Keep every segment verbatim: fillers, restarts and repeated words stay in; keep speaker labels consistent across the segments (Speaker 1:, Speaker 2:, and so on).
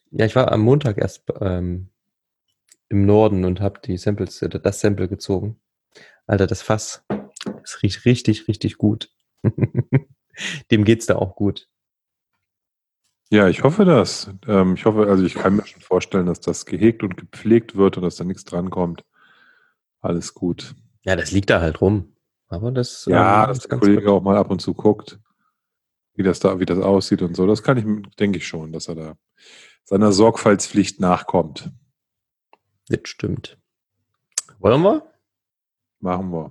Speaker 1: Ja, ich war am Montag erst ähm, im Norden und habe die Samples, äh, das Sample gezogen. Alter, das Fass, das riecht richtig, richtig gut. Dem geht's da auch gut.
Speaker 2: Ja, ich hoffe das. Ähm, ich hoffe, also ich kann mir schon vorstellen, dass das gehegt und gepflegt wird und dass da nichts drankommt. Alles gut.
Speaker 1: Ja, das liegt da halt rum. Aber das
Speaker 2: Ja,
Speaker 1: ähm,
Speaker 2: dass
Speaker 1: ist
Speaker 2: der
Speaker 1: ganz
Speaker 2: Kollege
Speaker 1: gut.
Speaker 2: auch mal ab und zu guckt, wie das da, wie das aussieht und so. Das kann ich, denke ich schon, dass er da seiner Sorgfaltspflicht nachkommt.
Speaker 1: Das stimmt. Wollen wir?
Speaker 2: Machen wir.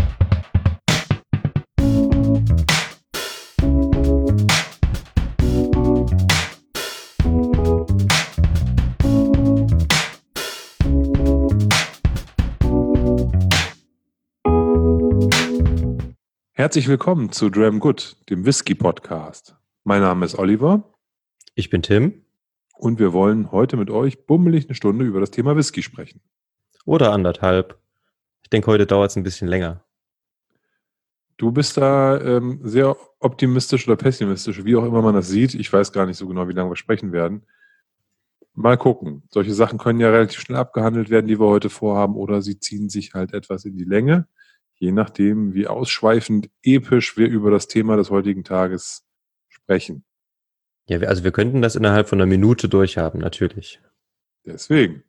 Speaker 2: Herzlich willkommen zu Dram Good, dem Whisky-Podcast. Mein Name ist Oliver
Speaker 1: Ich bin Tim.
Speaker 2: und wir wollen heute mit euch bummelig eine Stunde über das Thema Whisky sprechen.
Speaker 1: Oder anderthalb. Ich denke, heute dauert es ein bisschen länger.
Speaker 2: Du bist da ähm, sehr optimistisch oder pessimistisch, wie auch immer man das sieht. Ich weiß gar nicht so genau, wie lange wir sprechen werden. Mal gucken. Solche Sachen können ja relativ schnell abgehandelt werden, die wir heute vorhaben, oder sie ziehen sich halt etwas in die Länge, je nachdem, wie ausschweifend episch wir über das Thema des heutigen Tages sprechen.
Speaker 1: Ja, wir, also wir könnten das innerhalb von einer Minute durchhaben, natürlich.
Speaker 2: Deswegen.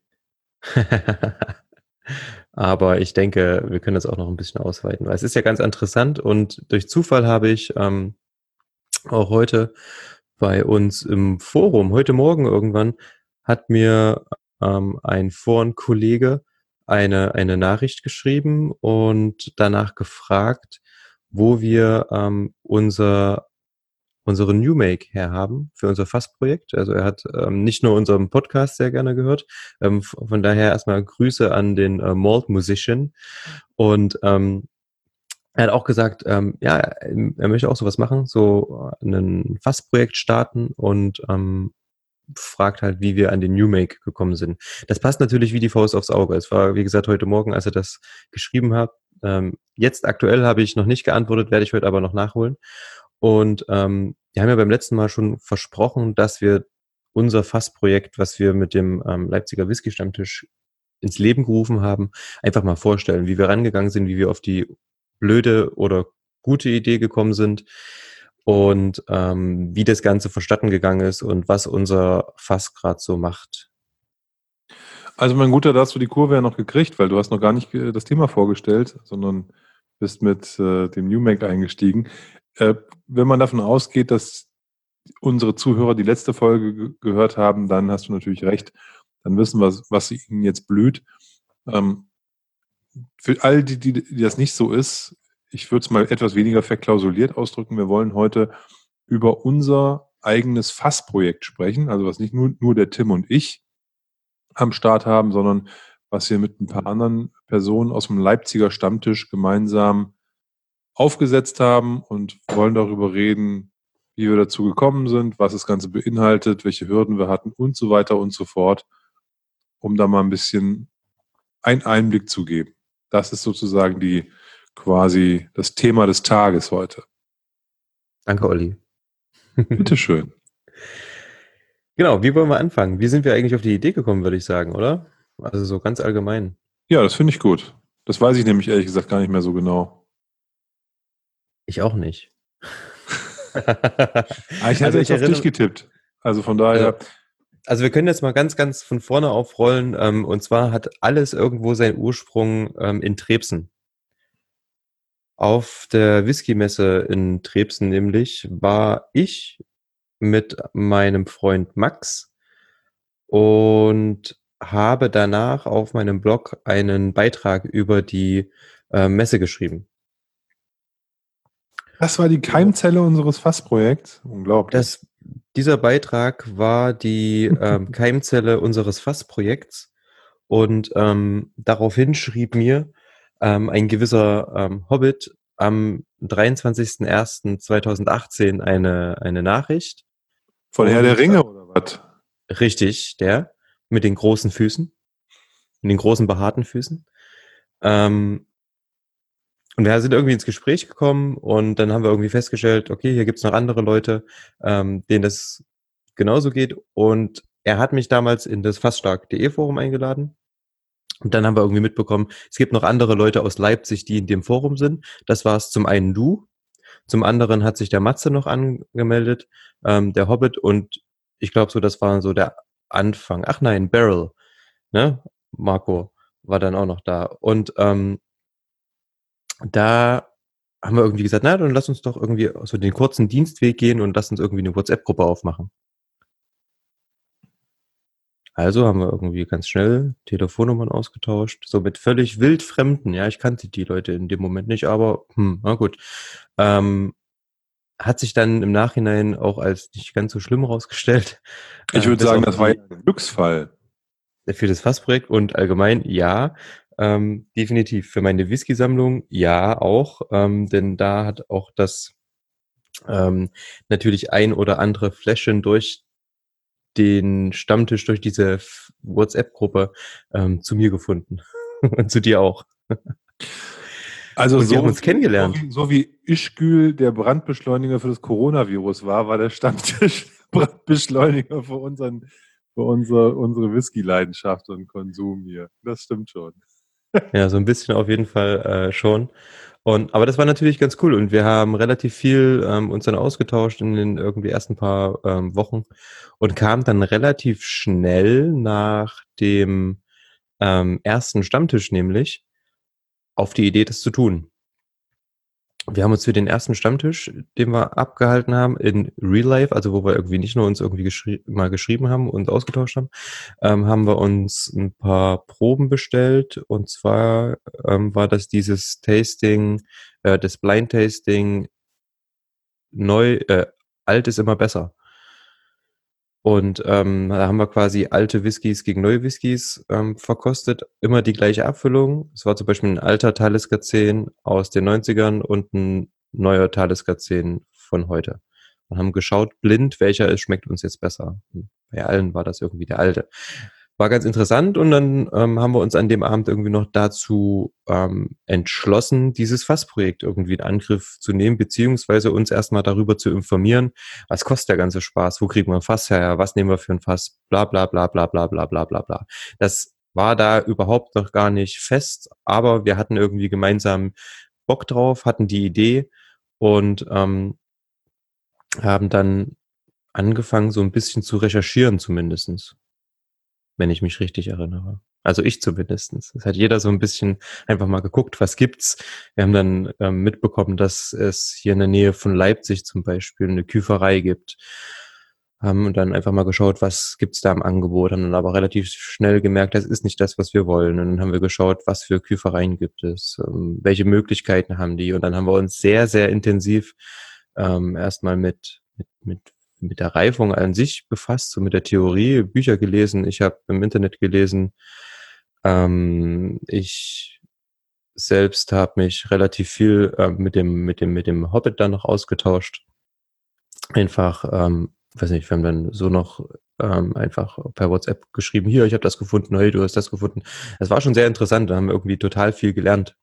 Speaker 1: Aber ich denke, wir können das auch noch ein bisschen ausweiten, weil es ist ja ganz interessant und durch Zufall habe ich ähm, auch heute bei uns im Forum, heute Morgen irgendwann, hat mir ähm, ein Forenkollege eine, eine Nachricht geschrieben und danach gefragt, wo wir ähm, unser unsere New Make herhaben für unser Fassprojekt. Also er hat ähm, nicht nur unseren Podcast sehr gerne gehört. Ähm, von daher erstmal Grüße an den äh, Malt Musician. Und ähm, er hat auch gesagt, ähm, ja, er möchte auch sowas machen, so ein Fassprojekt starten und ähm, fragt halt, wie wir an den New Make gekommen sind. Das passt natürlich wie die Faust aufs Auge. Es war, wie gesagt, heute Morgen, als er das geschrieben hat. Ähm, jetzt aktuell habe ich noch nicht geantwortet, werde ich heute aber noch nachholen. Und ähm, wir haben ja beim letzten Mal schon versprochen, dass wir unser Fassprojekt, was wir mit dem ähm, Leipziger Whisky-Stammtisch ins Leben gerufen haben, einfach mal vorstellen, wie wir rangegangen sind, wie wir auf die blöde oder gute Idee gekommen sind und ähm, wie das Ganze vonstatten gegangen ist und was unser Fass gerade so macht.
Speaker 2: Also mein Guter, da hast du die Kurve ja noch gekriegt, weil du hast noch gar nicht äh, das Thema vorgestellt, sondern bist mit äh, dem New Make eingestiegen. Äh, wenn man davon ausgeht, dass unsere Zuhörer die letzte Folge ge gehört haben, dann hast du natürlich recht. Dann wissen wir, was ihnen jetzt blüht. Ähm, für all die, die, die das nicht so ist, ich würde es mal etwas weniger verklausuliert ausdrücken. Wir wollen heute über unser eigenes Fassprojekt sprechen, also was nicht nur, nur der Tim und ich am Start haben, sondern was wir mit ein paar anderen Personen aus dem Leipziger Stammtisch gemeinsam aufgesetzt haben und wollen darüber reden, wie wir dazu gekommen sind, was das Ganze beinhaltet, welche Hürden wir hatten und so weiter und so fort, um da mal ein bisschen einen Einblick zu geben. Das ist sozusagen die quasi das Thema des Tages heute.
Speaker 1: Danke, Olli.
Speaker 2: Bitteschön.
Speaker 1: Genau, wie wollen wir anfangen? Wie sind wir eigentlich auf die Idee gekommen, würde ich sagen, oder? Also so ganz allgemein.
Speaker 2: Ja, das finde ich gut. Das weiß ich nämlich ehrlich gesagt gar nicht mehr so genau.
Speaker 1: Ich auch nicht.
Speaker 2: Ah, ich hatte
Speaker 1: Also ich
Speaker 2: jetzt auf dich
Speaker 1: erinnere,
Speaker 2: getippt. Also von
Speaker 1: also,
Speaker 2: daher,
Speaker 1: also wir können jetzt mal ganz, ganz von vorne aufrollen. Ähm, und zwar hat alles irgendwo seinen Ursprung ähm, in Trebsen. Auf der Whisky-Messe in Trebsen nämlich war ich mit meinem Freund Max und habe danach auf meinem Blog einen Beitrag über die äh, Messe geschrieben.
Speaker 2: das war die Keimzelle unseres Fassprojekts. Unglaublich.
Speaker 1: Das, dieser Beitrag war die ähm, Keimzelle unseres Fassprojekts und ähm, daraufhin schrieb mir ähm, ein gewisser ähm, Hobbit am dreiundzwanzigsten ersten zweitausendachtzehn eine, eine Nachricht
Speaker 2: Von Herr der
Speaker 1: und
Speaker 2: Ringe
Speaker 1: äh,
Speaker 2: oder was?
Speaker 1: richtig, der mit den großen Füßen, mit den großen behaarten Füßen. Ähm, und wir sind irgendwie ins Gespräch gekommen und dann haben wir irgendwie festgestellt, okay, hier gibt's noch andere Leute, ähm, denen das genauso geht. Und er hat mich damals in das fassstark.de Forum eingeladen. Und dann haben wir irgendwie mitbekommen, es gibt noch andere Leute aus Leipzig, die in dem Forum sind. Das war es zum einen du, zum anderen hat sich der Matze noch angemeldet, ähm, der Hobbit, und ich glaube so, das war so der Anfang. Ach nein, Beryl, ne? Marco war dann auch noch da. Und ähm, da haben wir irgendwie gesagt, na, dann lass uns doch irgendwie so den kurzen Dienstweg gehen und lass uns irgendwie eine WhatsApp-Gruppe aufmachen. Also haben wir irgendwie ganz schnell Telefonnummern ausgetauscht, so mit völlig wildfremden. Ja, ich kannte die Leute in dem Moment nicht, aber hm, na gut. Ähm, hat sich dann im Nachhinein auch als nicht ganz so schlimm rausgestellt.
Speaker 2: Ich
Speaker 1: Äh,
Speaker 2: würde
Speaker 1: bis
Speaker 2: sagen,
Speaker 1: auf
Speaker 2: das war ja
Speaker 1: die,
Speaker 2: ein Glücksfall.
Speaker 1: für das Fassprojekt und allgemein ja, ähm, definitiv. Für meine Whisky-Sammlung ja auch, ähm, denn da hat auch das ähm, natürlich ein oder andere Fläschchen durch den Stammtisch, durch diese F- WhatsApp-Gruppe ähm, zu mir gefunden. Und zu dir auch.
Speaker 2: Also
Speaker 1: Und wir haben
Speaker 2: so
Speaker 1: uns
Speaker 2: wie, so
Speaker 1: kennengelernt.
Speaker 2: wie, so wie Ischgl der Brandbeschleuniger für das Coronavirus war, war der Stammtisch Brandbeschleuniger für unseren, für unser, unsere Whisky-Leidenschaft und Konsum hier. Das stimmt schon.
Speaker 1: Ja, so ein bisschen auf jeden Fall äh, schon. Und aber das war natürlich ganz cool und wir haben relativ viel ähm, uns dann ausgetauscht in den irgendwie ersten paar ähm, Wochen und kamen dann relativ schnell nach dem ähm, ersten Stammtisch nämlich auf die Idee, das zu tun. Wir haben uns für den ersten Stammtisch, den wir abgehalten haben, in Real Life, also wo wir irgendwie nicht nur uns irgendwie geschri mal geschrieben haben und ausgetauscht haben, ähm, haben wir uns ein paar Proben bestellt. Und zwar ähm, war das dieses Tasting, äh, das Blind Tasting, neu, äh, alt ist immer besser. Und ähm, da haben wir quasi alte Whiskys gegen neue Whiskys ähm, verkostet. Immer die gleiche Abfüllung. Es war zum Beispiel ein alter Talisker zehn aus den neunzigern und ein neuer Talisker zehn von heute. Und haben geschaut, blind, welcher ist, schmeckt uns jetzt besser. Und bei allen war das irgendwie der alte. War ganz interessant und dann ähm, haben wir uns an dem Abend irgendwie noch dazu ähm, entschlossen, dieses Fassprojekt irgendwie in Angriff zu nehmen, beziehungsweise uns erstmal darüber zu informieren, was kostet der ganze Spaß, wo kriegen wir ein Fass her, was nehmen wir für ein Fass, bla bla bla bla bla bla bla bla bla. Das war da überhaupt noch gar nicht fest, aber wir hatten irgendwie gemeinsam Bock drauf, hatten die Idee und ähm, haben dann angefangen, so ein bisschen zu recherchieren zumindestens, wenn ich mich richtig erinnere. Also ich zumindestens. Es hat jeder so ein bisschen einfach mal geguckt, was gibt's. Wir haben dann ähm, mitbekommen, dass es hier in der Nähe von Leipzig zum Beispiel eine Küferei gibt. Haben dann einfach mal geschaut, was gibt's da im Angebot, haben dann aber relativ schnell gemerkt, das ist nicht das, was wir wollen. Und dann haben wir geschaut, was für Küfereien gibt es, ähm, welche Möglichkeiten haben die. Und dann haben wir uns sehr, sehr intensiv ähm, erstmal mit, mit, mit mit der Reifung an sich befasst, so mit der Theorie, Bücher gelesen, ich habe im Internet gelesen. Ähm, ich selbst habe mich relativ viel äh, mit dem mit dem mit dem Hobbit dann noch ausgetauscht. Einfach, ähm, weiß nicht, wir haben dann so noch ähm, einfach per WhatsApp geschrieben, hier, ich habe das gefunden, hey, du hast das gefunden. Das war schon sehr interessant, da haben wir irgendwie total viel gelernt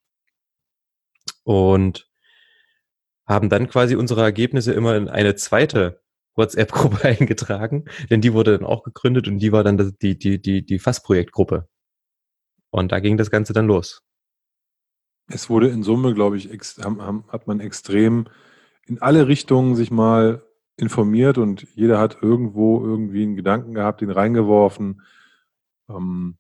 Speaker 1: und haben dann quasi unsere Ergebnisse immer in eine zweite WhatsApp-Gruppe eingetragen, denn die wurde dann auch gegründet und die war dann das, die, die, die, die Fassprojektgruppe. Und da ging das Ganze dann los.
Speaker 2: Es wurde in Summe, glaube ich, ex haben, haben, hat man extrem in alle Richtungen sich mal informiert und jeder hat irgendwo irgendwie einen Gedanken gehabt, den reingeworfen. Ähm,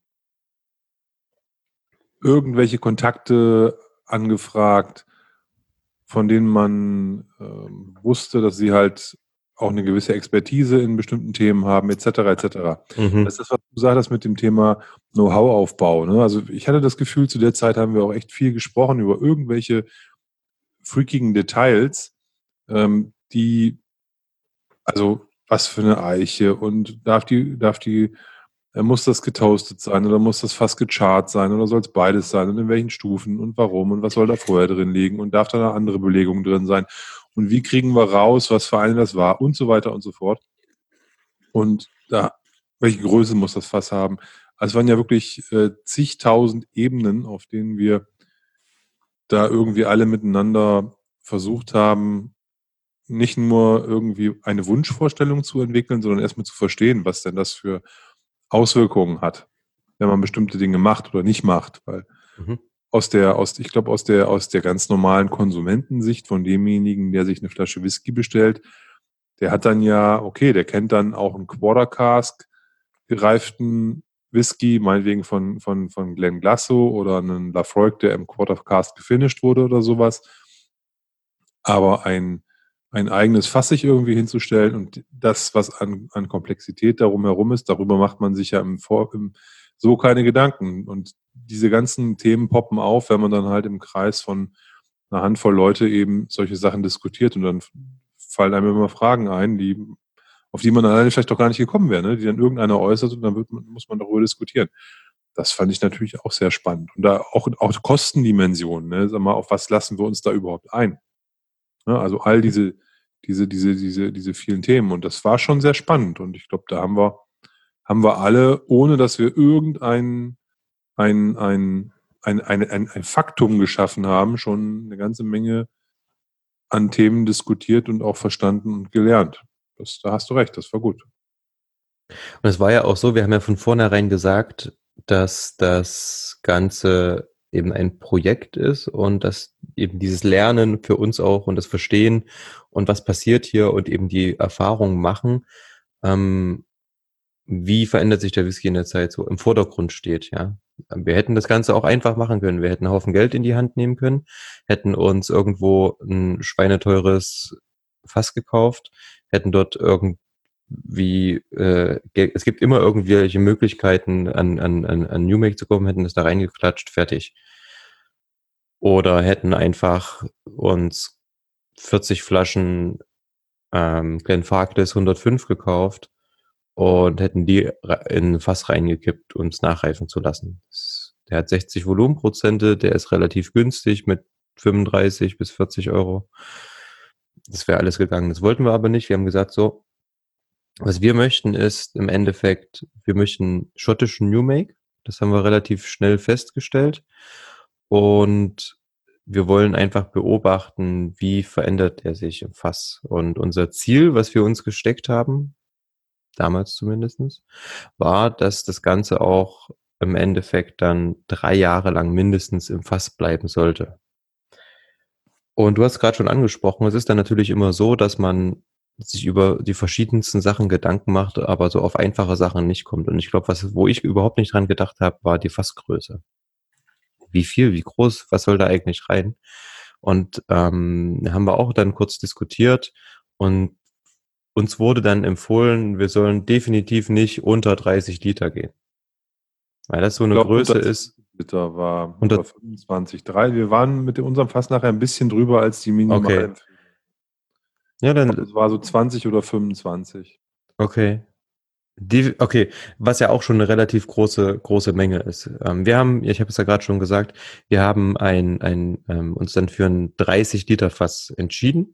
Speaker 2: irgendwelche Kontakte angefragt, von denen man ähm, wusste, dass sie halt auch eine gewisse Expertise in bestimmten Themen haben, et cetera, et cetera.
Speaker 1: Mhm.
Speaker 2: Das ist das, was du gesagt hast mit dem Thema Know-how-Aufbau. Ne? Also ich hatte das Gefühl, zu der Zeit haben wir auch echt viel gesprochen über irgendwelche freakigen Details, ähm, die, also was für eine Eiche und darf die, darf die äh, muss das getoastet sein oder muss das fast gechart sein oder soll es beides sein und in welchen Stufen und warum und was soll da vorher drin liegen und darf da eine andere Belegung drin sein und wie kriegen wir raus, was für eine das war und so weiter und so fort. Und da, welche Größe muss das Fass haben? Also es waren ja wirklich äh, zigtausend Ebenen, auf denen wir da irgendwie alle miteinander versucht haben, nicht nur irgendwie eine Wunschvorstellung zu entwickeln, sondern erstmal zu verstehen, was denn das für Auswirkungen hat, wenn man bestimmte Dinge macht oder nicht macht. Weil
Speaker 1: Mhm.
Speaker 2: aus der, aus, ich glaube, aus der, aus der ganz normalen Konsumentensicht von demjenigen, der sich eine Flasche Whisky bestellt, der hat dann ja, okay, der kennt dann auch einen Quarter Cask gereiften Whisky, meinetwegen von, von, von Glen Glasso oder einen Lafroig, der im Quarter Cask gefinished wurde oder sowas. Aber ein, ein eigenes Fass sich irgendwie hinzustellen und das, was an, an Komplexität darum herum ist, darüber macht man sich ja im, Vor, im so keine Gedanken. Und diese ganzen Themen poppen auf, wenn man dann halt im Kreis von einer Handvoll Leute eben solche Sachen diskutiert und dann fallen einem immer Fragen ein, die, auf die man alleine vielleicht doch gar nicht gekommen wäre, ne? Die dann irgendeiner äußert und dann wird man, muss man darüber diskutieren. Das fand ich natürlich auch sehr spannend. Und da auch, auch Kostendimensionen, ne? Sag mal, auf was lassen wir uns da überhaupt ein? Ne? Also all diese, diese, diese, diese, diese vielen Themen. Und das war schon sehr spannend. Und ich glaube, da haben wir, haben wir alle, ohne dass wir irgendein ein, ein, ein, ein, ein, ein Faktum geschaffen haben, schon eine ganze Menge an Themen diskutiert und auch verstanden und gelernt. Das, da hast du recht, das war gut.
Speaker 1: Und es war ja auch so, wir haben ja von vornherein gesagt, dass das Ganze eben ein Projekt ist und dass eben dieses Lernen für uns auch und das Verstehen und was passiert hier und eben die Erfahrungen machen, ähm, wie verändert sich der Whisky in der Zeit, so im Vordergrund steht, ja. Wir hätten das Ganze auch einfach machen können. Wir hätten einen Haufen Geld in die Hand nehmen können, hätten uns irgendwo ein schweineteures Fass gekauft, hätten dort irgendwie, äh, ge- es gibt immer irgendwelche Möglichkeiten, an, an, an, an New Make zu kommen, hätten das da reingeklatscht, fertig. Oder hätten einfach uns vierzig Flaschen ähm, Glenfarclas hundertfünf gekauft und hätten die re- in ein Fass reingekippt, um es nachreifen zu lassen. Das- Der hat sechzig Volumenprozente, der ist relativ günstig mit fünfunddreißig bis vierzig Euro. Das wäre alles gegangen. Das wollten wir aber nicht. Wir haben gesagt, so, was wir möchten ist im Endeffekt, wir möchten schottischen New Make. Das haben wir relativ schnell festgestellt. Und wir wollen einfach beobachten, wie verändert er sich im Fass. Und unser Ziel, was wir uns gesteckt haben, damals zumindestens, war, dass das Ganze auch im Endeffekt dann drei Jahre lang mindestens im Fass bleiben sollte. Und du hast gerade schon angesprochen, es ist dann natürlich immer so, dass man sich über die verschiedensten Sachen Gedanken macht, aber so auf einfache Sachen nicht kommt. Und ich glaube, was, wo ich überhaupt nicht dran gedacht habe, war die Fassgröße. Wie viel, wie groß, was soll da eigentlich rein? Und ähm, haben wir auch dann kurz diskutiert und uns wurde dann empfohlen, wir sollen definitiv nicht unter dreißig Liter gehen. Weil das so
Speaker 2: Ich
Speaker 1: eine
Speaker 2: glaube,
Speaker 1: Größe
Speaker 2: unter
Speaker 1: ist.
Speaker 2: zwanzig Liter war
Speaker 1: Unter,
Speaker 2: oder fünfundzwanzig, drei. Wir waren mit unserem Fass nachher ein bisschen drüber als die
Speaker 1: okay.
Speaker 2: Minimalempfehlung.
Speaker 1: Ja,
Speaker 2: Ich glaube,
Speaker 1: dann,
Speaker 2: es war so zwanzig oder fünfundzwanzig.
Speaker 1: okay. Die, okay, was ja auch schon eine relativ große, große Menge ist. Ähm, wir haben, ich habe es ja gerade schon gesagt, wir haben ein, ein, ähm, uns dann für ein dreißig Liter Fass entschieden.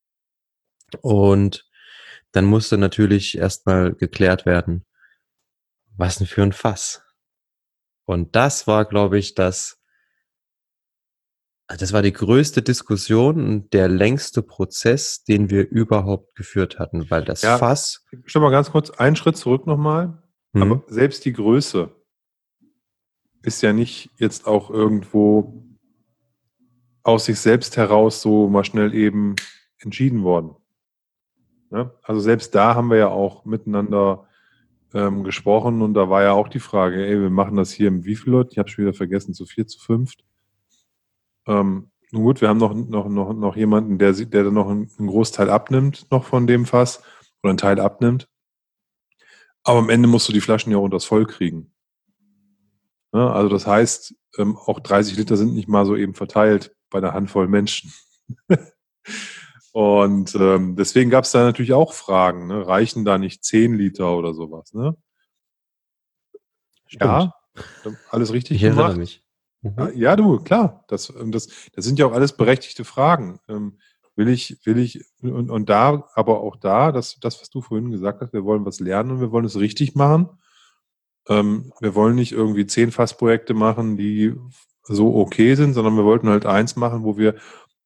Speaker 1: Und dann musste natürlich erstmal geklärt werden, was denn für ein Fass? Und das war, glaube ich, das, das war die größte Diskussion und der längste Prozess, den wir überhaupt geführt hatten, weil das
Speaker 2: Ja,
Speaker 1: Fass,
Speaker 2: stell mal ganz kurz einen Schritt zurück nochmal.
Speaker 1: hm,
Speaker 2: Aber selbst die Größe ist ja nicht jetzt auch irgendwo aus sich selbst heraus so mal schnell eben entschieden worden. Ne? Also selbst da haben wir ja auch miteinander ähm, gesprochen und da war ja auch die Frage, ey, wir machen das hier im Wievielot? Ich habe schon wieder vergessen, zu vier, zu fünft. Ähm, nun gut, wir haben noch, noch, noch, noch jemanden, der, der dann noch einen, einen Großteil abnimmt, noch von dem Fass oder einen Teil abnimmt. Aber am Ende musst du die Flaschen ja auch unters Voll kriegen. Ja, also das heißt, ähm, auch dreißig Liter sind nicht mal so eben verteilt bei einer Handvoll Menschen. Und ähm, deswegen gab es da natürlich auch Fragen. Ne? Reichen da nicht zehn Liter oder sowas? Ne?
Speaker 1: stimmt.
Speaker 2: Ja, alles richtig
Speaker 1: Ich erinnere
Speaker 2: gemacht.
Speaker 1: mich.
Speaker 2: Ah,
Speaker 1: Mhm.
Speaker 2: ja, du, klar. Das, ähm, das, das sind ja auch alles berechtigte Fragen. Ähm, will ich, will ich, und, und da, aber auch da, das, das, was du vorhin gesagt hast, wir wollen was lernen und wir wollen es richtig machen. Ähm, wir wollen nicht irgendwie zehn Fassprojekte machen, die so okay sind, sondern wir wollten halt eins machen, wo wir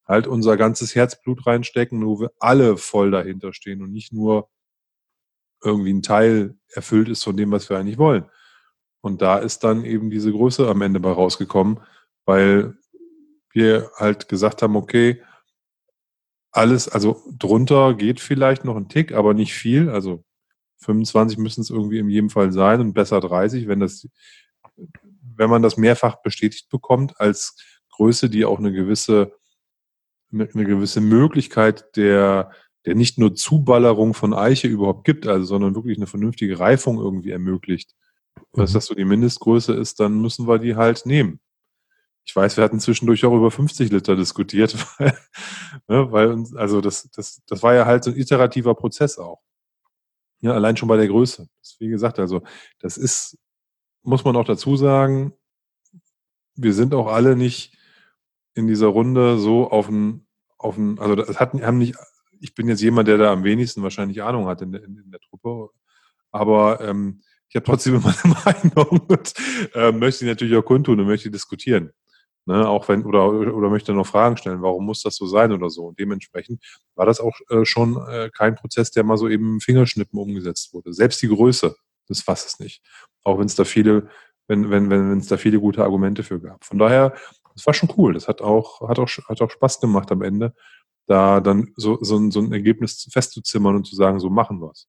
Speaker 2: halt unser ganzes Herzblut reinstecken, wo wir alle voll dahinter stehen und nicht nur irgendwie ein Teil erfüllt ist von dem, was wir eigentlich wollen. Und da ist dann eben diese Größe am Ende bei rausgekommen, weil wir halt gesagt haben, okay, alles, also drunter geht vielleicht noch ein Tick, aber nicht viel. Also fünfundzwanzig müssen es irgendwie in jedem Fall sein und besser dreißig, wenn das, wenn man das mehrfach bestätigt bekommt als Größe, die auch eine gewisse, eine gewisse Möglichkeit der, der nicht nur Zuballerung von Eiche überhaupt gibt, also, sondern wirklich eine vernünftige Reifung irgendwie ermöglicht. Dass
Speaker 1: Mhm.
Speaker 2: das so die Mindestgröße ist, dann müssen wir die halt nehmen. Ich weiß, wir hatten zwischendurch auch über fünfzig Liter diskutiert, weil, ne, weil uns, also das, das, das war ja halt so ein iterativer Prozess auch. Ja, allein schon bei der Größe. Das, wie gesagt, also das ist, muss man auch dazu sagen, wir sind auch alle nicht in dieser Runde so auf ein, auf ein, also das hat, haben nicht, ich bin jetzt jemand, der da am wenigsten wahrscheinlich Ahnung hat in der, in, in der Truppe, aber ähm, ich habe trotzdem immer eine Meinung und äh, möchte die natürlich auch kundtun und möchte diskutieren. Ne, auch wenn, oder, oder möchte noch Fragen stellen, warum muss das so sein oder so. Und dementsprechend war das auch äh, schon äh, kein Prozess, der mal so eben im Fingerschnippen umgesetzt wurde. Selbst die Größe des Fasses nicht. Auch wenn es da viele, wenn, wenn, wenn, wenn es da viele gute Argumente für gab. Von daher, das war schon cool. Das hat auch, hat auch, hat auch Spaß gemacht am Ende, da dann so, so, ein, so ein Ergebnis festzuzimmern und zu sagen, so machen wir es.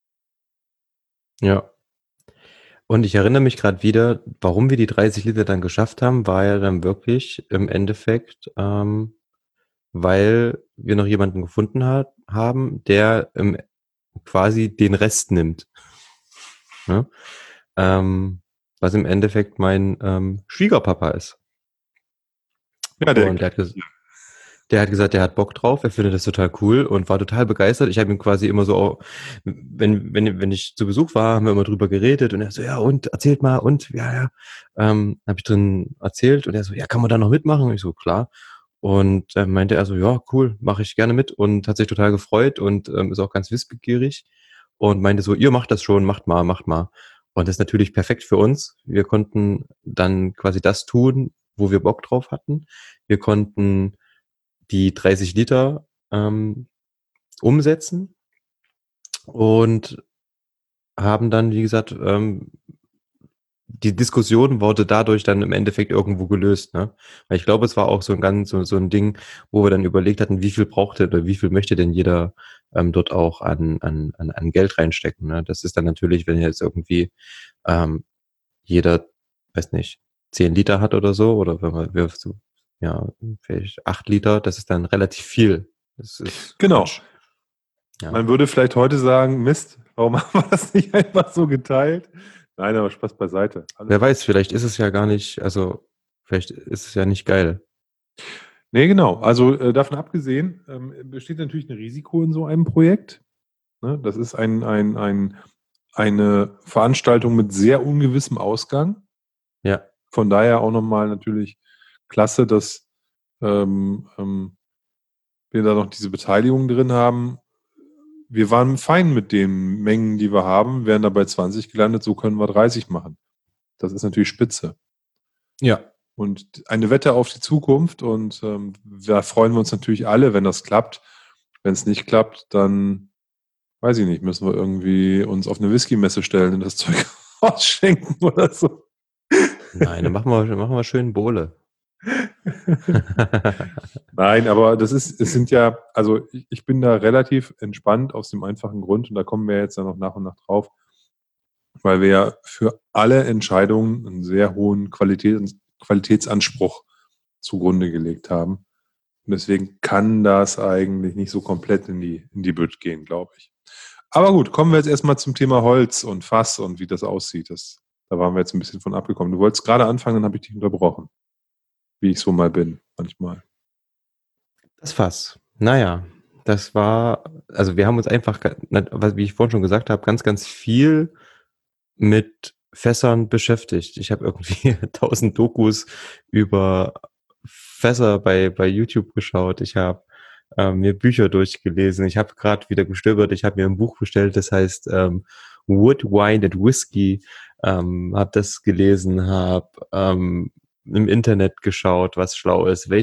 Speaker 1: Ja. Und ich erinnere mich gerade wieder, warum wir die dreißig Liter dann geschafft haben, war ja dann wirklich im Endeffekt, ähm, weil wir noch jemanden gefunden hat, haben, der ähm, quasi den Rest nimmt. Ne? Ähm, was im Endeffekt mein ähm, Schwiegerpapa ist.
Speaker 2: Ja, der,
Speaker 1: Und der hat, ges der hat gesagt, der hat Bock drauf, er findet das total cool und war total begeistert. Ich habe ihm quasi immer so, auch, wenn, wenn, wenn ich zu Besuch war, haben wir immer drüber geredet und er so, ja und, erzählt mal und, ja, ja. Ähm, habe ich drin erzählt und er so, ja, kann man da noch mitmachen? Und ich so, klar. Und dann meinte er so, ja, cool, mache ich gerne mit und hat sich total gefreut und ähm, ist auch ganz wissbegierig und meinte so, ihr macht das schon, macht mal, macht mal. Und das ist natürlich perfekt für uns. Wir konnten dann quasi das tun, wo wir Bock drauf hatten. Wir konnten die dreißig Liter ähm, umsetzen und haben dann, wie gesagt, ähm, die Diskussion wurde dadurch dann im Endeffekt irgendwo gelöst, ne? Weil ich glaube, es war auch so ein ganz so, so ein Ding, wo wir dann überlegt hatten, wie viel braucht denn oder wie viel möchte denn jeder ähm, dort auch an, an, an, an Geld reinstecken, ne? Das ist dann natürlich, wenn jetzt irgendwie ähm, jeder, weiß nicht, zehn Liter hat oder so, oder wenn man wir so, ja, vielleicht acht Liter, das ist dann relativ viel. Das ist
Speaker 2: genau.
Speaker 1: Quatsch. Ja.
Speaker 2: Man würde vielleicht heute sagen, Mist, warum haben wir das nicht einfach so geteilt? Nein, aber Spaß beiseite. Alles
Speaker 1: Wer weiß, vielleicht ist es ja gar nicht, also vielleicht ist es ja nicht geil.
Speaker 2: Nee, genau. Also äh, davon abgesehen, ähm, besteht natürlich ein Risiko in so einem Projekt. Ne? Das ist ein, ein, ein, eine Veranstaltung mit sehr ungewissem Ausgang.
Speaker 1: Ja.
Speaker 2: Von daher auch nochmal natürlich klasse, dass ähm, ähm, wir da noch diese Beteiligung drin haben. Wir waren fein mit den Mengen, die wir haben, wären dabei zwanzig gelandet, so können wir dreißig machen. Das ist natürlich spitze.
Speaker 1: Ja.
Speaker 2: Und eine Wette auf die Zukunft und ähm, da freuen wir uns natürlich alle, wenn das klappt. Wenn es nicht klappt, dann weiß ich nicht, müssen wir irgendwie uns auf eine Whisky-Messe stellen und das Zeug ausschenken oder so.
Speaker 1: Nein, dann machen wir, machen wir schön Bohle.
Speaker 2: Nein, aber das ist, es sind ja, also ich, ich bin da relativ entspannt aus dem einfachen Grund und da kommen wir jetzt dann noch nach und nach drauf, weil wir ja für alle Entscheidungen einen sehr hohen Qualität, Qualitätsanspruch zugrunde gelegt haben. Und deswegen kann das eigentlich nicht so komplett in die, in die Bütt gehen, glaube ich. Aber gut, kommen wir jetzt erstmal zum Thema Holz und Fass und wie das aussieht. Das, da waren wir jetzt ein bisschen von abgekommen. Du wolltest gerade anfangen, dann habe ich dich unterbrochen. Wie ich so mal bin, manchmal.
Speaker 1: Das Fass. Naja, das war, also wir haben uns einfach, wie ich vorhin schon gesagt habe, ganz, ganz viel mit Fässern beschäftigt. Ich habe irgendwie tausend Dokus über Fässer bei, bei YouTube geschaut. Ich habe ähm, mir Bücher durchgelesen. Ich habe gerade wieder gestöbert. Ich habe mir ein Buch bestellt, das heißt ähm, Wood, Wine and Whiskey. Ähm, habe das gelesen, habe ähm, im Internet geschaut, was schlau ist, welche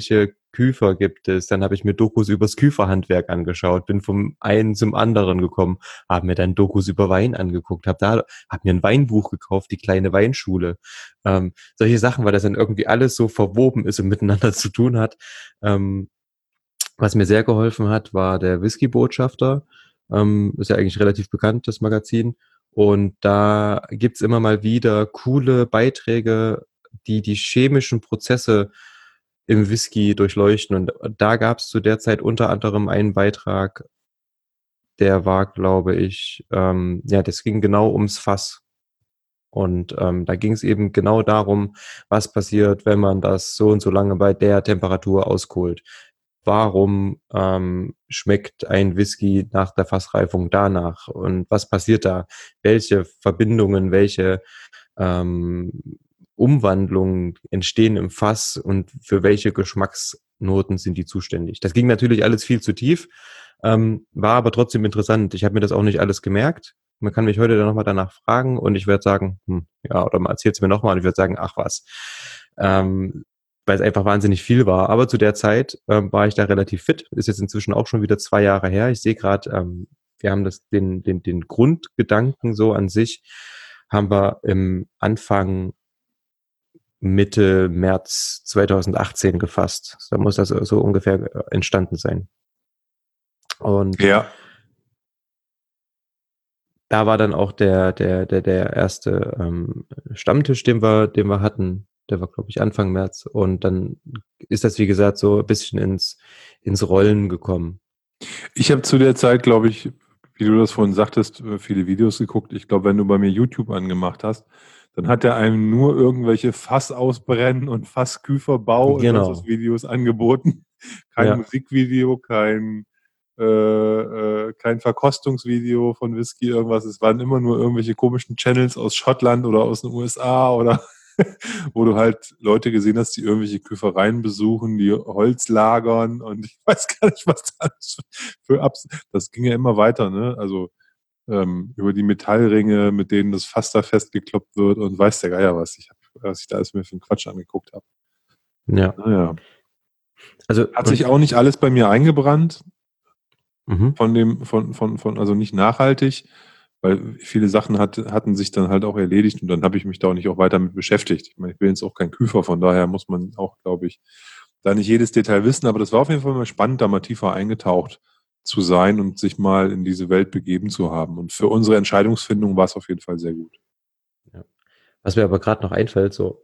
Speaker 1: Küfer gibt es. Dann habe ich mir Dokus übers Küferhandwerk angeschaut, bin vom einen zum anderen gekommen, habe mir dann Dokus über Wein angeguckt, habe da, habe mir ein Weinbuch gekauft, die kleine Weinschule. Ähm, solche Sachen, weil das dann irgendwie alles so verwoben ist und miteinander zu tun hat. Ähm, was mir sehr geholfen hat, war der Whisky-Botschafter. Ähm, ist ja eigentlich relativ bekannt, das Magazin. Und da gibt's immer mal wieder coole Beiträge, die die chemischen Prozesse im Whisky durchleuchten. Und da gab's zu der Zeit unter anderem einen Beitrag, der war, glaube ich, ähm, ja, das ging genau ums Fass. Und ähm, da ging es eben genau darum, was passiert, wenn man das so und so lange bei der Temperatur auskohlt. Warum ähm, schmeckt ein Whisky nach der Fassreifung danach? Und was passiert da? Welche Verbindungen, welche ähm, Umwandlungen entstehen im Fass und für welche Geschmacksnoten sind die zuständig? Das ging natürlich alles viel zu tief, ähm, war aber trotzdem interessant. Ich habe mir das auch nicht alles gemerkt. Man kann mich heute dann nochmal danach fragen und ich werde sagen, hm, ja, oder man erzählt es mir nochmal und ich werde sagen, ach was. Ähm, weil es einfach wahnsinnig viel war. Aber zu der Zeit ähm, war ich da relativ fit. Ist jetzt inzwischen auch schon wieder zwei Jahre her. Ich sehe gerade, ähm, wir haben das, den, den, den Grundgedanken so an sich, haben wir im Anfang Mitte März zweitausendachtzehn gefasst. Da muss das so ungefähr entstanden sein. Und
Speaker 2: Ja.
Speaker 1: da war dann auch der, der, der, der erste ähm, Stammtisch, den wir, den wir hatten. Der war, glaube ich, Anfang März. Und dann ist das, wie gesagt, so ein bisschen ins, ins Rollen gekommen.
Speaker 2: Ich habe zu der Zeit, glaube ich, wie du das vorhin sagtest, viele Videos geguckt. Ich glaube, wenn du bei mir YouTube angemacht hast, dann hat er einem nur irgendwelche Fass ausbrennen und Fassküferbau und sonst was
Speaker 1: Genau.
Speaker 2: Videos angeboten. Kein
Speaker 1: Ja.
Speaker 2: Musikvideo, kein, äh, äh, kein Verkostungsvideo von Whisky, irgendwas. Es waren immer nur irgendwelche komischen Channels aus Schottland oder aus den U S A oder wo du halt Leute gesehen hast, die irgendwelche Küfereien besuchen, die Holz lagern und ich weiß gar nicht, was das für Abs... Das ging ja immer weiter, ne? Also ähm, über die Metallringe, mit denen das Fass da festgekloppt wird und weiß der Geier was. Ich hab, was ich da alles mir für einen Quatsch angeguckt habe.
Speaker 1: Ja.
Speaker 2: Naja.
Speaker 1: Also,
Speaker 2: Hat sich auch nicht alles bei mir eingebrannt,
Speaker 1: mhm.
Speaker 2: von dem, von, von, von, also nicht nachhaltig, weil viele Sachen hat, hatten sich dann halt auch erledigt und dann habe ich mich da auch nicht auch weiter mit beschäftigt. Ich meine, ich bin jetzt auch kein Küfer, von daher muss man auch, glaube ich, da nicht jedes Detail wissen, aber das war auf jeden Fall mal spannend, da mal tiefer eingetaucht zu sein und sich mal in diese Welt begeben zu haben. Und für unsere Entscheidungsfindung war es auf jeden Fall sehr gut.
Speaker 1: Ja. Was mir aber gerade noch einfällt, so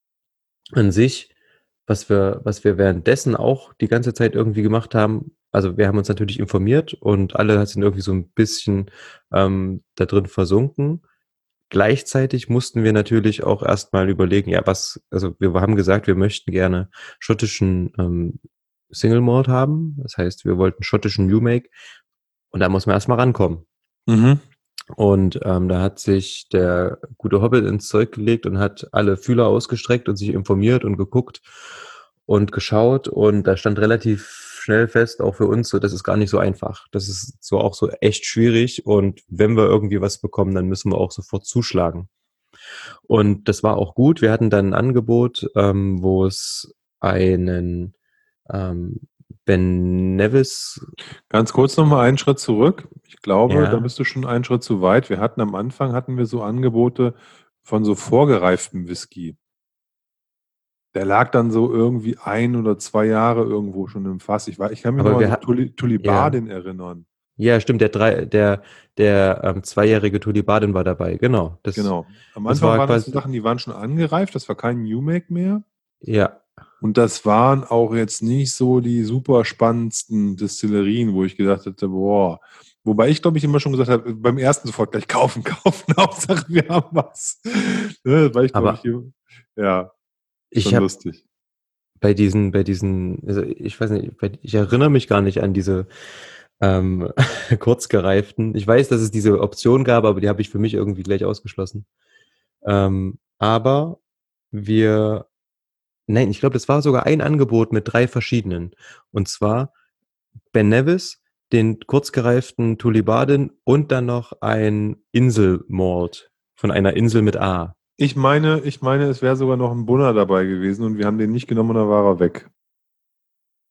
Speaker 1: an sich, was wir, was wir währenddessen auch die ganze Zeit irgendwie gemacht haben, also wir haben uns natürlich informiert und alle sind irgendwie so ein bisschen ähm, da drin versunken. Gleichzeitig mussten wir natürlich auch erstmal überlegen, ja, was, also wir haben gesagt, wir möchten gerne schottischen ähm, Single Malt haben. Das heißt, wir wollten schottischen New Make und da muss man erstmal rankommen.
Speaker 2: Mhm.
Speaker 1: Und ähm, da hat sich der gute Hobbit ins Zeug gelegt und hat alle Fühler ausgestreckt und sich informiert und geguckt und geschaut. Und da stand relativ schnell fest, auch für uns, so, das ist gar nicht so einfach. Das ist so auch so echt schwierig. Und wenn wir irgendwie was bekommen, dann müssen wir auch sofort zuschlagen. Und das war auch gut. Wir hatten dann ein Angebot, ähm, wo es einen ähm, Ben Nevis.
Speaker 2: Ganz kurz nochmal einen Schritt zurück. Ich glaube, da
Speaker 1: Ja,
Speaker 2: bist du schon einen Schritt zu weit. Wir hatten am Anfang hatten wir so Angebote von so vorgereiftem Whisky. Der lag dann so irgendwie ein oder zwei Jahre irgendwo schon im Fass. Ich, war, ich kann mich noch
Speaker 1: aber
Speaker 2: an
Speaker 1: wir
Speaker 2: so
Speaker 1: hatten,
Speaker 2: Tuli,
Speaker 1: ja,
Speaker 2: Tulibadin erinnern.
Speaker 1: ja, stimmt, der drei, der, der ähm, zweijährige Tulibadin war dabei, genau. Das,
Speaker 2: Genau. Am
Speaker 1: das
Speaker 2: Anfang
Speaker 1: war
Speaker 2: waren das so
Speaker 1: quasi,
Speaker 2: Sachen, die waren schon angereift. Das war kein New Make mehr.
Speaker 1: ja,
Speaker 2: Und das waren auch jetzt nicht so die super spannendsten Destillerien, wo ich gedacht hätte, boah. Wobei ich, glaube ich, immer schon gesagt habe, beim ersten sofort gleich kaufen, kaufen, Hauptsache wir haben was. Ne, weil ich, glaube ich,
Speaker 1: aber
Speaker 2: hier, ja,
Speaker 1: ich
Speaker 2: schon
Speaker 1: habe
Speaker 2: lustig.
Speaker 1: bei diesen, bei diesen, also ich weiß nicht, bei- ich erinnere mich gar nicht an diese ähm, kurzgereiften. Ich weiß, dass es diese Option gab, aber die habe ich für mich irgendwie gleich ausgeschlossen. Ähm, aber wir, nein, ich glaube, das war sogar ein Angebot mit drei verschiedenen. Und zwar Ben Nevis, den kurzgereiften Tulibadin und dann noch ein Inselmalt von einer Insel mit A.
Speaker 2: Ich meine, ich meine, es wäre sogar noch ein Bunner dabei gewesen und wir haben den nicht genommen und dann war er weg.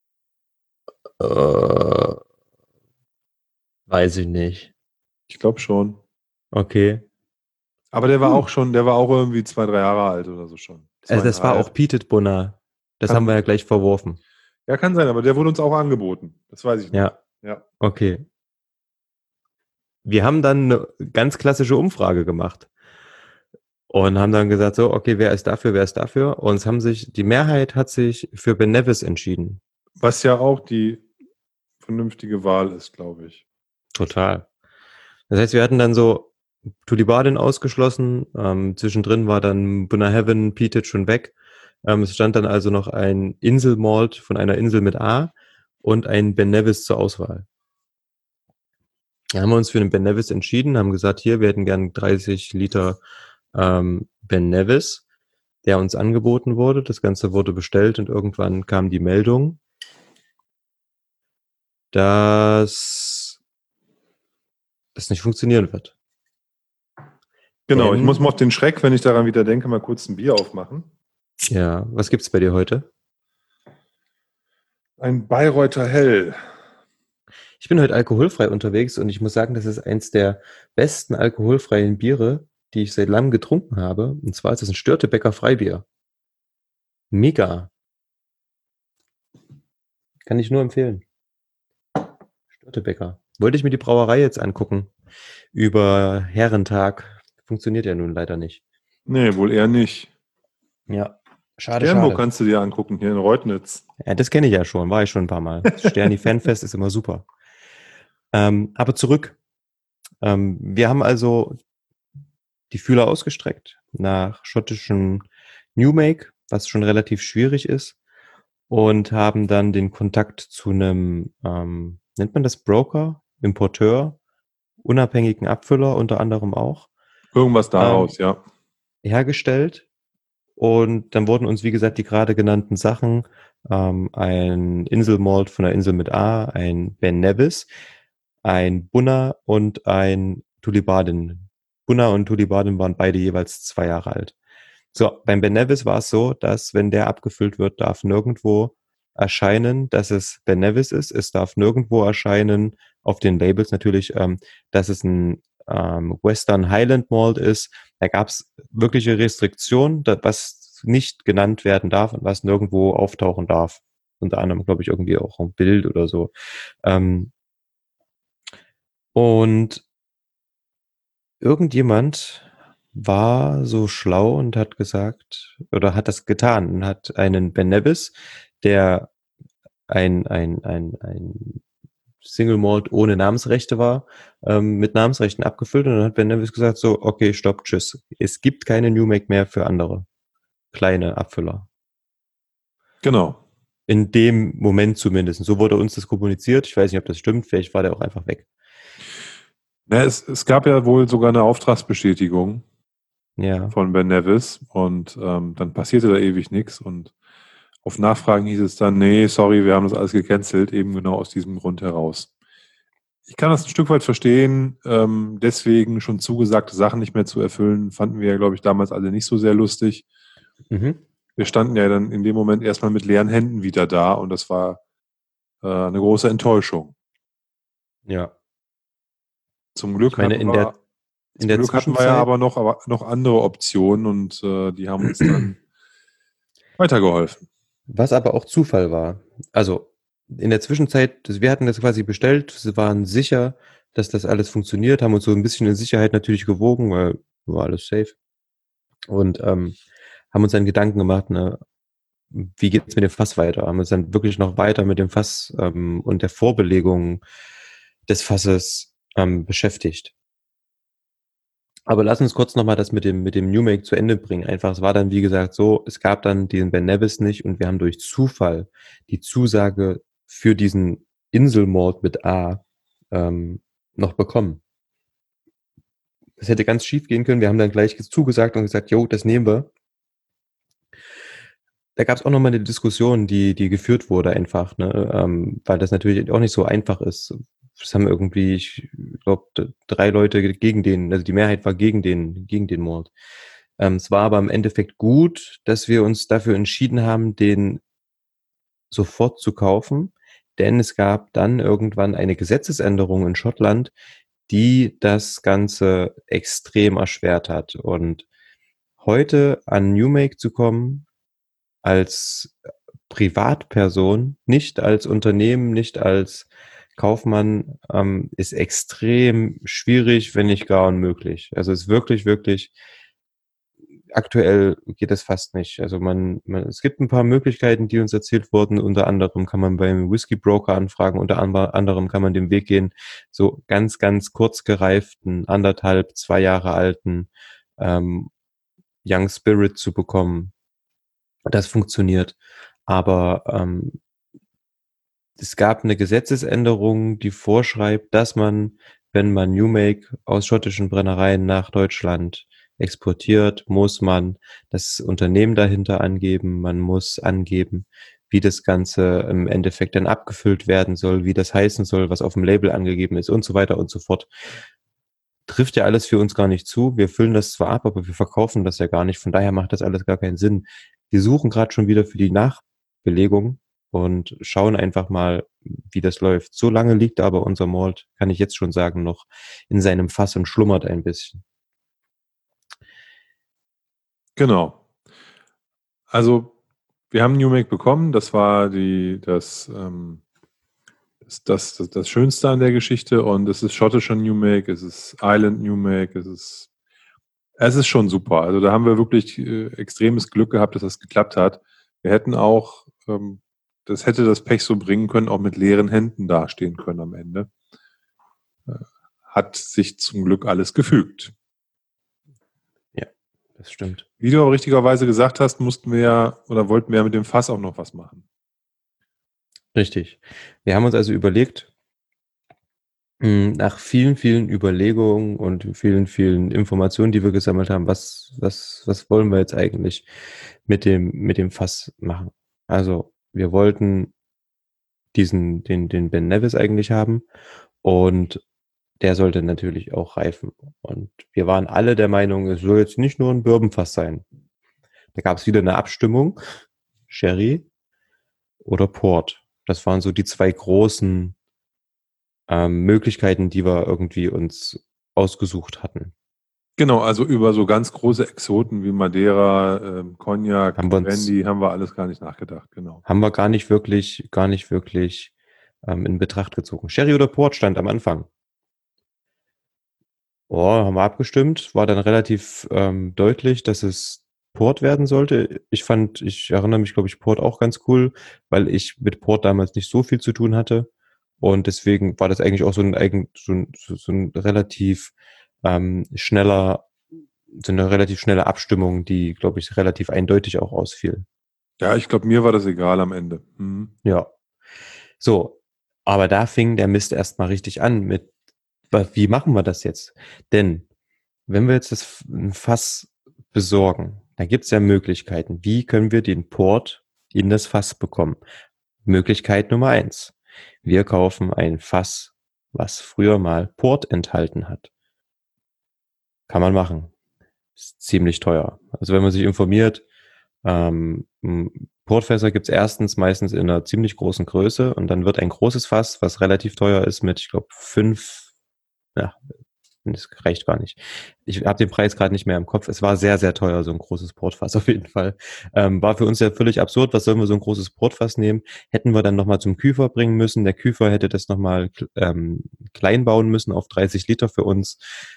Speaker 1: Äh, weiß ich nicht.
Speaker 2: Ich glaube schon.
Speaker 1: Okay.
Speaker 2: Aber der war
Speaker 1: Hm.
Speaker 2: auch schon, der war auch irgendwie zwei, drei Jahre alt oder so schon.
Speaker 1: Also das war auch
Speaker 2: Zweieinhalb.
Speaker 1: Pietet Bunner. Das haben wir
Speaker 2: Kann,
Speaker 1: ja gleich verworfen.
Speaker 2: ja, kann sein, aber der wurde uns auch angeboten. Das weiß ich noch.
Speaker 1: Ja,
Speaker 2: Ja.
Speaker 1: okay. Wir haben dann eine ganz klassische Umfrage gemacht und haben dann gesagt, so, okay, wer ist dafür, wer ist dafür? Und es haben sich, die Mehrheit hat sich für Ben Nevis entschieden.
Speaker 2: Was ja auch die vernünftige Wahl ist, glaube ich.
Speaker 1: Total. Das heißt, wir hatten dann so Tulibadin ausgeschlossen. Ähm, zwischendrin war dann Bunna Heaven, Pietet schon weg. Ähm, es stand dann also noch ein Inselmalt von einer Insel mit A und ein Ben Nevis zur Auswahl. Da haben wir uns für den Ben Nevis entschieden, haben gesagt, hier, wir hätten gern dreißig Liter ähm, Ben Nevis, der uns angeboten wurde. Das Ganze wurde bestellt und irgendwann kam die Meldung, dass das nicht funktionieren wird.
Speaker 2: Genau,
Speaker 1: Denn,
Speaker 2: ich muss mal auf den Schreck, wenn ich daran wieder denke, mal kurz ein Bier aufmachen.
Speaker 1: ja, was gibt's bei dir heute?
Speaker 2: Ein Bayreuther Hell.
Speaker 1: Ich bin heute alkoholfrei unterwegs und ich muss sagen, das ist eins der besten alkoholfreien Biere, die ich seit langem getrunken habe. Und zwar ist es ein Störtebecker Freibier. Mega. Kann ich nur empfehlen. Störtebecker. Wollte ich mir die Brauerei jetzt angucken. Über Herrentag. Funktioniert ja nun leider nicht.
Speaker 2: Nee, wohl eher nicht.
Speaker 1: Ja. Schade,
Speaker 2: Sternburg
Speaker 1: schade.
Speaker 2: kannst du dir angucken, hier in Reutnitz.
Speaker 1: Ja, das kenne ich ja schon. War ich schon ein paar Mal. Das Sterni Fanfest ist immer super. Ähm, aber zurück. Ähm, wir haben also die Fühler ausgestreckt nach schottischem New Make, was schon relativ schwierig ist, und haben dann den Kontakt zu einem, ähm, nennt man das Broker, Importeur, unabhängigen Abfüller unter anderem auch,
Speaker 2: Irgendwas daraus,
Speaker 1: ähm,
Speaker 2: ja.
Speaker 1: hergestellt. Und dann wurden uns, wie gesagt, die gerade genannten Sachen, ähm, ein Inselmalt von der Insel mit A, ein Ben Nevis, ein Bunna und ein Tulibadin. Bunna und Tulibadin waren beide jeweils zwei Jahre alt. So, beim Ben Nevis war es so, dass wenn der abgefüllt wird, darf nirgendwo erscheinen, dass es Ben Nevis ist. Es darf nirgendwo erscheinen, auf den Labels natürlich, ähm, dass es ein ähm, Western Highland Malt ist. Da gab es wirkliche Restriktionen, da, was nicht genannt werden darf und was nirgendwo auftauchen darf. Unter anderem, glaube ich, irgendwie auch ein Bild oder so. Ähm, und irgendjemand war so schlau und hat gesagt, oder hat das getan und hat einen Ben Nevis, der ein, ein, ein, ein Single Malt ohne Namensrechte war, ähm, mit Namensrechten abgefüllt, und dann hat Ben Nevis gesagt, so, okay, stopp, tschüss. Es gibt keine New Make mehr für andere kleine Abfüller.
Speaker 2: Genau.
Speaker 1: In dem Moment zumindest. So wurde uns das kommuniziert. Ich weiß nicht, ob das stimmt. Vielleicht war der auch einfach weg.
Speaker 2: Ja, es, es gab ja wohl sogar eine Auftragsbestätigung
Speaker 1: Ja.
Speaker 2: von Ben Nevis und ähm, dann passierte da ewig nichts und auf Nachfragen hieß es dann, nee, sorry, wir haben das alles gecancelt, eben genau aus diesem Grund heraus. Ich kann das ein Stück weit verstehen, ähm, deswegen schon zugesagte Sachen nicht mehr zu erfüllen, fanden wir ja, glaube ich, damals alle nicht so sehr lustig.
Speaker 1: Mhm.
Speaker 2: Wir standen ja dann in dem Moment erstmal mit leeren Händen wieder da und das war äh, eine große Enttäuschung.
Speaker 1: Ja.
Speaker 2: Zum Glück
Speaker 1: Ich meine,
Speaker 2: hatten
Speaker 1: in
Speaker 2: wir,
Speaker 1: der, in
Speaker 2: zum
Speaker 1: der
Speaker 2: Glück hatten wir ja
Speaker 1: Zwischenzeit,
Speaker 2: aber noch, aber noch andere Optionen und äh, die haben uns dann weitergeholfen.
Speaker 1: was aber auch Zufall war. Also in der Zwischenzeit, das- wir hatten das quasi bestellt, sie waren sicher, dass das alles funktioniert, haben uns so ein bisschen in Sicherheit natürlich gewogen, weil war alles safe. Und ähm, haben uns dann Gedanken gemacht, ne, wie geht's mit dem Fass weiter? Haben uns dann wirklich noch weiter mit dem Fass ähm, und der Vorbelegung des Fasses ähm, beschäftigt. Aber lass uns kurz nochmal das mit dem, mit dem New Make zu Ende bringen. Einfach, es war dann, wie gesagt, so, es gab dann diesen Ben Nevis nicht und wir haben durch Zufall die Zusage für diesen Inselmord mit A ähm, noch bekommen. Das hätte ganz schief gehen können. Wir haben dann gleich zugesagt und gesagt, jo, das nehmen wir. Da gab es auch nochmal eine Diskussion, die, die geführt wurde einfach, ne? ähm, weil das natürlich auch nicht so einfach ist. Es haben irgendwie, ich glaube, drei Leute gegen den, also die Mehrheit war gegen den, gegen den Mord. Ähm, es war aber im Endeffekt gut, dass wir uns dafür entschieden haben, den sofort zu kaufen. denn es gab dann irgendwann eine Gesetzesänderung in Schottland, die das Ganze extrem erschwert hat. Und heute an New Make zu kommen, als Privatperson, nicht als Unternehmen, nicht als Kaufmann, ähm, ist extrem schwierig, wenn nicht gar unmöglich. Also es ist wirklich, wirklich, aktuell geht das fast nicht. Also man, man, es gibt ein paar Möglichkeiten, die uns erzählt wurden. Unter anderem kann man beim Whisky Broker anfragen, unter anderem kann man den Weg gehen, so ganz, ganz kurz gereiften, anderthalb, zwei Jahre alten ähm, Young Spirit zu bekommen. Das funktioniert. Aber ähm, es gab eine Gesetzesänderung, die vorschreibt, dass man, wenn man New Make aus schottischen Brennereien nach Deutschland exportiert, muss man das Unternehmen dahinter angeben. Man muss angeben, wie das Ganze im Endeffekt dann abgefüllt werden soll, wie das heißen soll, was auf dem Label angegeben ist und so weiter und so fort. Trifft ja alles für uns gar nicht zu. Wir füllen das zwar ab, aber wir verkaufen das ja gar nicht. Von daher macht das alles gar keinen Sinn. Wir suchen gerade schon wieder für die Nachbelegung und schauen einfach mal, wie das läuft. So lange liegt aber unser Malt, kann ich jetzt schon sagen, noch in seinem Fass und schlummert ein bisschen.
Speaker 2: Genau. Also wir haben New Make bekommen. Das war die, das, ähm, das, das, das, das Schönste an der Geschichte. Und es ist schottischer New Make, es ist Island New Make, es ist, es ist schon super. Also da haben wir wirklich äh, extremes Glück gehabt, dass das geklappt hat. Wir hätten auch, ähm, das hätte das Pech so bringen können, auch mit leeren Händen dastehen können am Ende. Äh, hat sich zum Glück alles gefügt.
Speaker 1: Ja, das stimmt.
Speaker 2: Wie du aber richtigerweise gesagt hast, mussten wir ja oder wollten wir ja mit dem Fass auch noch was machen.
Speaker 1: Richtig. Wir haben uns also überlegt, nach vielen, vielen Überlegungen und vielen, vielen Informationen, die wir gesammelt haben, was, was, was wollen wir jetzt eigentlich mit dem, mit dem Fass machen? Also, wir wollten diesen, den, den Ben Nevis eigentlich haben und der sollte natürlich auch reifen. Und wir waren alle der Meinung, es soll jetzt nicht nur ein Bourbonfass sein. Da gab es wieder eine Abstimmung, Sherry oder Port. Das waren so die zwei großen ähm, Möglichkeiten, die wir irgendwie uns ausgesucht hatten.
Speaker 2: Genau, also über so ganz große Exoten wie Madeira, ähm, Cognac,
Speaker 1: Haben wir uns-
Speaker 2: Brandy haben wir alles gar nicht nachgedacht, genau.
Speaker 1: Haben wir gar nicht wirklich, gar nicht wirklich ähm, in Betracht gezogen. Sherry oder Port stand am Anfang. Oh, haben wir abgestimmt, war dann relativ ähm, deutlich, dass es Port werden sollte. Ich fand, ich erinnere mich, glaube ich, Port auch ganz cool, weil ich mit Port damals nicht so viel zu tun hatte. Und deswegen war das eigentlich auch so ein, eigen, so ein, so so ein relativ ähm, schneller, so eine relativ schnelle Abstimmung, die, glaube ich, relativ eindeutig auch ausfiel.
Speaker 2: Ja, ich glaube, mir war das egal am Ende. Mhm.
Speaker 1: Ja. So, aber da fing der Mist erstmal richtig an mit, wa- wie machen wir das jetzt? Denn wenn wir jetzt das F- ein Fass besorgen, da gibt es ja Möglichkeiten. Wie können wir den Port in das Fass bekommen? Möglichkeit Nummer eins. Wir kaufen ein Fass, was früher mal Port enthalten hat. Kann man machen. Ist ziemlich teuer. Also wenn man sich informiert, ähm, m, Portfässer gibt's erstens meistens in einer ziemlich großen Größe und dann wird ein großes Fass, was relativ teuer ist, mit, ich glaube, fünf, ja, das reicht gar nicht. Ich habe den Preis gerade nicht mehr im Kopf. Es war sehr, sehr teuer, so ein großes Portfass auf jeden Fall. Ähm, war für uns ja völlig absurd. Was sollen wir so ein großes Portfass nehmen? Hätten wir dann nochmal zum Küfer bringen müssen. Der Küfer hätte das nochmal ähm, klein bauen müssen auf dreißig Liter für uns.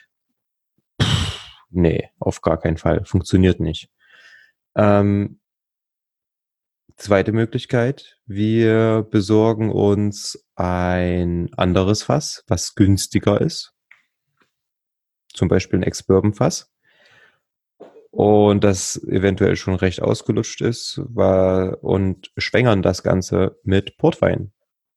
Speaker 1: Nee, auf gar keinen Fall. Funktioniert nicht. Ähm, zweite Möglichkeit, wir besorgen uns ein anderes Fass, was günstiger ist. Zum Beispiel ein Ex-Bourbon-Fass. Und das eventuell schon recht ausgelutscht ist, war, und schwängern das Ganze mit Portwein.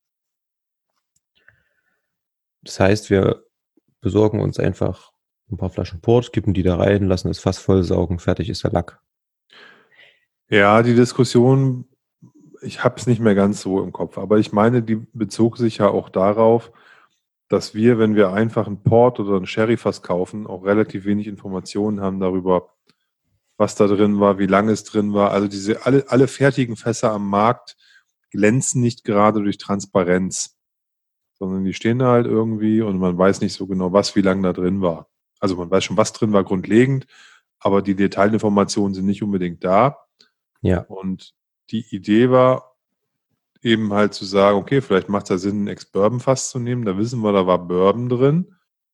Speaker 1: Das heißt, wir besorgen uns einfach ein paar Flaschen Port, kippen die da rein, lassen das Fass vollsaugen, fertig ist der Lack.
Speaker 2: Ja, die Diskussion, ich habe es nicht mehr ganz so im Kopf, aber ich meine, die bezog sich ja auch darauf, dass wir, wenn wir einfach einen Port oder einen Sherryfass kaufen, auch relativ wenig Informationen haben darüber, was da drin war, wie lange es drin war. Also diese alle, alle fertigen Fässer am Markt, glänzen nicht gerade durch Transparenz, sondern die stehen da halt irgendwie und man weiß nicht so genau, was wie lange da drin war. Also man weiß schon, was drin war, grundlegend, aber die Detailinformationen sind nicht unbedingt da.
Speaker 1: Ja.
Speaker 2: Und die Idee war eben halt zu sagen, okay, vielleicht macht es ja Sinn, ein Ex-Bourbon-Fass zu nehmen. Da wissen wir, da war Bourbon drin.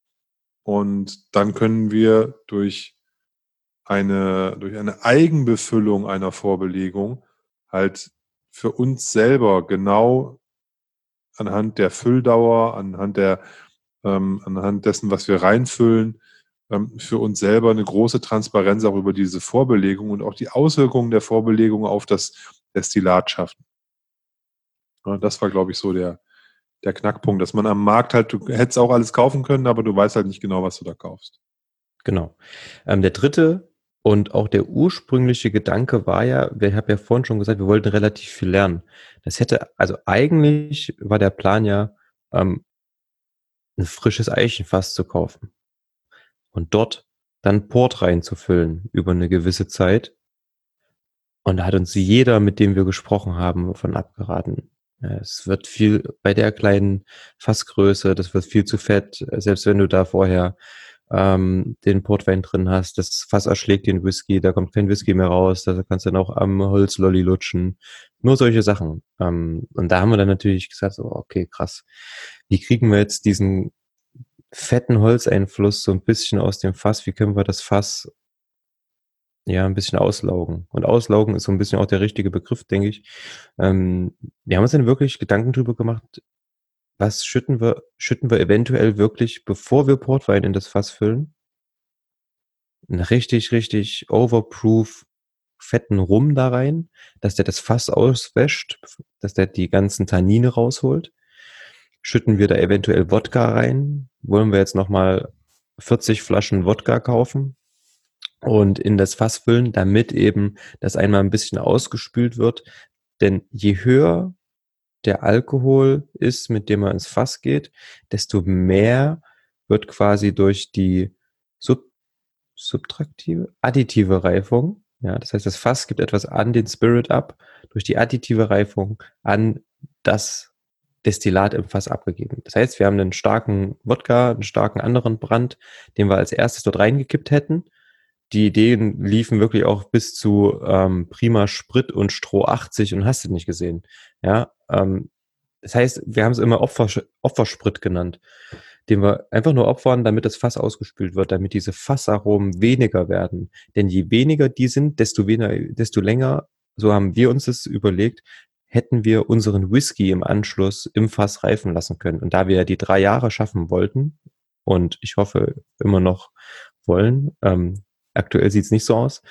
Speaker 2: Und dann können wir durch eine, durch eine Eigenbefüllung einer Vorbelegung halt für uns selber genau anhand der Fülldauer, anhand der, ähm, anhand dessen, was wir reinfüllen, ähm, für uns selber eine große Transparenz auch über diese Vorbelegung und auch die Auswirkungen der Vorbelegung auf das Destillat schaffen. Ja, das war, glaube ich, so der, der Knackpunkt, dass man am Markt halt, du hättest auch alles kaufen können, aber du weißt halt nicht genau, was du da kaufst.
Speaker 1: Genau. Ähm, der dritte und auch der ursprüngliche Gedanke war ja, ich habe ja vorhin schon gesagt, wir wollten relativ viel lernen. Das hätte, also eigentlich war der Plan ja, ähm, ein frisches Eichenfass zu kaufen und dort dann Port reinzufüllen über eine gewisse Zeit. Und da hat uns jeder, mit dem wir gesprochen haben, von abgeraten. Ja, es wird viel bei der kleinen Fassgröße, das wird viel zu fett, selbst wenn du da vorher ähm, den Portwein drin hast, das Fass erschlägt den Whisky, da kommt kein Whisky mehr raus, da kannst du dann auch am Holzlolli lutschen. Nur solche Sachen. Ähm, und da haben wir dann natürlich gesagt, so, okay, krass, wie kriegen wir jetzt diesen fetten Holzeinfluss so ein bisschen aus dem Fass, wie können wir das Fass ja ein bisschen auslaugen? Und auslaugen ist so ein bisschen auch der richtige Begriff, denke ich. Ähm, wir haben uns dann wirklich Gedanken drüber gemacht, was schütten wir, schütten wir eventuell wirklich, bevor wir Portwein in das Fass füllen? Einen richtig, richtig overproof fetten Rum da rein, dass der das Fass auswäscht, dass der die ganzen Tannine rausholt. Schütten wir da eventuell Wodka rein? Wollen wir jetzt nochmal vierzig Flaschen Wodka kaufen und in das Fass füllen, damit eben das einmal ein bisschen ausgespült wird? Denn je höher der Alkohol ist, mit dem man ins Fass geht, desto mehr wird quasi durch die Sub subtraktive, additive Reifung, ja, das heißt, das Fass gibt etwas an den Spirit ab, durch die additive Reifung an das Destillat im Fass abgegeben. Das heißt, wir haben einen starken Wodka, einen starken anderen Brand, den wir als erstes dort reingekippt hätten. Die Ideen liefen wirklich auch bis zu ähm, Prima Sprit und Stroh achtzig und hast du nicht gesehen. Ja, ähm, das heißt, wir haben es immer Opfer, Opfersprit genannt, den wir einfach nur opfern, damit das Fass ausgespült wird, damit diese Fassaromen weniger werden. Denn je weniger die sind, desto weniger, desto länger, so haben wir uns das überlegt, hätten wir unseren Whisky im Anschluss im Fass reifen lassen können. Und da wir ja die drei Jahre schaffen wollten und ich hoffe immer noch wollen, ähm, aktuell sieht es nicht so aus,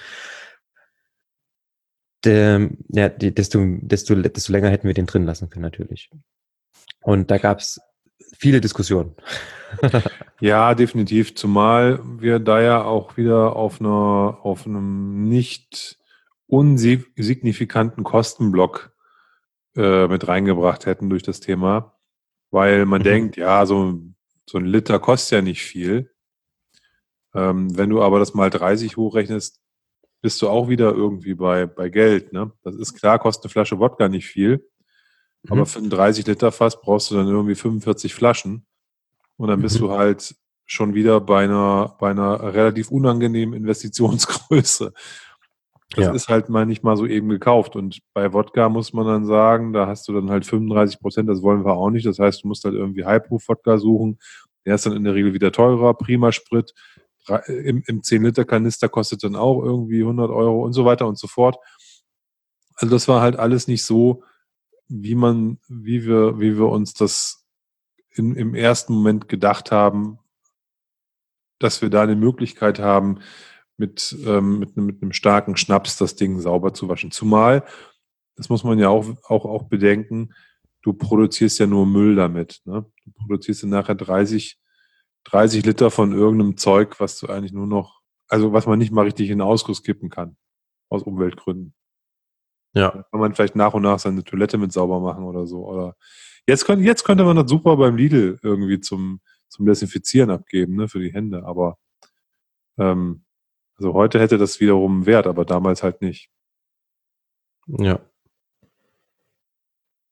Speaker 1: der, ja, die, desto, desto, desto länger hätten wir den drin lassen können natürlich. Und da gab es viele Diskussionen.
Speaker 2: Ja, definitiv. Zumal wir da ja auch wieder auf einer, auf einem nicht unsignifikanten Kostenblock äh, mit reingebracht hätten durch das Thema. Weil man
Speaker 1: Mhm.
Speaker 2: denkt, ja, so, so ein Liter kostet ja nicht viel. Ähm, wenn du aber das mal dreißig hochrechnest, bist du auch wieder irgendwie bei, bei Geld. Ne? Das ist klar, kostet eine Flasche Wodka nicht viel. Aber
Speaker 1: Mhm.
Speaker 2: für ein dreißig Liter Fass brauchst du dann irgendwie fünfundvierzig Flaschen. Und dann bist
Speaker 1: Mhm.
Speaker 2: du halt schon wieder bei einer, bei einer relativ unangenehmen Investitionsgröße. Das
Speaker 1: Ja.
Speaker 2: ist halt mal nicht mal so eben gekauft. Und bei Wodka muss man dann sagen, da hast du dann halt fünfunddreißig Prozent, das wollen wir auch nicht. Das heißt, du musst halt irgendwie High-Proof-Wodka suchen. Der ist dann in der Regel wieder teurer, Prima Sprit. Im, im zehn Liter Kanister kostet dann auch irgendwie hundert Euro und so weiter und so fort. Also das war halt alles nicht so, wie man, wie wir, wie wir uns das in, im ersten Moment gedacht haben, dass wir da eine Möglichkeit haben, mit, ähm, mit, einem, mit einem starken Schnaps das Ding sauber zu waschen. Zumal, das muss man ja auch, auch, auch bedenken, du produzierst ja nur Müll damit. Ne? Du produzierst dann nachher dreißig, dreißig Liter von irgendeinem Zeug, was du eigentlich nur noch, also was man nicht mal richtig in den Ausguss kippen kann, aus Umweltgründen.
Speaker 1: Ja.
Speaker 2: Da kann man vielleicht nach und nach seine Toilette mit sauber machen oder so. Oder jetzt, könnte, jetzt könnte man das super beim Lidl irgendwie zum, zum Desinfizieren abgeben, ne, für die Hände. Aber ähm, also heute hätte das wiederum einen Wert, aber damals halt nicht.
Speaker 1: Ja.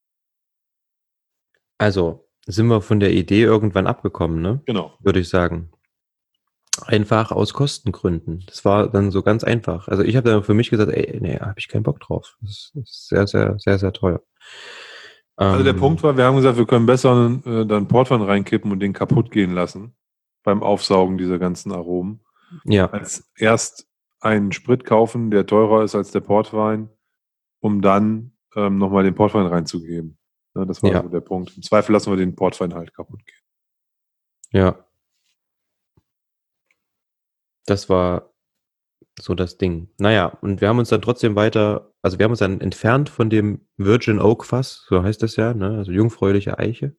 Speaker 1: Also sind wir von der Idee irgendwann abgekommen, ne?
Speaker 2: Genau.
Speaker 1: Würde ich sagen. Einfach aus Kostengründen. Das war dann so ganz einfach. Also ich habe dann für mich gesagt, ey, nee, habe ich keinen Bock drauf. Das ist sehr, sehr, sehr, sehr teuer.
Speaker 2: Also der
Speaker 1: Ähm,
Speaker 2: Punkt war, wir haben gesagt, wir können besser äh, dann Portwein reinkippen und den kaputt gehen lassen beim Aufsaugen dieser ganzen Aromen,
Speaker 1: ja,
Speaker 2: als erst einen Sprit kaufen, der teurer ist als der Portwein, um dann ähm, nochmal den Portwein reinzugeben. Ja, das war
Speaker 1: ja,
Speaker 2: so der Punkt. Im Zweifel lassen wir den Portwein halt kaputt gehen.
Speaker 1: ja. Das war so das Ding. Naja, und wir haben uns dann trotzdem weiter, also wir haben uns dann entfernt von dem Virgin Oak Fass, so heißt das ja, ne? Also jungfräuliche Eiche.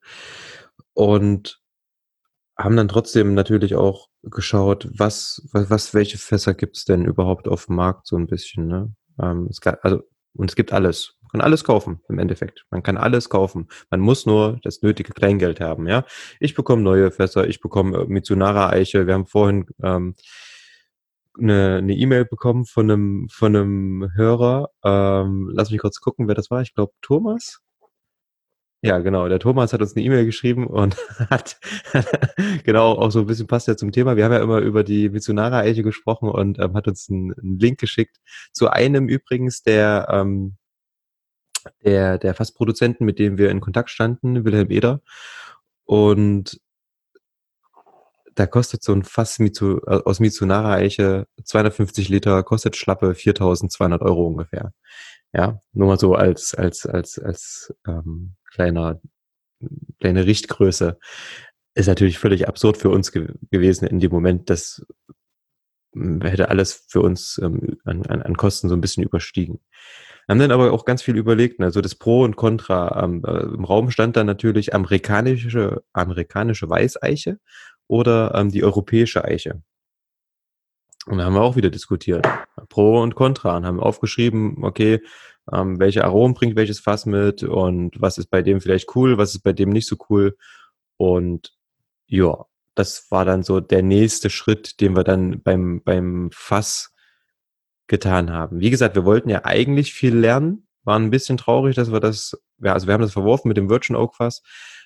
Speaker 1: Und haben dann trotzdem natürlich auch geschaut, was, was, was welche Fässer gibt's denn überhaupt auf dem Markt, so ein bisschen, ne? Ähm, es gab, also, und es gibt alles. Man kann alles kaufen, im Endeffekt. Man kann alles kaufen. Man muss nur das nötige Kleingeld haben, ja? Ich bekomme neue Fässer, ich bekomme äh, Mitsunara-Eiche. Wir haben vorhin ähm, eine eine E-Mail bekommen von einem von einem Hörer. Ähm, lass mich kurz gucken, wer das war. Ich glaube, Thomas. Ja, genau. Der Thomas hat uns eine E-Mail geschrieben und hat genau auch so ein bisschen passt ja zum Thema. Wir haben ja immer über die Mitsunara-Eiche gesprochen und ähm, hat uns einen, einen Link geschickt zu einem übrigens der ähm, der der Fassproduzenten, mit dem wir in Kontakt standen, Wilhelm Eder. Und da kostet so ein Fass Mitsu, äh, aus Mitsunara-Eiche zweihundertfünfzig Liter, kostet schlappe viertausendzweihundert Euro ungefähr. Ja, nur mal so als als als als ähm, kleiner kleine Richtgröße. Ist natürlich völlig absurd für uns ge gewesen in dem Moment. Das m, hätte alles für uns ähm, an, an, an Kosten so ein bisschen überstiegen. Haben dann aber auch ganz viel überlegt, ne? Also das Pro und Contra. Ähm, äh, im Raum stand dann natürlich amerikanische, amerikanische Weißeiche oder ähm, die europäische Eiche. Und da haben wir auch wieder diskutiert. Pro und Contra und haben aufgeschrieben, okay, ähm, welche Aromen bringt welches Fass mit und was ist bei dem vielleicht cool, was ist bei dem nicht so cool. Und ja, das war dann so der nächste Schritt, den wir dann beim, beim Fass getan haben. Wie gesagt, wir wollten ja eigentlich viel lernen, waren ein bisschen traurig, dass wir das, ja, also wir haben das verworfen mit dem Virgin Oak Fass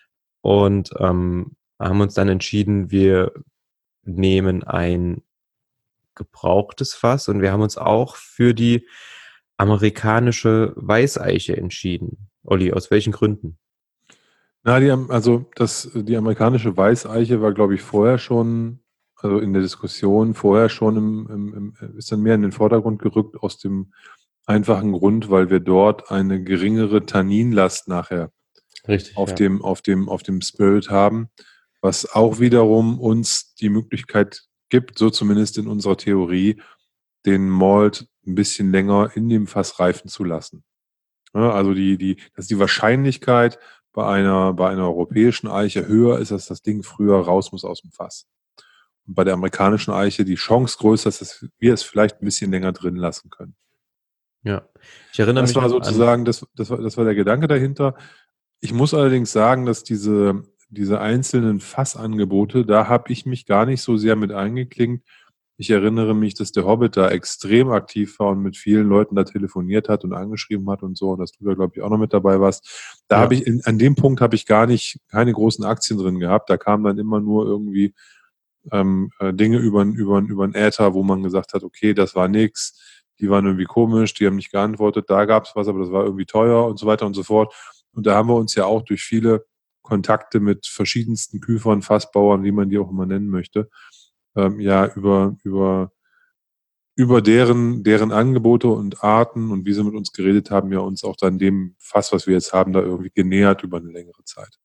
Speaker 1: und ähm, haben uns dann entschieden, wir nehmen ein gebrauchtes Fass und wir haben uns auch für die amerikanische Weißeiche entschieden. Olli, aus welchen Gründen?
Speaker 2: Na, die, am- also das, die amerikanische Weißeiche war, glaube ich, vorher schon, also in der Diskussion vorher schon im, im, im, ist dann mehr in den Vordergrund gerückt aus dem einfachen Grund, weil wir dort eine geringere Tanninlast nachher
Speaker 1: Richtig,
Speaker 2: auf
Speaker 1: ja.
Speaker 2: dem, auf dem, auf dem Spirit haben, was auch wiederum uns die Möglichkeit gibt, so zumindest in unserer Theorie, den Malt ein bisschen länger in dem Fass reifen zu lassen. Ja, also die, die, dass die Wahrscheinlichkeit bei einer, bei einer europäischen Eiche höher ist, dass das Ding früher raus muss aus dem Fass. Und bei der amerikanischen Eiche die Chance größer ist, dass wir es vielleicht ein bisschen länger drin lassen können.
Speaker 1: Ja. Ich erinnere
Speaker 2: Das
Speaker 1: mich
Speaker 2: war
Speaker 1: noch an,
Speaker 2: sozusagen, das, das war, das war der Gedanke dahinter. Ich muss allerdings sagen, dass diese, diese einzelnen Fassangebote, da habe ich mich gar nicht so sehr mit eingeklinkt. Ich erinnere mich, dass der Hobbit da extrem aktiv war und mit vielen Leuten da telefoniert hat und angeschrieben hat und so, und dass du da, glaube ich, auch noch mit dabei warst. Da habe
Speaker 1: ja,
Speaker 2: ich, in, an dem Punkt habe ich gar nicht, keine großen Aktien drin gehabt. Da kamen dann immer nur irgendwie ähm, äh, Dinge über, über, über einen Äther, wo man gesagt hat, okay, das war nix, die waren irgendwie komisch, die haben nicht geantwortet, da gab es was, aber das war irgendwie teuer und so weiter und so fort. Und da haben wir uns ja auch durch viele Kontakte mit verschiedensten Küfern, Fassbauern, wie man die auch immer nennen möchte, ähm, ja, über, über, über deren, deren Angebote und Arten und wie sie mit uns geredet haben, ja uns auch dann dem Fass, was wir jetzt haben, da irgendwie genähert über eine längere Zeit.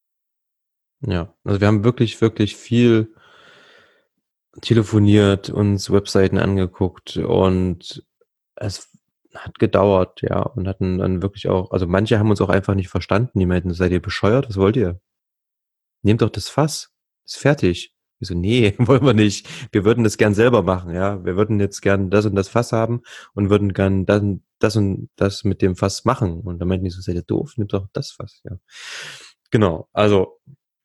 Speaker 1: ja. Also wir haben wirklich, wirklich viel telefoniert, uns Webseiten angeguckt und es hat gedauert, ja, und hatten dann wirklich auch, also manche haben uns auch einfach nicht verstanden. Die meinten, seid ihr bescheuert? Was wollt ihr? Nehmt doch das Fass. Ist fertig. Ich so, nee, wollen wir nicht. Wir würden das gern selber machen, ja. Wir würden jetzt gern das und das Fass haben und würden gern dann das und das mit dem Fass machen. Und dann meinten die so, seid ihr doof? Nehmt doch das Fass, ja. Genau. Also,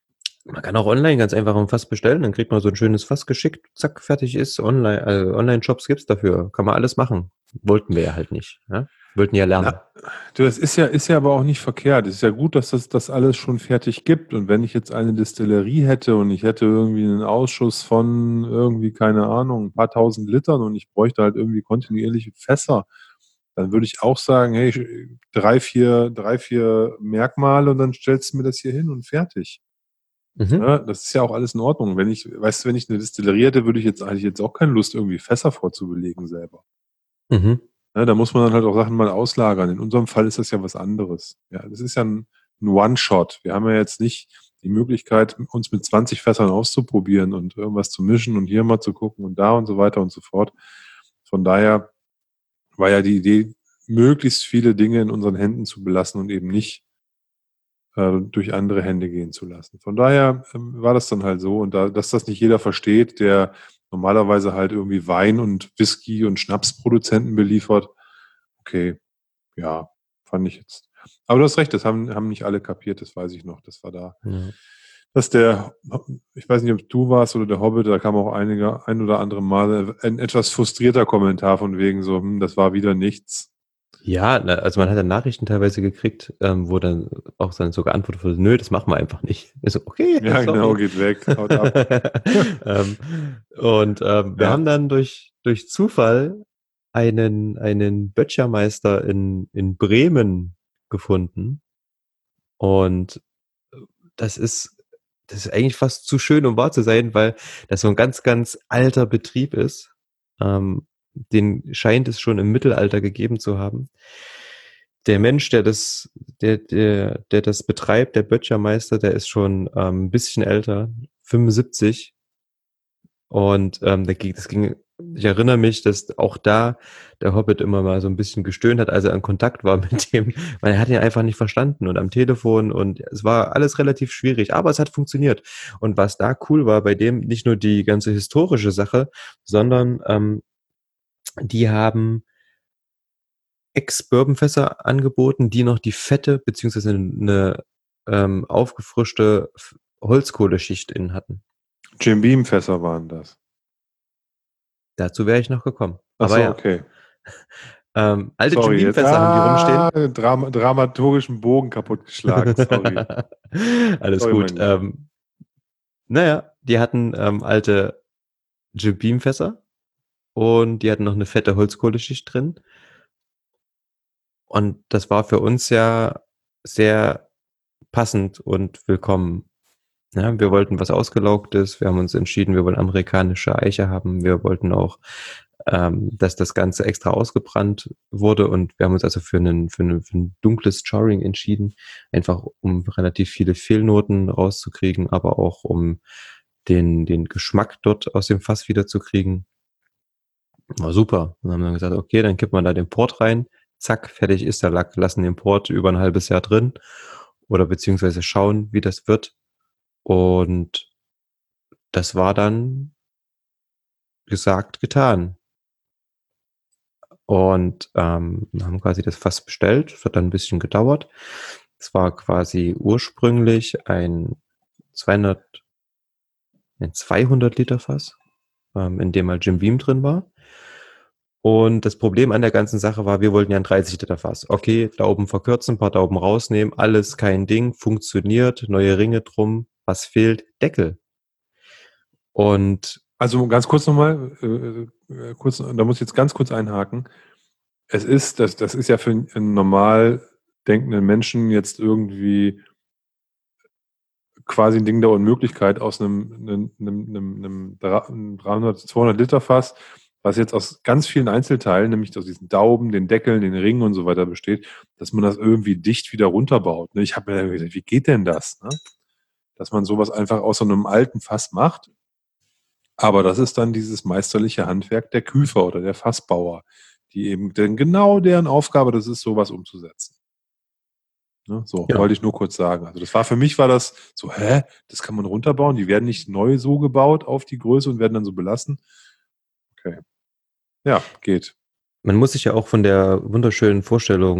Speaker 1: Man kann auch online ganz einfach ein Fass bestellen, dann kriegt man so ein schönes Fass geschickt, zack, fertig ist. Online, also Online-Shops gibt's dafür, kann man alles machen. Wollten wir ja halt nicht, ne? Wollten ja lernen.
Speaker 2: Na, du, das ist ja, ist ja aber auch nicht verkehrt. Es ist ja gut, dass das, das alles schon fertig gibt. Und wenn ich jetzt eine Distillerie hätte und ich hätte irgendwie einen Ausschuss von irgendwie, keine Ahnung, ein paar tausend Litern und ich bräuchte halt irgendwie kontinuierliche Fässer, dann würde ich auch sagen, hey, drei, vier, drei, vier Merkmale und dann stellst du mir das hier hin und fertig.
Speaker 1: Mhm.
Speaker 2: Ja, das ist ja auch alles in Ordnung. Wenn ich, weißt du, wenn ich eine Distillerie hätte, würde ich jetzt eigentlich jetzt auch keine Lust, irgendwie Fässer vorzubelegen selber.
Speaker 1: Mhm.
Speaker 2: Ja, da muss man dann halt auch Sachen mal auslagern. In unserem Fall ist das ja was anderes. Ja, das ist ja ein, ein One-Shot. Wir haben ja jetzt nicht die Möglichkeit, uns mit zwanzig Fässern auszuprobieren und irgendwas zu mischen und hier mal zu gucken und da und so weiter und so fort. Von daher war ja die Idee, möglichst viele Dinge in unseren Händen zu belassen und eben nicht äh, durch andere Hände gehen zu lassen. Von daher ähm, war das dann halt so. Und da, dass das nicht jeder versteht, der normalerweise halt irgendwie Wein und Whisky und Schnapsproduzenten beliefert, okay, ja, fand ich jetzt. Aber du hast recht, das haben, haben nicht alle kapiert, das weiß ich noch. Das war da.
Speaker 1: Ja.
Speaker 2: Dass der, ich weiß nicht, ob du warst oder der Hobbit, da kam auch einige, ein oder andere Mal ein etwas frustrierter Kommentar von wegen so, hm, das war wieder nichts.
Speaker 1: Ja, na, also man hat dann Nachrichten teilweise gekriegt, ähm, wo dann auch dann so geantwortet wurde, nö, das machen wir einfach nicht. Ich so, okay,
Speaker 2: Ja, genau,
Speaker 1: sorry.
Speaker 2: geht weg, haut ab.
Speaker 1: ähm, und ähm, wir
Speaker 2: Ja.
Speaker 1: haben dann durch, durch Zufall einen, einen Böttchermeister in, in Bremen gefunden. Und das ist, das ist eigentlich fast zu schön, um wahr zu sein, weil das so ein ganz, ganz alter Betrieb ist. Ähm, den scheint es schon im Mittelalter gegeben zu haben. Der Mensch, der das, der, der, der das betreibt, der Böttchermeister, der ist schon ähm, ein bisschen älter, fünfundsiebzig. Und ähm, das ging, das ging, ich erinnere mich, dass auch da der Hobbit immer mal so ein bisschen gestöhnt hat, als er in Kontakt war mit dem, weil er hat ihn einfach nicht verstanden und am Telefon und es war alles relativ schwierig, aber es hat funktioniert. Und was da cool war bei dem, nicht nur die ganze historische Sache, sondern ähm, die haben Ex-Bourbonfässer angeboten, die noch die fette beziehungsweise eine ähm, aufgefrischte F- Holzkohleschicht innen hatten.
Speaker 2: Jim Beam Fässer waren das.
Speaker 1: Dazu wäre ich noch gekommen.
Speaker 2: Ach
Speaker 1: Aber
Speaker 2: so,
Speaker 1: ja,
Speaker 2: okay.
Speaker 1: ähm, alte Jim
Speaker 2: Sorry,
Speaker 1: Beam
Speaker 2: jetzt,
Speaker 1: Fässer haben die
Speaker 2: ah,
Speaker 1: rumstehen.
Speaker 2: Dram dramaturgischen Bogen kaputtgeschlagen, sorry.
Speaker 1: Alles
Speaker 2: Sorry,
Speaker 1: gut.
Speaker 2: mein Lieber.
Speaker 1: Ähm, naja, die hatten ähm, alte Jim Beam Fässer und die hatten noch eine fette Holzkohleschicht drin. Und das war für uns ja sehr passend und willkommen. Ja, wir wollten was Ausgelaugtes, wir haben uns entschieden, wir wollen amerikanische Eiche haben, wir wollten auch, ähm, dass das Ganze extra ausgebrannt wurde und wir haben uns also für, einen, für, einen, für ein dunkles Charring entschieden, einfach um relativ viele Fehlnoten rauszukriegen, aber auch um den, den Geschmack dort aus dem Fass wiederzukriegen. War super. Und dann haben wir gesagt, okay, dann kippt man da den Port rein, zack, fertig ist der Lack, lassen den Port über ein halbes Jahr drin oder beziehungsweise schauen, wie das wird. Und das war dann gesagt, getan. Und ähm, haben quasi das Fass bestellt. Das hat dann ein bisschen gedauert. Es war quasi ursprünglich ein zweihundert, ein zweihundert Liter Fass, ähm, in dem mal Jim Beam drin war. Und das Problem an der ganzen Sache war, wir wollten ja ein dreißig Liter Fass. Okay, Dauben verkürzen, ein paar Dauben rausnehmen, alles kein Ding, funktioniert, neue Ringe drum. Was fehlt? Deckel. Und
Speaker 2: Also ganz kurz nochmal, äh, äh, kurz, da muss ich jetzt ganz kurz einhaken. Es ist, das, das ist ja für einen normal denkenden Menschen jetzt irgendwie quasi ein Ding der Unmöglichkeit aus einem, einem, einem, einem, einem dreihundert, zweihundert Liter Fass, was jetzt aus ganz vielen Einzelteilen, nämlich aus diesen Dauben, den Deckeln, den Ringen und so weiter besteht, dass man das irgendwie dicht wieder runterbaut. Ne? Ich habe mir dann gedacht, wie geht denn das? Ne? Dass man sowas einfach aus so einem alten Fass macht. Aber das ist dann dieses meisterliche Handwerk der Küfer oder der Fassbauer, die eben, denn genau deren Aufgabe das ist, sowas umzusetzen. Ne? So,
Speaker 1: ja,
Speaker 2: wollte ich nur kurz sagen. Also das war für mich war das so, hä, das kann man runterbauen, die werden nicht neu so gebaut auf die Größe und werden dann so belassen. Okay. Ja, geht.
Speaker 1: man muss sich ja auch von der wunderschönen Vorstellung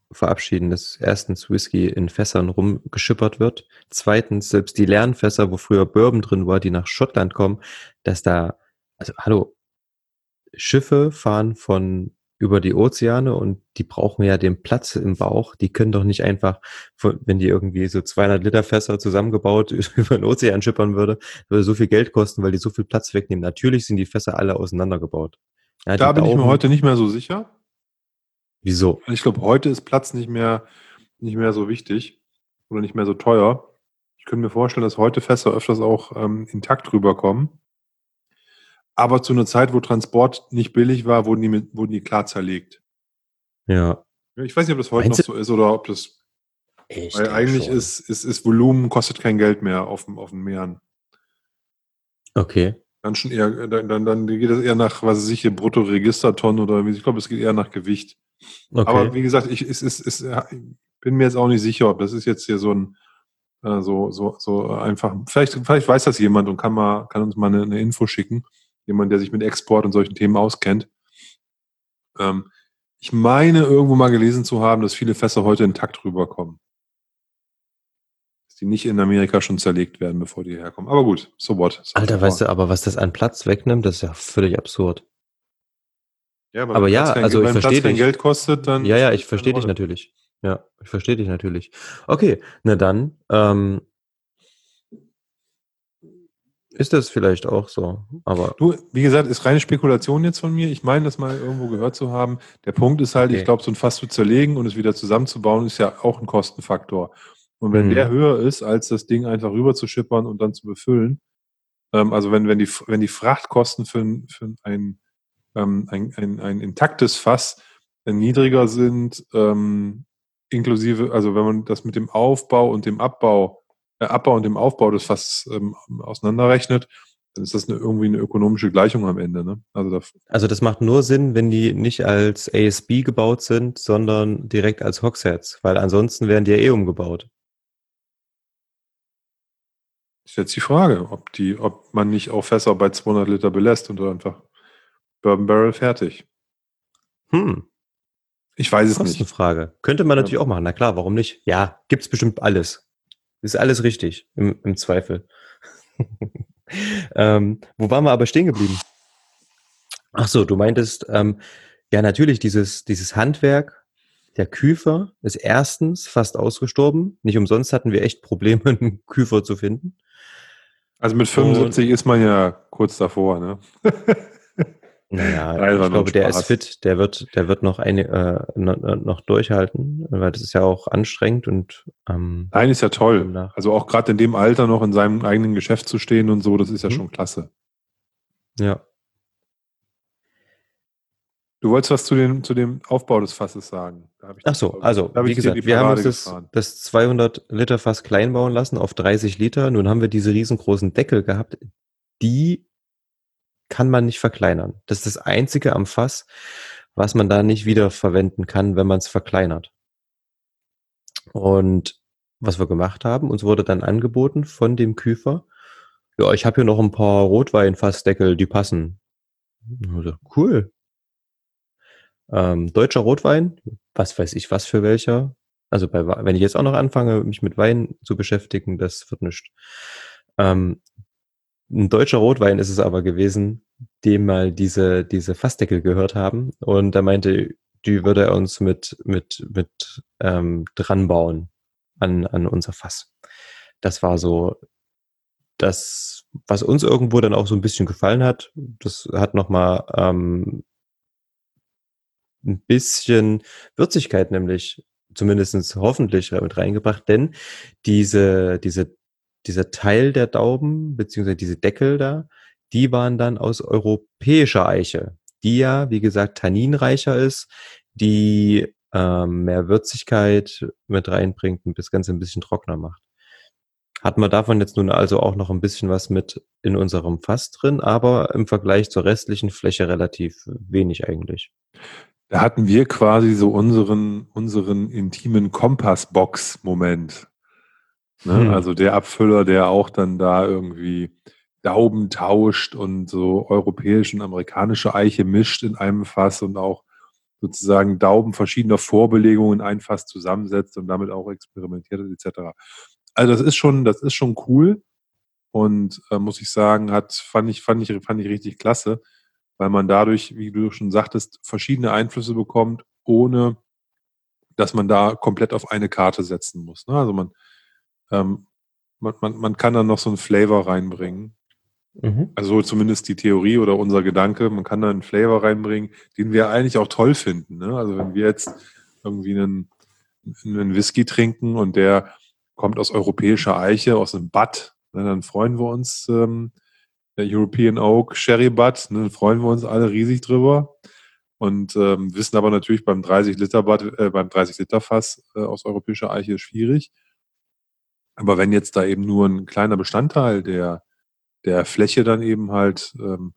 Speaker 1: verabschieden, dass erstens Whisky in Fässern rumgeschippert wird. Zweitens, selbst die leeren Fässer, wo früher Bourbon drin war, die nach Schottland kommen, dass da, also hallo, Schiffe fahren von über die Ozeane und die brauchen ja den Platz im Bauch. Die können doch nicht einfach, von- wenn die irgendwie so zweihundert Liter Fässer zusammengebaut über den Ozean schippern würde, würde so viel Geld kosten, weil die so viel Platz wegnehmen. Natürlich sind die Fässer alle auseinandergebaut. Ja,
Speaker 2: Da
Speaker 1: die
Speaker 2: bin ich mir
Speaker 1: Dauben,
Speaker 2: heute nicht mehr so sicher.
Speaker 1: wieso?
Speaker 2: Ich glaube, heute ist Platz nicht mehr, nicht mehr so wichtig oder nicht mehr so teuer. Ich könnte mir vorstellen, dass heute Fässer öfters auch ähm, intakt rüberkommen. Aber zu einer Zeit, wo Transport nicht billig war, wurden die, mit, wurden die klar zerlegt.
Speaker 1: Ja.
Speaker 2: Ja, ich weiß nicht, ob das heute noch
Speaker 1: Meinst du?
Speaker 2: so ist oder ob das,
Speaker 1: Ich
Speaker 2: weil
Speaker 1: denke
Speaker 2: eigentlich
Speaker 1: schon.
Speaker 2: ist, ist, ist Volumen, kostet kein Geld mehr auf, dem- auf den Meeren.
Speaker 1: Okay.
Speaker 2: Dann schon eher, dann, dann, dann geht es eher nach, was weiß ich, hier Bruttoregistertonnen oder wie, ich glaube, es geht eher nach Gewicht. Aber
Speaker 1: Okay.
Speaker 2: wie gesagt, ich, es, es, es, ich bin mir jetzt auch nicht sicher, ob das ist jetzt hier so ein, äh, so, so, so einfach, vielleicht, vielleicht weiß das jemand und kann mal, kann uns mal eine, eine Info schicken. Jemand, der sich mit Export und solchen Themen auskennt. Ähm, ich meine, irgendwo mal gelesen zu haben, dass viele Fässer heute intakt rüberkommen. Dass die nicht in Amerika schon zerlegt werden, bevor die herkommen. Aber gut, so what. Ist
Speaker 1: Alter,
Speaker 2: außen
Speaker 1: weißt
Speaker 2: vor.
Speaker 1: du, aber was das an Platz wegnimmt, das ist ja völlig absurd.
Speaker 2: Ja, aber
Speaker 1: Aber
Speaker 2: wenn Platz
Speaker 1: ja,
Speaker 2: kein,
Speaker 1: also ich
Speaker 2: wenn Platz
Speaker 1: verstehe
Speaker 2: kein
Speaker 1: dich.
Speaker 2: Geld kostet, dann
Speaker 1: Ja, ja,
Speaker 2: spielt
Speaker 1: ich
Speaker 2: es keine
Speaker 1: verstehe dich
Speaker 2: Rolle.
Speaker 1: natürlich. Ja, ich verstehe dich natürlich. Okay, na dann, ähm, ist das vielleicht auch so. Aber
Speaker 2: Du, wie gesagt, ist reine Spekulation jetzt von mir. Ich meine, das mal irgendwo gehört zu haben. Der Punkt ist halt, ich
Speaker 1: okay.
Speaker 2: glaube, so ein Fass zu zerlegen und es wieder zusammenzubauen, ist ja auch ein Kostenfaktor. Und wenn der
Speaker 1: Mhm.
Speaker 2: höher ist, als das Ding einfach rüber zu schippern und dann zu befüllen, ähm, also wenn, wenn, die, wenn die Frachtkosten für, ein- für ein, ähm, ein, ein, ein intaktes Fass äh, niedriger sind, ähm, inklusive, also wenn man das mit dem Aufbau und dem Abbau, äh, Abbau und dem Aufbau des Fasses ähm, auseinanderrechnet, dann ist das eine, irgendwie eine ökonomische Gleichung am Ende. Ne? Also da
Speaker 1: Also das macht nur Sinn, wenn die nicht als A S B gebaut sind, sondern direkt als Hogsheads, weil ansonsten werden die ja eh umgebaut.
Speaker 2: ist jetzt die Frage, ob die, ob man nicht auch Fässer bei zweihundert Liter belässt und einfach Bourbon Barrel fertig.
Speaker 1: Hm,
Speaker 2: Ich weiß es nicht.
Speaker 1: Kostenfrage. Könnte man natürlich
Speaker 2: Ähm,
Speaker 1: auch machen. Na klar, warum nicht? Ja, gibt's bestimmt alles. Ist alles richtig, im, im Zweifel. ähm, wo waren wir aber stehen geblieben? Ach so, du meintest, ähm, ja natürlich, dieses, dieses Handwerk der Küfer ist erstens fast ausgestorben. Nicht umsonst hatten wir echt Probleme, einen Küfer zu finden.
Speaker 2: also mit
Speaker 1: Und
Speaker 2: fünfundsiebzig ist man ja kurz davor, ne?
Speaker 1: naja,
Speaker 2: Nein, war
Speaker 1: ich
Speaker 2: nur ein
Speaker 1: glaube, der ist
Speaker 2: Spaß.
Speaker 1: fit, der wird, der wird noch eine, äh, noch, noch durchhalten, weil das ist ja auch anstrengend und ähm,
Speaker 2: Nein, ist ja toll.
Speaker 1: demnach.
Speaker 2: Also auch gerade in dem Alter noch in seinem eigenen Geschäft zu stehen und so, das ist ja
Speaker 1: Mhm.
Speaker 2: schon klasse.
Speaker 1: Ja.
Speaker 2: Du wolltest was zu, den, zu dem Aufbau des Fasses sagen. Da habe ich
Speaker 1: Ach
Speaker 2: dich,
Speaker 1: so,
Speaker 2: glaube ich,
Speaker 1: also
Speaker 2: da habe
Speaker 1: wie
Speaker 2: ich dir in die
Speaker 1: gesagt, wir haben
Speaker 2: Parade
Speaker 1: uns das,
Speaker 2: gefahren.
Speaker 1: das zweihundert Liter Fass klein bauen lassen auf dreißig Liter. Nun haben wir diese riesengroßen Deckel gehabt. Die kann man nicht verkleinern. Das ist das Einzige am Fass, was man da nicht wieder verwenden kann, wenn man es verkleinert. Und was wir gemacht haben, uns wurde dann angeboten von dem Küfer, ja, ich habe hier noch ein paar Rotweinfassdeckel, die passen. Also, cool. Ähm, deutscher Rotwein, was weiß ich, was für welcher. Also bei, wenn ich jetzt auch noch anfange, mich mit Wein zu beschäftigen, das wird nichts. Ähm, ein deutscher Rotwein ist es aber gewesen, dem mal diese, diese Fassdeckel gehört haben. Und er meinte, die würde er uns mit, mit, mit ähm, dran bauen an, an unser Fass. Das war so das, was uns irgendwo dann auch so ein bisschen gefallen hat. Das hat nochmal ähm, ein bisschen Würzigkeit nämlich zumindestens hoffentlich mit reingebracht, denn diese, diese, dieser Teil der Dauben, beziehungsweise diese Deckel da, die waren dann aus europäischer Eiche, die ja, wie gesagt, tanninreicher ist, die ähm, mehr Würzigkeit mit reinbringt und das Ganze ein bisschen trockener macht. Hat man davon jetzt nun also auch noch ein bisschen was mit in unserem Fass drin, aber im Vergleich zur restlichen Fläche relativ wenig eigentlich.
Speaker 2: Da hatten wir quasi so unseren, unseren intimen Kompassbox-Moment. Ne?
Speaker 1: Hm.
Speaker 2: Also der Abfüller, der auch dann da irgendwie Dauben tauscht und so europäische und amerikanische Eiche mischt in einem Fass und auch sozusagen Dauben verschiedener Vorbelegungen in ein Fass zusammensetzt und damit auch experimentiert et cetera. Also das ist schon, das ist schon cool und äh, muss ich sagen, hat fand ich fand ich fand ich richtig klasse, weil man dadurch, wie du schon sagtest, verschiedene Einflüsse bekommt, ohne dass man da komplett auf eine Karte setzen muss. Ne? Also man, ähm, man, man, man kann dann noch so einen Flavor reinbringen.
Speaker 1: Mhm.
Speaker 2: Also zumindest die Theorie oder unser Gedanke, man kann da einen Flavor reinbringen, den wir eigentlich auch toll finden. Ne? Also wenn wir jetzt irgendwie einen, einen Whisky trinken und der kommt aus europäischer Eiche, aus einem Butt, ne, dann freuen wir uns, ähm, der European Oak Sherry Butt, ne, dann freuen wir uns alle riesig drüber. Und ähm, wissen aber natürlich beim dreißig Liter Bad, äh, beim dreißig Liter Fass äh, aus europäischer Eiche ist schwierig. Aber wenn jetzt da eben nur ein kleiner Bestandteil der, der Fläche dann eben halt ähm,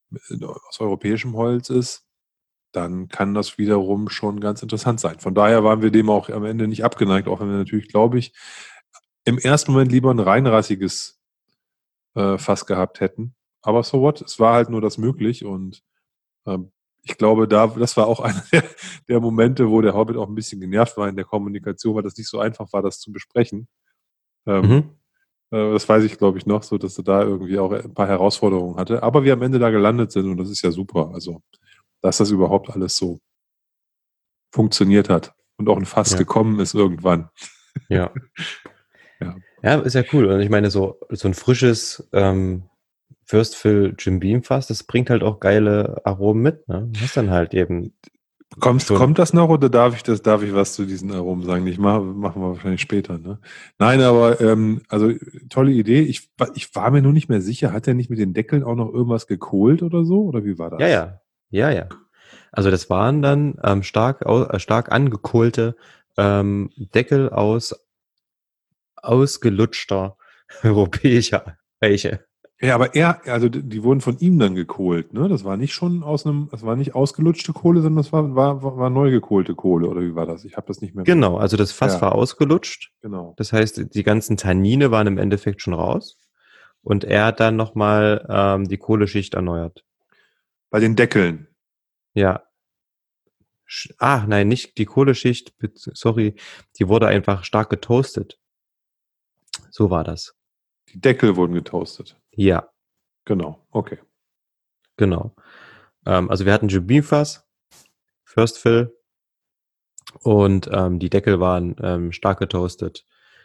Speaker 2: aus europäischem Holz ist, dann kann das wiederum schon ganz interessant sein. Von daher waren wir dem auch am Ende nicht abgeneigt, auch wenn wir natürlich, glaube ich, im ersten Moment lieber ein reinrassiges äh, Fass gehabt hätten. Aber so what, es war halt nur das möglich und ähm, ich glaube, da, das war auch einer der, der Momente, wo der Hobbit auch ein bisschen genervt war in der Kommunikation, weil das nicht so einfach war, das zu besprechen. Ähm,
Speaker 1: Mhm.
Speaker 2: äh, das weiß ich, glaube ich, noch, so dass er da irgendwie auch ein paar Herausforderungen hatte. Aber wir am Ende da gelandet sind und das ist ja super. Also, dass das überhaupt alles so funktioniert hat und auch ein Fass
Speaker 1: Ja.
Speaker 2: gekommen ist irgendwann.
Speaker 1: Ja.
Speaker 2: Ja.
Speaker 1: Ja, ist ja cool. Und ich meine, so, so ein frisches ähm, First Fill Jim Beam Fass, das bringt halt auch geile Aromen mit. Ne? Du hast dann halt eben
Speaker 2: Kommt,
Speaker 1: schon.
Speaker 2: kommt das noch oder darf ich das, darf ich was zu diesen Aromen sagen? Ich mache, machen wir wahrscheinlich später, ne? Nein, aber ähm, also tolle Idee. Ich, wa- ich war mir nur nicht mehr sicher, hat er nicht mit den Deckeln auch noch irgendwas gekohlt oder so? Oder wie war
Speaker 1: Ja,
Speaker 2: das?
Speaker 1: ja. Ja, ja. Also das waren dann ähm, stark, au äh, stark angekohlte ähm, Deckel aus ausgelutschter europäischer Eiche.
Speaker 2: Ja, aber er, also die die wurden von ihm dann gekohlt, ne? Das war nicht schon aus einem, das war nicht ausgelutschte Kohle, sondern das war, war, war war neu gekohlte Kohle, oder wie war das? Ich habe das nicht mehr im Kopf.
Speaker 1: Genau, also das Fass
Speaker 2: Ja,
Speaker 1: war ausgelutscht.
Speaker 2: genau.
Speaker 1: Das heißt, die ganzen Tannine waren im Endeffekt schon raus. Und er hat dann nochmal ähm, die Kohleschicht erneuert.
Speaker 2: Bei den Deckeln.
Speaker 1: Ja. Sch- Ah, nein, nicht die Kohleschicht, bet- sorry, die wurde einfach stark getoastet. So war das.
Speaker 2: Die Deckel wurden getoastet.
Speaker 1: Ja,
Speaker 2: Genau, okay.
Speaker 1: genau. Ähm, also wir hatten Jim Beam Fass, First Fill und ähm, die Deckel waren ähm, stark getoastet.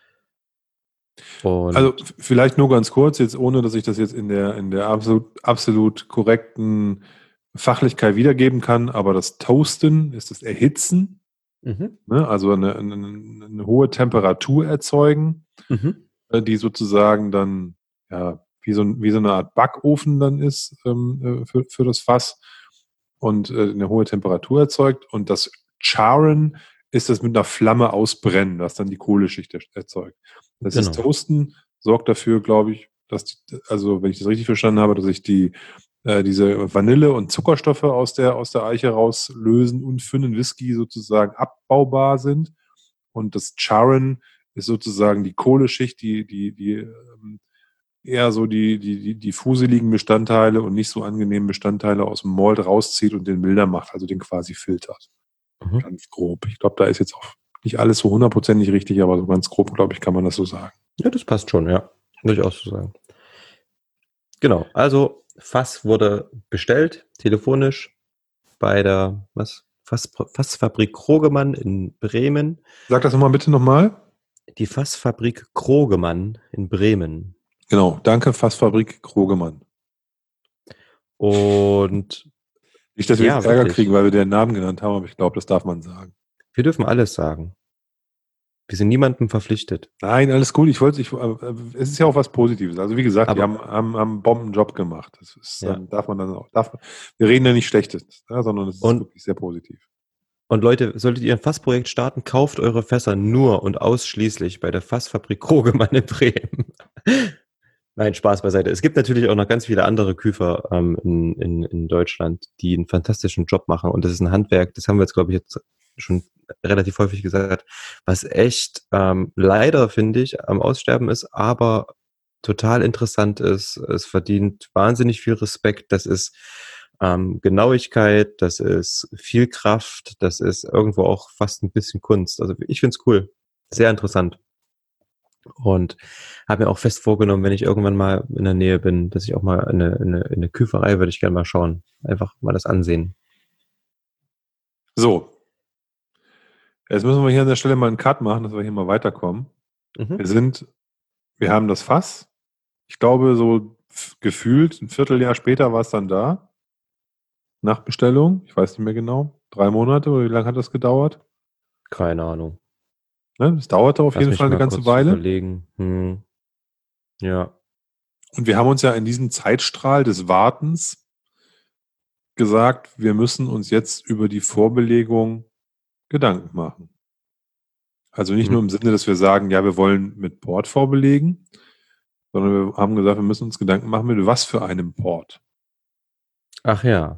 Speaker 2: Also
Speaker 1: Und
Speaker 2: f- vielleicht nur ganz kurz, jetzt ohne, dass ich das jetzt in der, in der absolut, absolut korrekten Fachlichkeit wiedergeben kann, aber das Toasten ist das Erhitzen,
Speaker 1: mhm.
Speaker 2: ne? Also eine, eine, eine hohe Temperatur erzeugen,
Speaker 1: Mhm.
Speaker 2: äh, die sozusagen dann ja wie so, ein, wie so eine Art Backofen dann ist ähm, äh, für, für das Fass und äh, eine hohe Temperatur erzeugt. Und das Charen ist das mit einer Flamme ausbrennen, was dann die Kohleschicht er- erzeugt. Das ist
Speaker 1: Genau.
Speaker 2: Toasten, sorgt dafür, glaube ich, dass, die, also wenn ich das richtig verstanden habe, dass sich die äh, diese Vanille und Zuckerstoffe aus der, aus der Eiche rauslösen und für einen Whisky sozusagen abbaubar sind. Und das Charen ist sozusagen die Kohleschicht, die, die, die ähm, eher so die, die, die, die fuseligen Bestandteile und nicht so angenehmen Bestandteile aus dem Malt rauszieht und den milder macht, also den quasi filtert.
Speaker 1: Mhm.
Speaker 2: Ganz grob. Ich glaube, da ist jetzt auch nicht alles so hundertprozentig richtig, aber so ganz grob, glaube ich, kann man das so sagen.
Speaker 1: Ja, das passt schon, ja. Würde ich auch so sagen. Genau. Also Fass wurde bestellt, telefonisch bei der was? Fass, Fassfabrik Krogemann in Bremen.
Speaker 2: Sag das nochmal bitte nochmal.
Speaker 1: Die Fassfabrik Krogemann in Bremen.
Speaker 2: Genau, danke, Fassfabrik Krogemann.
Speaker 1: Und
Speaker 2: Nicht, dass wir jetzt
Speaker 1: ja,
Speaker 2: Ärger
Speaker 1: wirklich.
Speaker 2: kriegen, weil wir den Namen genannt haben, aber ich glaube, das darf man sagen.
Speaker 1: Wir dürfen alles sagen. Wir sind niemandem verpflichtet.
Speaker 2: Nein, alles gut. Ich wollte, ich, äh, es ist ja auch was Positives. Also wie gesagt, die
Speaker 1: Aber
Speaker 2: haben, haben, haben einen Bombenjob gemacht. Das ist,
Speaker 1: ja.
Speaker 2: dann darf man dann auch, darf, wir reden ja nicht Schlechtes, ja, sondern es ist
Speaker 1: Und,
Speaker 2: wirklich sehr positiv.
Speaker 1: und Leute, solltet ihr ein Fassprojekt starten, kauft eure Fässer nur und ausschließlich bei der Fassfabrik Krogemann in Bremen. Nein, Spaß beiseite. Es gibt natürlich auch noch ganz viele andere Küfer ähm, in, in, in Deutschland, die einen fantastischen Job machen. Und das ist ein Handwerk, das haben wir jetzt, glaube ich, jetzt schon relativ häufig gesagt, was echt ähm, leider, finde ich, am Aussterben ist, aber total interessant ist. Es verdient wahnsinnig viel Respekt. Das ist ähm, Genauigkeit, das ist viel Kraft, das ist irgendwo auch fast ein bisschen Kunst. Also ich finde es cool, sehr interessant. Und habe mir auch fest vorgenommen, wenn ich irgendwann mal in der Nähe bin, dass ich auch mal in eine, in eine, in eine Küferei würde ich gerne mal schauen. Einfach mal das ansehen.
Speaker 2: So, jetzt müssen wir hier an der Stelle mal einen Cut machen, dass wir hier mal weiterkommen. Wir
Speaker 1: Mhm.
Speaker 2: sind, wir haben das Fass. Ich glaube, so f- gefühlt ein Vierteljahr später war es dann da. Nach Bestellung. Ich weiß nicht mehr genau. Drei Monate oder wie lange hat das gedauert?
Speaker 1: Keine Ahnung.
Speaker 2: Ne? Es dauerte auf
Speaker 1: Lass
Speaker 2: jeden
Speaker 1: mich
Speaker 2: Fall eine
Speaker 1: mal
Speaker 2: ganze
Speaker 1: kurz
Speaker 2: Weile.
Speaker 1: überlegen. Hm. Ja.
Speaker 2: Und wir haben uns ja in diesem Zeitstrahl des Wartens gesagt, wir müssen uns jetzt über die Vorbelegung Gedanken machen. Also nicht
Speaker 1: Hm.
Speaker 2: nur im Sinne, dass wir sagen, ja, wir wollen mit Port vorbelegen, sondern wir haben gesagt, wir müssen uns Gedanken machen, mit was für einem Port.
Speaker 1: Ach ja.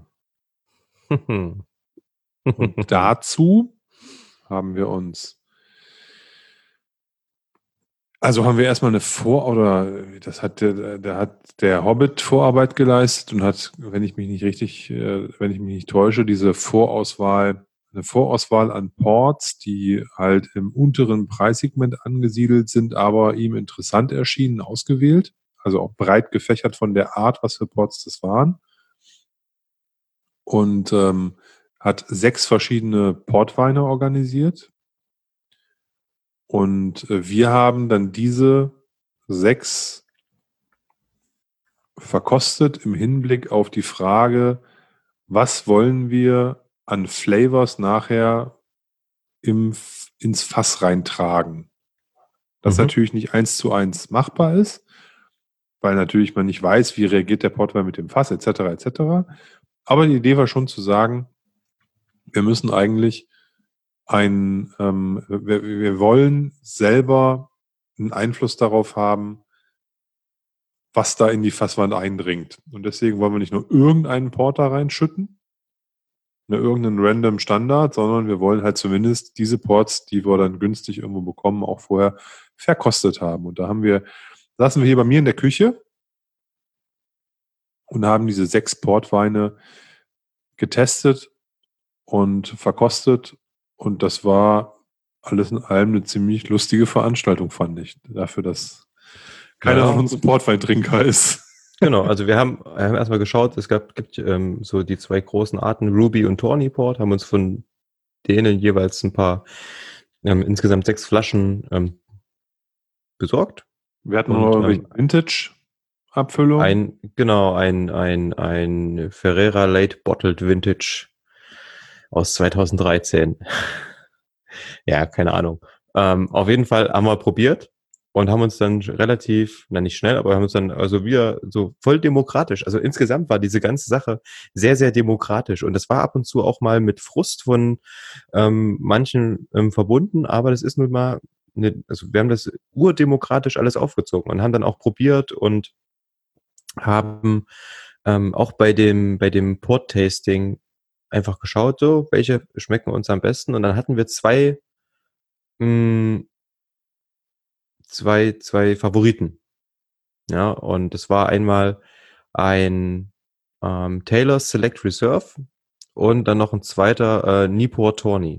Speaker 2: Und dazu haben wir uns, also haben wir erstmal eine Vor- oder das hat der, der hat der Hobbit Vorarbeit geleistet und hat, wenn ich mich nicht richtig, äh, wenn ich mich nicht täusche, diese Vorauswahl, eine Vorauswahl an Ports, die halt im unteren Preissegment angesiedelt sind, aber ihm interessant erschienen, ausgewählt. Also auch breit gefächert von der Art, was für Ports das waren. Und ähm, hat sechs verschiedene Portweine organisiert. Und äh, wir haben dann diese sechs verkostet im Hinblick auf die Frage, was wollen wir an Flavors nachher im, ins Fass reintragen. Das
Speaker 1: Mhm.
Speaker 2: natürlich nicht eins zu eins machbar ist, weil natürlich man nicht weiß, wie reagiert der Portwein mit dem Fass, et cetera et cetera. Aber die Idee war schon zu sagen, wir müssen eigentlich ein, ähm, wir, wir wollen selber einen Einfluss darauf haben, was da in die Fasswand eindringt. Und deswegen wollen wir nicht nur irgendeinen Porter reinschütten, ne, irgendeinen random Standard, sondern wir wollen halt zumindest diese Ports, die wir dann günstig irgendwo bekommen, auch vorher verkostet haben. Und da haben wir, saßen wir hier bei mir in der Küche und haben diese sechs Portweine getestet und verkostet. Und das war alles in allem eine ziemlich lustige Veranstaltung, fand ich. Dafür, dass keiner von
Speaker 1: Ja,
Speaker 2: uns ein Portweintrinker ist.
Speaker 1: genau. Also wir haben, wir haben erstmal geschaut, es gab, gibt ähm, so die zwei großen Arten, Ruby und Tawny Port, haben uns von denen jeweils ein paar, ähm, insgesamt sechs Flaschen ähm, besorgt.
Speaker 2: Wir hatten noch
Speaker 1: Und
Speaker 2: irgendwelche
Speaker 1: ähm,
Speaker 2: Vintage-Abfüllungen.
Speaker 1: ein, genau, ein, ein, ein Ferrera Late Bottled Vintage aus zweitausenddreizehn. Ja, keine Ahnung. Ähm, auf jeden Fall haben wir probiert und haben uns dann relativ, na nicht schnell, aber haben uns dann also wieder so voll demokratisch. Also insgesamt war diese ganze Sache sehr, sehr demokratisch und das war ab und zu auch mal mit Frust von ähm, manchen ähm, verbunden, aber das ist nun mal, eine, also wir haben das urdemokratisch alles aufgezogen und haben dann auch probiert und haben ähm, auch bei dem, bei dem Port-Tasting einfach geschaut, so, welche schmecken uns am besten. Und dann hatten wir zwei, mh, zwei, zwei Favoriten. Ja, und das war einmal ein ähm, Taylor Select Reserve und dann noch ein zweiter äh, Nipor Tawny.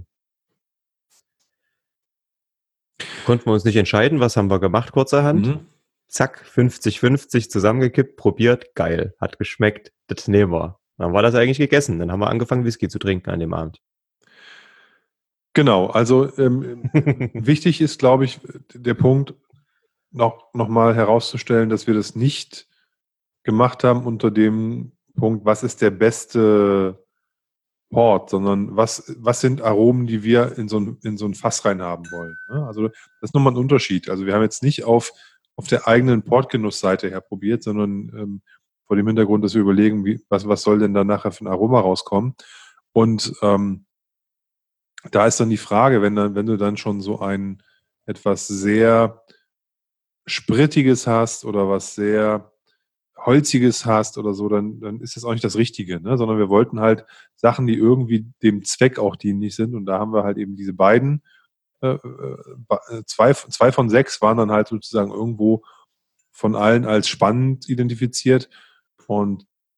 Speaker 1: Konnten wir uns nicht entscheiden, was haben wir gemacht kurzerhand?
Speaker 2: Mhm.
Speaker 1: Zack, fünfzig fünfzig zusammengekippt, probiert, geil, hat geschmeckt, das nehmen wir. Dann war das eigentlich gegessen. Dann haben wir angefangen, Whisky zu trinken an dem Abend.
Speaker 2: Genau, also ähm, wichtig ist, glaube ich, der Punkt, noch, noch mal herauszustellen, dass wir das nicht gemacht haben unter dem Punkt, was ist der beste Port, sondern was, was sind Aromen, die wir in so ein, in so ein Fass rein haben wollen. Ne? Also das ist nochmal ein Unterschied. Also wir haben jetzt nicht auf, auf der eigenen Portgenussseite her probiert, sondern ähm, vor dem Hintergrund, dass wir überlegen, wie, was, was soll denn da nachher für ein Aroma rauskommen. Und ähm, da ist dann die Frage, wenn, dann, wenn du dann schon so ein etwas sehr Sprittiges hast oder was sehr Holziges hast oder so, dann, dann ist das auch nicht das Richtige, ne? Sondern wir wollten halt Sachen, die irgendwie dem Zweck auch dienlich sind. Und da haben wir halt eben diese beiden, äh, äh, zwei, zwei von sechs waren dann halt sozusagen irgendwo von allen als spannend identifiziert. Und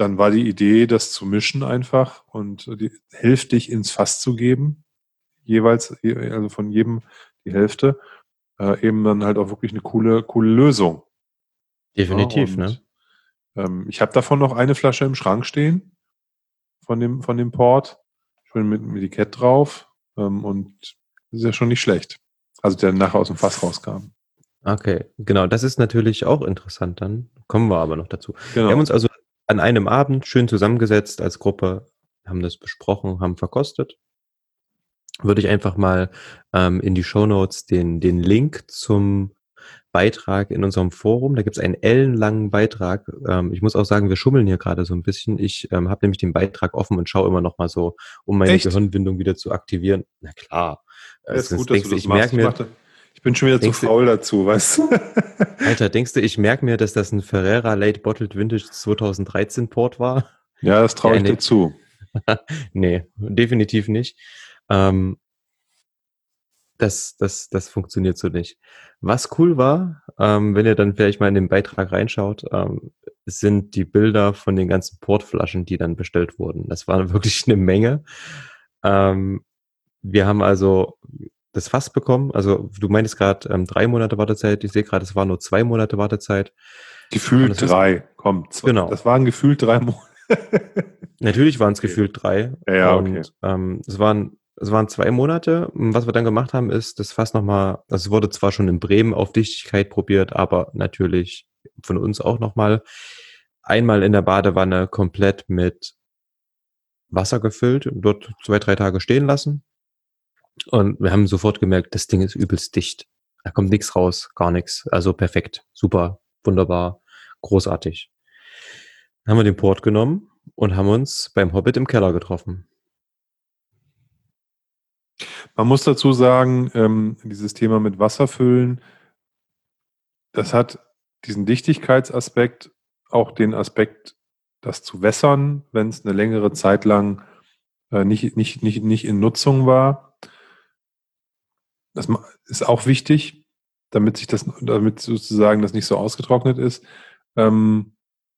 Speaker 2: dann war die Idee, das zu mischen einfach und die hälftig ins Fass zu geben, jeweils, also von jedem die Hälfte, äh, eben dann halt auch wirklich eine coole, coole Lösung. Ja,
Speaker 1: Definitiv, ne?
Speaker 2: und ähm, ich habe davon noch eine Flasche im Schrank stehen, von dem, von dem Port, schön mit dem Etikett drauf, ähm, und das ist ja schon nicht schlecht. Also der nachher aus dem Fass rauskam.
Speaker 1: Okay, genau, das ist natürlich auch interessant dann. Kommen wir aber noch dazu. Wir haben
Speaker 2: Genau.
Speaker 1: uns also an einem Abend schön zusammengesetzt als Gruppe, haben das besprochen, haben verkostet. Würde ich einfach mal ähm, in die Shownotes den, den Link zum Beitrag in unserem Forum, da gibt es einen ellenlangen Beitrag. Ähm, ich muss auch sagen, wir schummeln hier gerade so ein bisschen. Ich ähm, habe nämlich den Beitrag offen und schaue immer noch mal so, um meine
Speaker 2: Echt?
Speaker 1: Gehirnbindung wieder zu aktivieren. Na klar.
Speaker 2: Ja,
Speaker 1: Äh,
Speaker 2: ist gut,
Speaker 1: sonst
Speaker 2: dass du
Speaker 1: denkst du,
Speaker 2: das
Speaker 1: ich
Speaker 2: machst.
Speaker 1: merke
Speaker 2: Ich,
Speaker 1: mir,
Speaker 2: mach da, ich bin schon wieder zu
Speaker 1: denkst du,
Speaker 2: faul dazu, weißt du?
Speaker 1: Alter, denkst du, ich merke mir, dass das ein Ferrera Late Bottled Vintage zwanzig dreizehn Port war?
Speaker 2: Ja, das
Speaker 1: Der
Speaker 2: traue ich dir
Speaker 1: eine,
Speaker 2: zu.
Speaker 1: nee, definitiv nicht. Ähm, Das, das, das funktioniert so nicht. Was cool war, ähm, wenn ihr dann vielleicht mal in den Beitrag reinschaut, ähm, sind die Bilder von den ganzen Portflaschen, die dann bestellt wurden. Das war wirklich eine Menge. Ähm, wir haben also das Fass bekommen. Also du meintest gerade ähm, drei Monate Wartezeit. Ich sehe gerade, es war nur zwei Monate Wartezeit. Und
Speaker 2: Gefühlt
Speaker 1: es ist,
Speaker 2: drei. Komm, zwei,
Speaker 1: genau.
Speaker 2: das waren gefühlt drei Monate.
Speaker 1: Natürlich waren es
Speaker 2: Okay.
Speaker 1: gefühlt drei.
Speaker 2: Ja, ja, okay.
Speaker 1: Und ähm, es waren es waren zwei Monate. Was wir dann gemacht haben, ist das Fass nochmal, das wurde zwar schon in Bremen auf Dichtigkeit probiert, aber natürlich von uns auch nochmal einmal in der Badewanne komplett mit Wasser gefüllt und dort zwei, drei Tage stehen lassen. Und wir haben sofort gemerkt, das Ding ist übelst dicht. Da kommt nichts raus, gar nichts. Also perfekt, super, wunderbar, großartig. Dann haben wir den Port genommen und haben uns beim Hobbit im Keller getroffen.
Speaker 2: Man muss dazu sagen, ähm, dieses Thema mit Wasser füllen, das hat diesen Dichtigkeitsaspekt, auch den Aspekt, das zu wässern, wenn es eine längere Zeit lang äh, nicht, nicht, nicht, nicht in Nutzung war. Das ma- ist auch wichtig, damit sich das, damit sozusagen das nicht so ausgetrocknet ist. Ähm,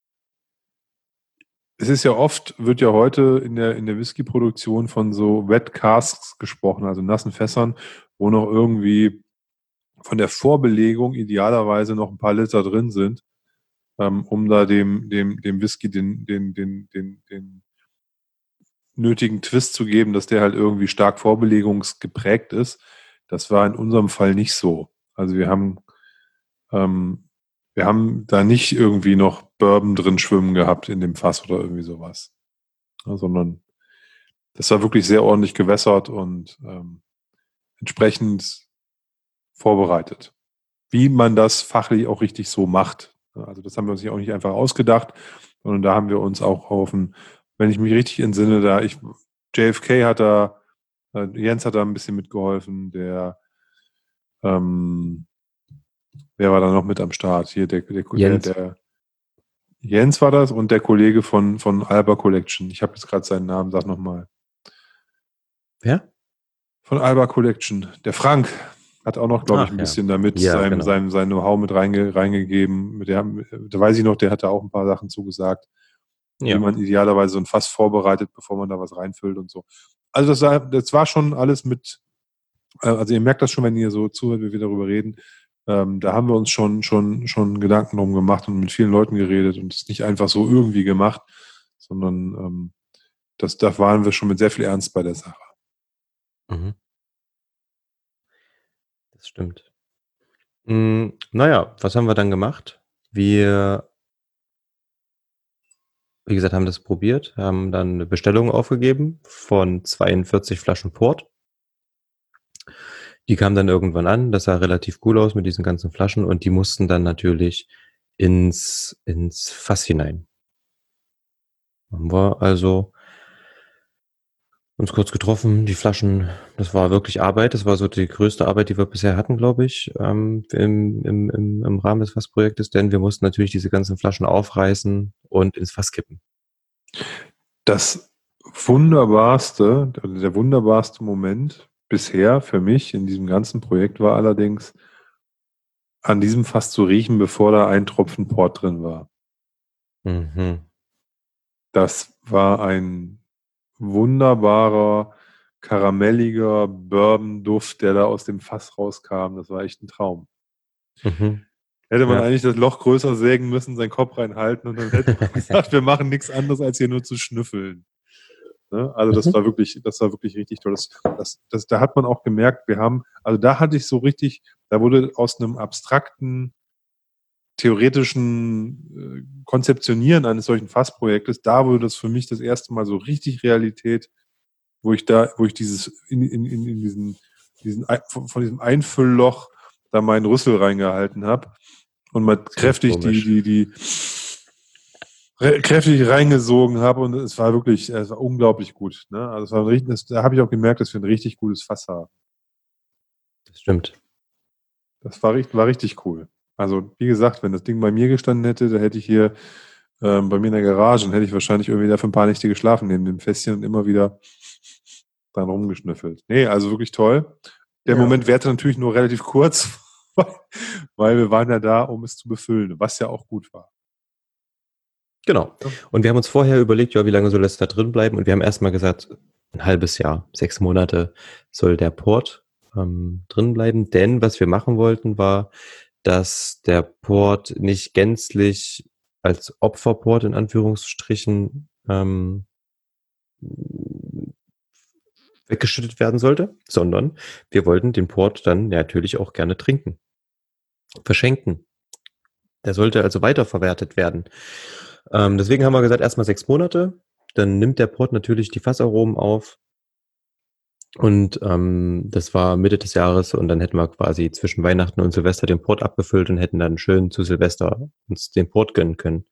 Speaker 2: es ist ja oft, wird ja heute in der, in der Whisky-Produktion von so Wet Casks gesprochen, also nassen Fässern, wo noch irgendwie von der Vorbelegung idealerweise noch ein paar Liter drin sind, ähm, um da dem, dem, dem Whisky den, den, den, den, den nötigen Twist zu geben, dass der halt irgendwie stark vorbelegungsgeprägt ist. Das war in unserem Fall nicht so. Also wir haben, ähm, wir haben da nicht irgendwie noch Bourbon drin schwimmen gehabt in dem Fass oder irgendwie sowas. Ja, sondern das war wirklich sehr ordentlich gewässert und ähm, entsprechend vorbereitet. Wie man das fachlich auch richtig so macht. Also das haben wir uns nicht auch nicht einfach ausgedacht, sondern da haben wir uns auch auf ein, wenn ich mich richtig entsinne, da ich, J F K hat da, äh, Jens hat da ein bisschen mitgeholfen, der, ähm, wer war da noch mit am Start? Hier, der, der, der,
Speaker 1: Jens,
Speaker 2: der Jens war das und der Kollege von, von Alba Collection. Ich habe jetzt gerade seinen Namen, sag nochmal.
Speaker 1: wer?
Speaker 2: Von Alba Collection. Der Frank hat auch noch, glaube ich,
Speaker 1: Ach
Speaker 2: ein
Speaker 1: ja.
Speaker 2: bisschen damit
Speaker 1: Ja,
Speaker 2: sein,
Speaker 1: genau.
Speaker 2: sein, sein Know-how mit reinge, reingegeben. Mit der, da weiß ich noch, der hat da auch ein paar Sachen zugesagt, wie
Speaker 1: Ja.
Speaker 2: man idealerweise so ein Fass vorbereitet, bevor man da was reinfüllt und so. Also das war, das war schon alles mit, äh, also ihr merkt das schon, wenn ihr so zuhört, wie wir darüber reden. Ähm, da haben wir uns schon, schon, schon Gedanken drum gemacht und mit vielen Leuten geredet und es nicht einfach so irgendwie gemacht, sondern ähm, das, da waren wir schon mit sehr viel Ernst bei der Sache.
Speaker 1: Mhm. Das stimmt. Hm, naja, was haben wir dann gemacht? Wir, wie gesagt, haben das probiert, haben dann eine Bestellung aufgegeben von zweiundvierzig Flaschen Port. Die kamen dann irgendwann an, das sah relativ cool aus mit diesen ganzen Flaschen und die mussten dann natürlich ins, ins Fass hinein. Haben wir also uns kurz getroffen, die Flaschen, das war wirklich Arbeit, das war so die größte Arbeit, die wir bisher hatten, glaube ich, ähm, im, im, im, im Rahmen des Fassprojektes, denn wir mussten natürlich diese ganzen Flaschen aufreißen und ins Fass kippen.
Speaker 2: Das wunderbarste, also der wunderbarste Moment bisher für mich in diesem ganzen Projekt war allerdings, an diesem Fass zu riechen, bevor da ein Tropfen Port drin war.
Speaker 1: Mhm.
Speaker 2: Das war ein wunderbarer, karamelliger Bourbon-Duft, der da aus dem Fass rauskam. Das war echt ein Traum.
Speaker 1: Mhm.
Speaker 2: Hätte man
Speaker 1: Ja.
Speaker 2: eigentlich das Loch größer sägen müssen, seinen Kopf reinhalten und dann hätte man gesagt, wir machen nichts anderes, als hier nur zu schnüffeln. Ne? Also das
Speaker 1: Mhm.
Speaker 2: war wirklich, das war wirklich richtig toll. Das, das, das, da hat man auch gemerkt, wir haben, also da hatte ich so richtig, da wurde aus einem abstrakten, theoretischen äh, Konzeptionieren eines solchen Fassprojektes, da wurde das für mich das erste Mal so richtig Realität, wo ich da, wo ich dieses in, in, in, in diesen, diesen von, von diesem Einfüllloch da meinen Rüssel reingehalten habe und mal
Speaker 1: Das klingt
Speaker 2: kräftig die,
Speaker 1: komisch.
Speaker 2: die, die re- kräftig reingesogen habe und es war wirklich, es war unglaublich gut. Ne? Also es war ein richtig, das, da habe ich auch gemerkt, dass wir ein richtig gutes Fass haben.
Speaker 1: Das stimmt.
Speaker 2: Das war, richtig- war richtig cool. Also wie gesagt, wenn das Ding bei mir gestanden hätte, da hätte ich hier ähm, bei mir in der Garage, dann hätte ich wahrscheinlich irgendwie da für ein paar Nächte geschlafen neben dem Fässchen und immer wieder dran rumgeschnüffelt. Nee, also wirklich toll. Der
Speaker 1: Ja.
Speaker 2: Moment währte natürlich nur relativ kurz, weil wir waren ja da, um es zu befüllen, was ja auch gut war.
Speaker 1: Genau.
Speaker 2: Ja.
Speaker 1: Und wir haben uns vorher überlegt, ja, wie lange soll es da drin bleiben? Und wir haben erstmal gesagt, ein halbes Jahr, sechs Monate soll der Port ähm, drin bleiben. Denn was wir machen wollten, war, dass der Port nicht gänzlich als Opferport in Anführungsstrichen ähm, weggeschüttet werden sollte, sondern wir wollten den Port dann natürlich auch gerne trinken, verschenken. Der sollte also weiterverwertet werden. Ähm, deswegen haben wir gesagt, erstmal sechs Monate. Dann nimmt der Port natürlich die Fassaromen auf. Und ähm, das war Mitte des Jahres und dann hätten wir quasi zwischen Weihnachten und Silvester den Port abgefüllt und hätten dann schön zu Silvester uns den Port gönnen können.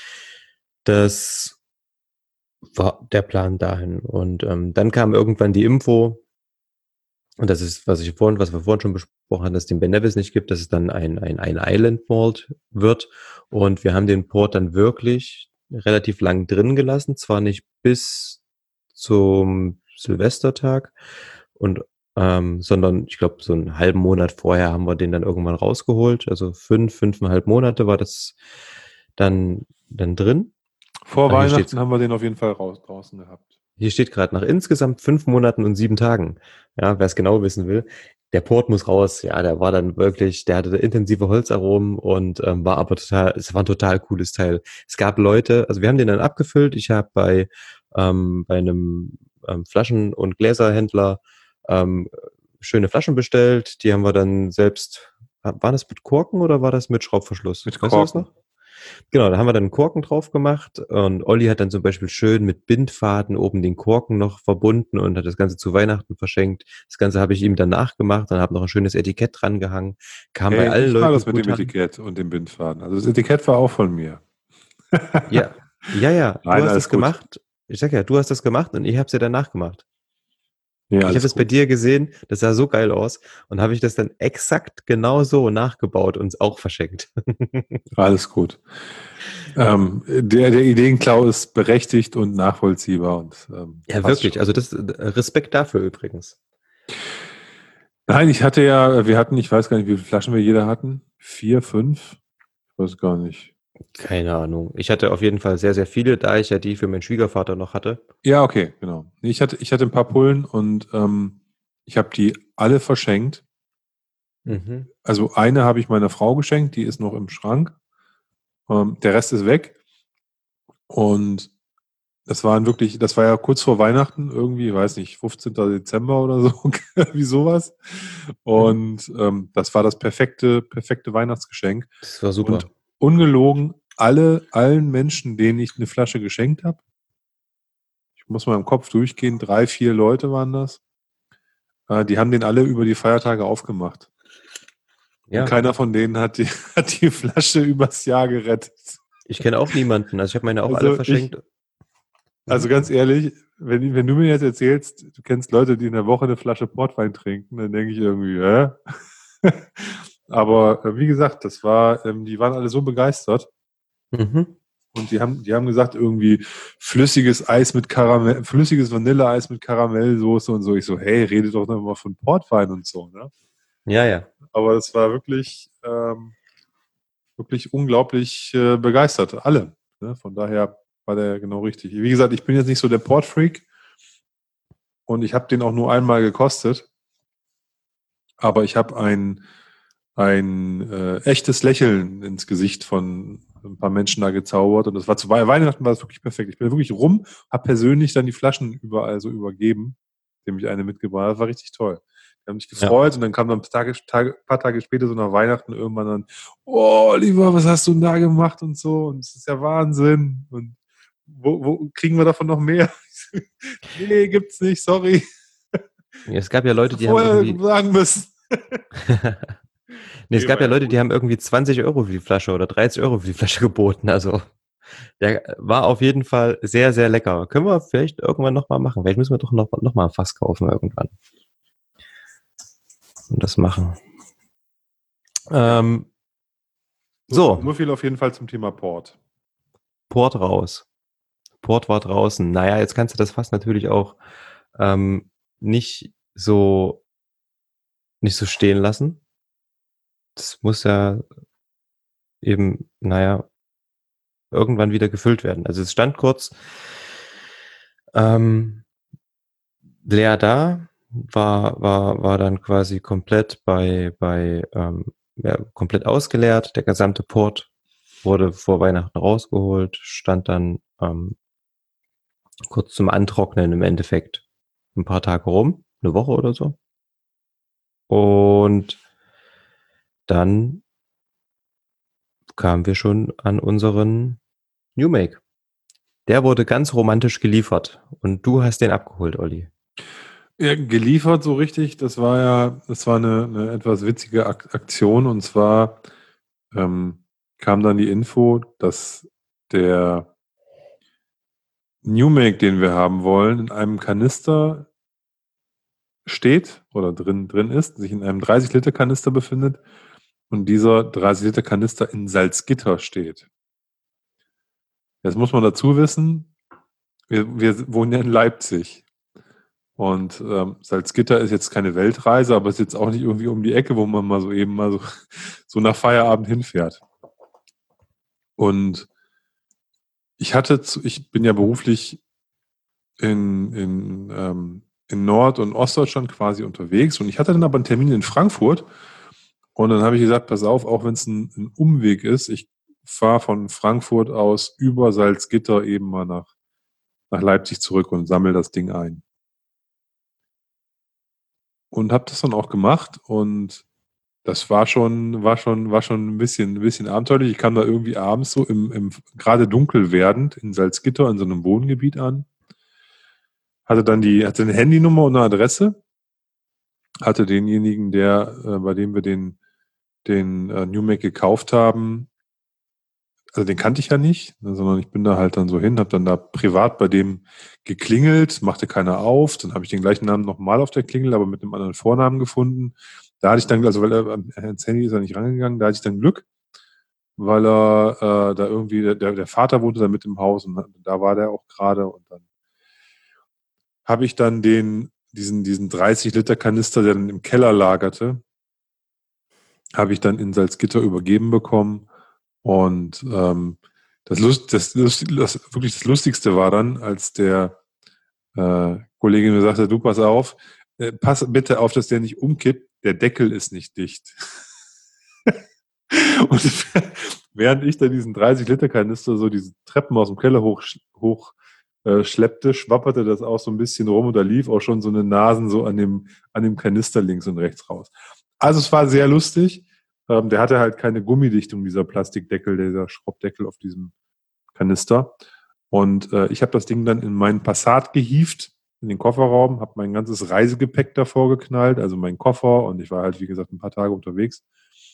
Speaker 1: Das war der Plan dahin. Und ähm, dann kam irgendwann die Info, und das ist, was ich vorhin, was wir vorhin schon besprochen hatten, dass es den Ben Nevis nicht gibt, dass es dann ein, ein, ein Island Malt wird. Und wir haben den Port dann wirklich relativ lang drin gelassen, zwar nicht bis zum Silvestertag, und ähm, sondern ich glaube, so einen halben Monat vorher haben wir den dann irgendwann rausgeholt. Also fünf, fünfeinhalb Monate war das dann, dann drin.
Speaker 2: Vor
Speaker 1: Ah, hier steht's.
Speaker 2: Weihnachten haben wir den auf jeden Fall raus, draußen gehabt.
Speaker 1: Hier steht gerade nach insgesamt fünf Monaten und sieben Tagen. Ja, wer es genau wissen will. Der Port muss raus. Ja, der war dann wirklich, der hatte intensive Holzaromen und ähm, war aber total, es war ein total cooles Teil. Es gab Leute, also wir haben den dann abgefüllt. Ich habe bei, ähm, bei einem ähm, Flaschen- und Gläserhändler ähm, schöne Flaschen bestellt. Die haben wir dann selbst, war das mit Korken oder war das mit Schraubverschluss?
Speaker 2: Mit
Speaker 1: Weißt du das
Speaker 2: Korken.
Speaker 1: noch? Genau, da haben wir dann einen Korken drauf gemacht und Olli hat dann zum Beispiel schön mit Bindfaden oben den Korken noch verbunden und hat das Ganze zu Weihnachten verschenkt. Das Ganze habe ich ihm dann nachgemacht und habe noch ein schönes Etikett dran gehangen. Kam bei
Speaker 2: Hey,
Speaker 1: allen
Speaker 2: ich war
Speaker 1: Leuten
Speaker 2: das mit dem
Speaker 1: gut an.
Speaker 2: Etikett und dem Bindfaden. Also das Etikett war auch von mir.
Speaker 1: Ja, ja, ja, du
Speaker 2: Nein,
Speaker 1: hast
Speaker 2: alles
Speaker 1: das
Speaker 2: gut.
Speaker 1: gemacht. Ich sag ja, du hast das gemacht und ich habe es ja danach gemacht.
Speaker 2: Nee,
Speaker 1: Ich habe
Speaker 2: alles
Speaker 1: das bei
Speaker 2: gut.
Speaker 1: dir gesehen, das sah so geil aus und habe ich das dann exakt genau so nachgebaut und auch verschenkt.
Speaker 2: Alles gut. Ähm, der, der Ideenklau ist berechtigt und nachvollziehbar und ähm,
Speaker 1: Ja,
Speaker 2: passt
Speaker 1: wirklich.
Speaker 2: schon.
Speaker 1: Also das Respekt dafür übrigens.
Speaker 2: Nein, ich hatte ja, wir hatten, ich weiß gar nicht, wie viele Flaschen wir jeder hatten. Vier, fünf? Ich weiß gar nicht.
Speaker 1: Keine Ahnung. Ich hatte auf jeden Fall sehr, sehr viele, da ich ja die für meinen Schwiegervater noch hatte.
Speaker 2: Ja, okay, genau. Nee, Ich hatte, ich hatte ein paar Pullen und ähm, ich habe die alle verschenkt.
Speaker 1: Mhm.
Speaker 2: Also eine habe ich meiner Frau geschenkt, die ist noch im Schrank. Ähm, der Rest ist weg. Und das waren wirklich, das war ja kurz vor Weihnachten, irgendwie, weiß nicht, fünfzehnten Dezember oder so, wie sowas.
Speaker 1: Mhm.
Speaker 2: Und ähm, das war das perfekte, perfekte Weihnachtsgeschenk.
Speaker 1: Das war
Speaker 2: Und
Speaker 1: super.
Speaker 2: ungelogen, alle, allen Menschen, denen ich eine Flasche geschenkt habe, ich muss mal im Kopf durchgehen, drei, vier Leute waren das, äh, die haben den alle über die Feiertage aufgemacht. Und
Speaker 1: Ja,
Speaker 2: keiner von denen hat die, hat die Flasche übers Jahr gerettet.
Speaker 1: ich kenne auch niemanden. Also ich habe meine auch alle
Speaker 2: Also ich,
Speaker 1: verschenkt.
Speaker 2: also
Speaker 1: Mhm.
Speaker 2: ganz ehrlich, wenn, wenn du mir jetzt erzählst, du kennst Leute, die in der Woche eine Flasche Portwein trinken, dann denke ich irgendwie, hä? Aber äh, wie gesagt, das war, ähm, die waren alle so begeistert
Speaker 1: Mhm.
Speaker 2: und die haben, die haben gesagt, irgendwie flüssiges Eis mit Karamell, flüssiges Vanilleeis mit Karamellsoße und so. Ich so, hey, redet doch noch mal von Portwein und so, ne?
Speaker 1: Ja, ja.
Speaker 2: Aber das war wirklich, ähm, wirklich unglaublich äh, begeistert, alle. Ne? Von daher. war der genau richtig. Wie gesagt, ich bin jetzt nicht so der Port-Freak und ich habe den auch nur einmal gekostet, aber ich habe ein, ein äh, echtes Lächeln ins Gesicht von ein paar Menschen da gezaubert und das war zu We- Weihnachten war das wirklich perfekt. Ich bin wirklich rum, habe persönlich dann die Flaschen überall so übergeben, dem ich eine mitgebracht habe. Das war richtig toll. Die haben sich
Speaker 1: Ja.
Speaker 2: gefreut und dann kam dann ein paar Tage, Tage, paar Tage später, so nach Weihnachten, irgendwann dann, oh, lieber, was hast du denn da gemacht und so und es ist ja Wahnsinn und wo, wo kriegen wir davon noch mehr? Nee, gibt's nicht, sorry.
Speaker 1: Es gab ja
Speaker 2: Hättest
Speaker 1: Leute,
Speaker 2: du
Speaker 1: die haben
Speaker 2: vorher
Speaker 1: irgendwie,
Speaker 2: sagen müssen.
Speaker 1: nee, es
Speaker 2: Nee,
Speaker 1: gab
Speaker 2: war
Speaker 1: ja
Speaker 2: ja
Speaker 1: Leute,
Speaker 2: gut.
Speaker 1: die haben irgendwie zwanzig Euro für die Flasche oder dreißig Euro für die Flasche geboten. Also der war auf jeden Fall sehr, sehr lecker. Können wir vielleicht irgendwann nochmal machen. Vielleicht müssen wir doch noch, noch mal ein Fass kaufen irgendwann und das machen.
Speaker 2: Ja.
Speaker 1: Ähm,
Speaker 2: So,
Speaker 1: so,
Speaker 2: so viel auf jeden Fall zum Thema Port.
Speaker 1: Port raus. Port war draußen. Naja, jetzt kannst du das Fass natürlich auch ähm, nicht so nicht so stehen lassen. Das muss ja eben, naja, irgendwann wieder gefüllt werden. Also es stand kurz ähm, leer da, war, war, war dann quasi komplett bei, bei ähm, ja, komplett ausgeleert. Der gesamte Port wurde vor Weihnachten rausgeholt, stand dann ähm, kurz zum Antrocknen im Endeffekt ein paar Tage rum, eine Woche oder so. Und dann kamen wir schon an unseren New Make. Der wurde ganz romantisch geliefert und du hast den abgeholt, Olli.
Speaker 2: Ja, geliefert so richtig, das war ja, das war eine, eine etwas witzige Ak Aktion und zwar ähm, kam dann die Info, dass der New Make, den wir haben wollen, in einem Kanister steht oder drin, drin ist, sich in einem dreißig Liter Kanister befindet und dieser dreißig Liter Kanister in Salzgitter steht. Jetzt muss man dazu wissen, wir, wir wohnen ja in Leipzig. Und ähm, Salzgitter ist jetzt keine Weltreise, aber ist jetzt auch nicht irgendwie um die Ecke, wo man mal so eben mal so, so nach Feierabend hinfährt. Und ich hatte, zu, ich bin ja beruflich in, in, ähm, in Nord- und Ostdeutschland quasi unterwegs und ich hatte dann aber einen Termin in Frankfurt und dann habe ich gesagt, pass auf, auch wenn es ein, ein Umweg ist, ich fahre von Frankfurt aus über Salzgitter eben mal nach, nach Leipzig zurück und sammle das Ding ein. Und habe das dann auch gemacht und das war schon, war schon, war schon ein bisschen, ein bisschen abenteuerlich. Ich kam da irgendwie abends so im, im gerade dunkel werdend in Salzgitter in so einem Wohngebiet an. Hatte dann die, hatte eine Handynummer und eine Adresse. Hatte denjenigen, der, äh, bei dem wir den, den äh, New Make gekauft haben, also den kannte ich ja nicht, ne, sondern ich bin da halt dann so hin, habe dann da privat bei dem geklingelt, machte keiner auf. Dann habe ich den gleichen Namen nochmal auf der Klingel, aber mit einem anderen Vornamen gefunden. Da hatte ich dann, also weil er ans Handy ist er nicht rangegangen, da hatte ich dann Glück, weil er äh, da irgendwie, der, der Vater wohnte da mit im Haus und da war der auch gerade und dann habe ich dann den, diesen, diesen dreißig Liter Kanister, der dann im Keller lagerte, habe ich dann in Salzgitter übergeben bekommen und ähm, das, Lust, das, Lust, das wirklich das Lustigste war dann, als der äh, Kollege mir sagte, du pass auf, äh, pass bitte auf, dass der nicht umkippt, der Deckel ist nicht dicht. Und während ich da diesen dreißig Liter Kanister so diese Treppen aus dem Keller hoch, hoch äh, schleppte, schwapperte das auch so ein bisschen rum und da lief auch schon so eine Nasen so an dem, an dem Kanister links und rechts raus. Also es war sehr lustig. Ähm, der hatte halt keine Gummidichtung, dieser Plastikdeckel, dieser Schraubdeckel auf diesem Kanister. Und äh, ich habe das Ding dann in meinen Passat gehievt, in den Kofferraum, habe mein ganzes Reisegepäck davor geknallt, also meinen Koffer und ich war halt, wie gesagt, ein paar Tage unterwegs.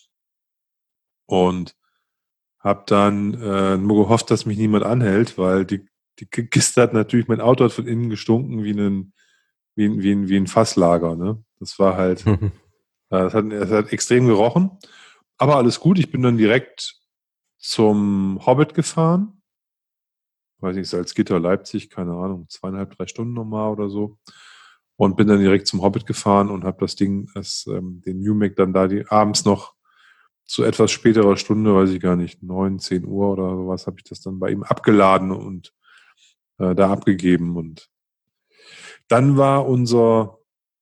Speaker 2: Und habe dann äh, nur gehofft, dass mich niemand anhält, weil die, die Kiste hat natürlich, mein Auto hat von innen gestunken wie ein, wie ein, wie ein, wie ein Fasslager. Ne? Das war halt, äh, das, hat, das hat extrem gerochen. Aber alles gut, ich bin dann direkt zum Hobbit gefahren. Weiß nicht, Salzgitter, Leipzig, keine Ahnung, zweieinhalb, drei Stunden nochmal oder so. Und bin dann direkt zum Hobbit gefahren und habe das Ding, das, ähm, den New Mac dann da die, abends noch zu etwas späterer Stunde, weiß ich gar nicht, neun, zehn Uhr oder sowas, habe ich das dann bei ihm abgeladen und äh, da abgegeben. Und dann war unser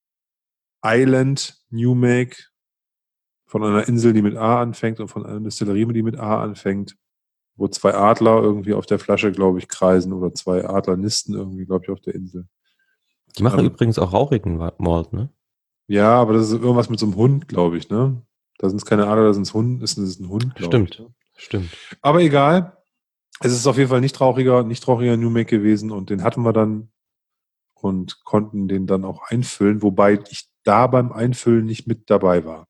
Speaker 2: Island New Make von einer Insel, die mit A anfängt und von einer Distillerie, die mit A anfängt, wo zwei Adler irgendwie auf der Flasche, glaube ich, kreisen oder zwei Adlernisten irgendwie, glaube ich, auf der Insel.
Speaker 1: Die machen
Speaker 2: Ähm,
Speaker 1: übrigens auch rauchigen Wa- Malt, ne?
Speaker 2: ja, aber das ist irgendwas mit so einem Hund, glaube ich, ne? Da sind es keine Adler, da sind es Hund, ist es ein Hund, glaube ich.
Speaker 1: Stimmt,
Speaker 2: Ne?
Speaker 1: stimmt.
Speaker 2: Aber egal. Es ist auf jeden Fall nicht rauchiger, nicht rauchiger New Make gewesen und den hatten wir dann und konnten den dann auch einfüllen, wobei ich da beim Einfüllen nicht mit dabei war.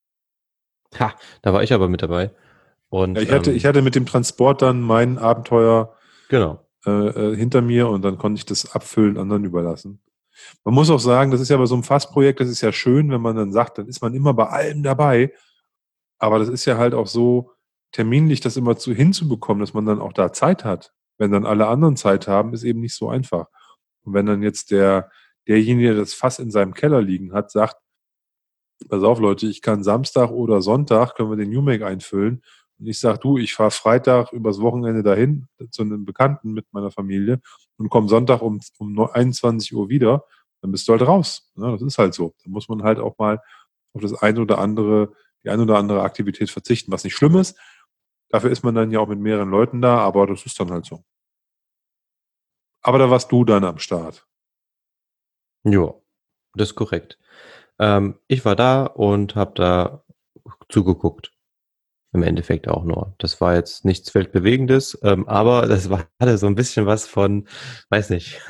Speaker 1: Ha, da war ich aber mit dabei.
Speaker 2: Ja,
Speaker 1: Und
Speaker 2: ich hatte, ich
Speaker 1: ähm,
Speaker 2: hatte mit dem Transport dann mein Abenteuer
Speaker 1: genau.
Speaker 2: äh, äh, hinter mir und dann konnte ich das Abfüllen anderen überlassen. Man muss auch sagen, das ist ja bei so einem Fassprojekt, das ist ja schön, wenn man dann sagt, dann ist man immer bei allem dabei. Aber das ist ja halt auch so terminlich, das immer zu hinzubekommen, dass man dann auch da Zeit hat. Wenn dann alle anderen Zeit haben, ist eben nicht so einfach. Und wenn dann jetzt der, derjenige, der das Fass in seinem Keller liegen hat, sagt, pass auf Leute, ich kann Samstag oder Sonntag, können wir den New Make einfüllen. Und ich sage, du, ich fahre Freitag übers Wochenende dahin zu einem Bekannten mit meiner Familie und komme Sonntag um, um einundzwanzig Uhr wieder, dann bist du halt raus. Ja, das ist halt so. Da muss man halt auch mal auf das eine oder andere, die eine oder andere Aktivität verzichten, was nicht schlimm ist. Dafür ist man dann ja auch mit mehreren Leuten da, aber das ist dann halt so. Aber da warst du dann am Start.
Speaker 1: Ja, das ist korrekt. Ähm, ich war da und habe da zugeguckt. Im Endeffekt auch nur. Das war jetzt nichts Weltbewegendes, ähm, aber das war, hatte so ein bisschen was von, weiß nicht,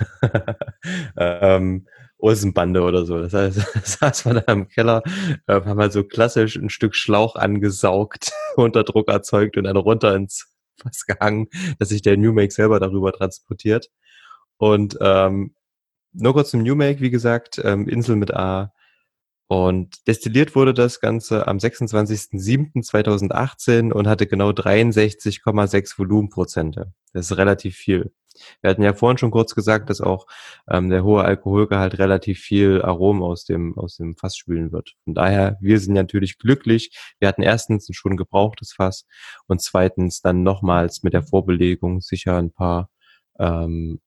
Speaker 1: ähm, Olsenbande oder so. Das heißt, saß man da im Keller, äh, haben halt so klassisch ein Stück Schlauch angesaugt, unter Druck erzeugt und dann runter ins Fass gehangen, dass sich der New Make selber darüber transportiert. Und ähm, nur kurz zum New Make, wie gesagt, ähm, Insel mit A. Und destilliert wurde das Ganze am sechsundzwanzigsten siebten zweitausendachtzehn und hatte genau dreiundsechzig Komma sechs Volumenprozente. Das ist relativ viel. Wir hatten ja vorhin schon kurz gesagt, dass auch ähm, der hohe Alkoholgehalt relativ viel Aromen aus dem, aus dem Fass spülen wird. Von daher, wir sind natürlich glücklich. Wir hatten erstens ein schon gebrauchtes Fass und zweitens dann nochmals mit der Vorbelegung sicher ein paar ähm,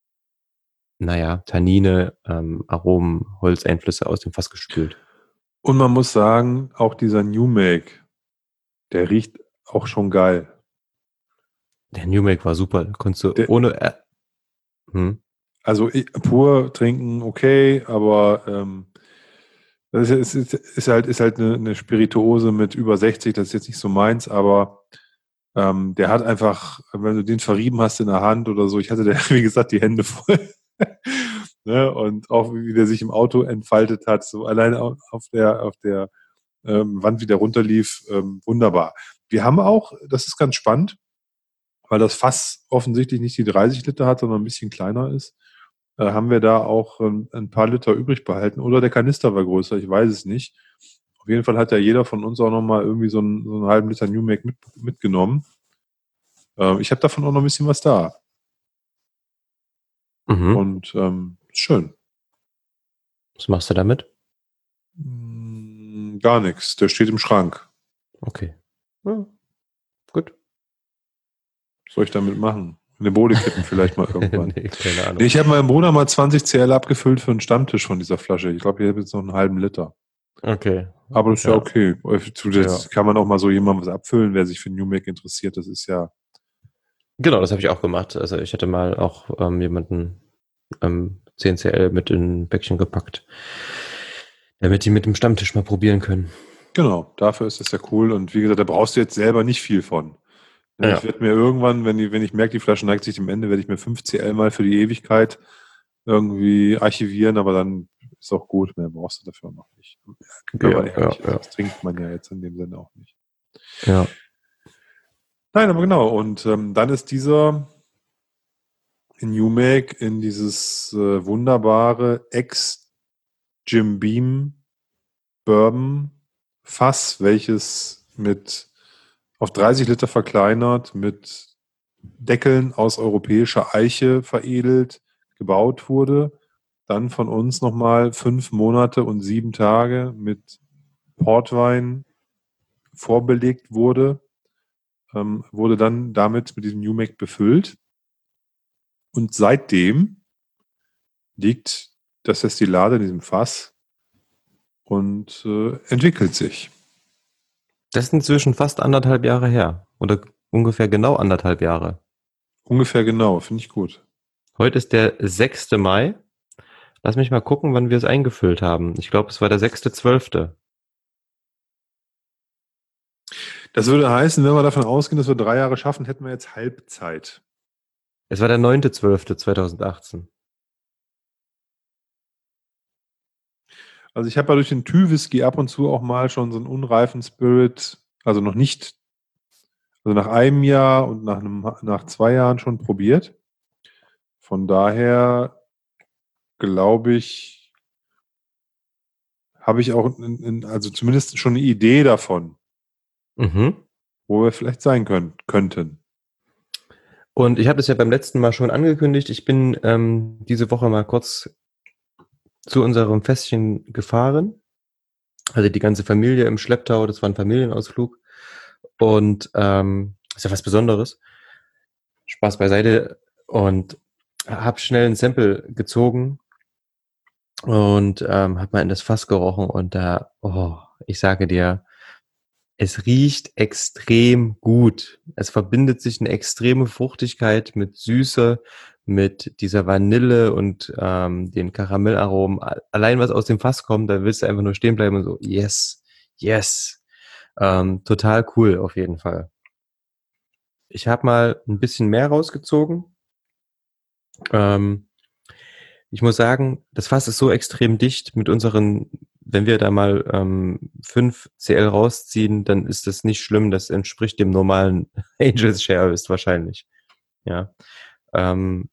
Speaker 1: naja, Tannine, ähm, Aromen, Holzeinflüsse aus dem Fass gespült.
Speaker 2: Und man muss sagen, auch dieser New Make, der riecht auch schon geil.
Speaker 1: Der New Make war super. Da konntest du
Speaker 2: Der,
Speaker 1: ohne. Äh, hm.
Speaker 2: also ich, pur trinken, okay, aber ähm, das ist, ist, ist halt, ist halt eine, eine Spirituose mit über sechzig, das ist jetzt nicht so meins, aber ähm, der hat einfach, wenn du den verrieben hast in der Hand oder so, ich hatte der, wie gesagt, die Hände voll. Ne? Und auch wie der sich im Auto entfaltet hat, so alleine auf auf der, auf der ähm, Wand wieder runterlief, ähm, wunderbar. Wir haben auch, das ist ganz spannend, weil das Fass offensichtlich nicht die dreißig Liter hat, sondern ein bisschen kleiner ist, äh, haben wir da auch ähm, ein paar Liter übrig behalten. Oder der Kanister war größer, ich weiß es nicht. Auf jeden Fall hat ja jeder von uns auch nochmal irgendwie so einen, so einen halben Liter New Make mit, mitgenommen. Ähm, ich habe davon auch noch ein bisschen was da.
Speaker 1: Mhm.
Speaker 2: Und ähm, schön.
Speaker 1: Was machst du damit?
Speaker 2: Mm, Gar nichts. Der steht im Schrank.
Speaker 1: Okay. Ja, gut.
Speaker 2: Was soll ich damit machen? Eine Bode kippen vielleicht mal irgendwann.
Speaker 1: Nee, keine
Speaker 2: Nee,
Speaker 1: Ahnung.
Speaker 2: ich habe meinem Bruder mal zwanzig C L abgefüllt für einen Stammtisch von dieser Flasche. Ich glaube, ich habe jetzt noch einen halben Liter.
Speaker 1: Okay.
Speaker 2: Aber das ist ja
Speaker 1: Ja.
Speaker 2: okay.
Speaker 1: Ja.
Speaker 2: Zusätzlich kann man auch mal so jemandem was abfüllen, wer sich für New Make interessiert. Das ist ja.
Speaker 1: Genau, das habe ich auch gemacht. Also ich hatte mal auch ähm, jemanden ähm, zehn C L mit in ein Päckchen gepackt, damit die mit dem Stammtisch mal probieren können.
Speaker 2: Genau, dafür ist das ja cool. Und wie gesagt, da brauchst du jetzt selber nicht viel von. Ich
Speaker 1: Ja.
Speaker 2: werde mir irgendwann, wenn, die, wenn ich merke, die Flasche neigt sich dem Ende, werde ich mir fünf C L mal für die Ewigkeit irgendwie archivieren, aber dann ist auch gut, mehr brauchst du dafür noch nicht. Wenn
Speaker 1: Ja,
Speaker 2: man
Speaker 1: ja,
Speaker 2: ehrlich ist,
Speaker 1: ja.
Speaker 2: das trinkt man ja jetzt in dem Sinne auch nicht.
Speaker 1: Ja.
Speaker 2: Nein, aber genau. Und ähm, dann ist dieser New Make in dieses äh, wunderbare Ex-Jim Beam Bourbon Fass, welches mit auf dreißig Liter verkleinert, mit Deckeln aus europäischer Eiche veredelt, gebaut wurde. Dann von uns nochmal fünf Monate und sieben Tage mit Portwein vorbelegt wurde, ähm, wurde dann damit mit diesem New Make befüllt. Und seitdem liegt das Destillat in diesem Fass und äh, entwickelt sich.
Speaker 1: Das ist inzwischen fast anderthalb Jahre her. Oder ungefähr genau anderthalb Jahre.
Speaker 2: Ungefähr genau, finde ich gut.
Speaker 1: Heute ist der sechste Mai. Lass mich mal gucken, wann wir es eingefüllt haben. Ich glaube, es war der sechste zwölfte
Speaker 2: Das würde heißen, wenn wir davon ausgehen, dass wir drei Jahre schaffen, hätten wir jetzt Halbzeit.
Speaker 1: Es war der neunte zwölfte zweitausendachtzehn.
Speaker 2: Also ich habe ja durch den Tü-Whisky ab und zu auch mal schon so einen unreifen Spirit, also noch nicht, also nach einem Jahr und nach, einem, nach zwei Jahren schon probiert. Von daher glaube ich, habe ich auch, in, in, also zumindest schon eine Idee davon,
Speaker 1: Mhm.
Speaker 2: wo wir vielleicht sein können, könnten.
Speaker 1: Und ich habe das ja beim letzten Mal schon angekündigt. Ich bin ähm, diese Woche mal kurz zu unserem Festchen gefahren. Also die ganze Familie im Schlepptau, das war ein Familienausflug. Und ähm, ist ja was Besonderes. Spaß beiseite. Und habe schnell ein Sample gezogen und ähm, habe mal in das Fass gerochen. Und da, oh, ich sage dir, es riecht extrem gut. Es verbindet sich eine extreme Fruchtigkeit mit Süße, mit dieser Vanille und ähm, den Karamellaromen. Allein was aus dem Fass kommt, da willst du einfach nur stehen bleiben und so, yes, yes. Ähm, total cool auf jeden Fall. Ich habe mal ein bisschen mehr rausgezogen. Ähm, ich muss sagen, das Fass ist so extrem dicht mit unseren, wenn wir da mal ähm, fünf C L rausziehen, dann ist das nicht schlimm. Das entspricht dem normalen Angels Share ist wahrscheinlich. Ja. Ähm,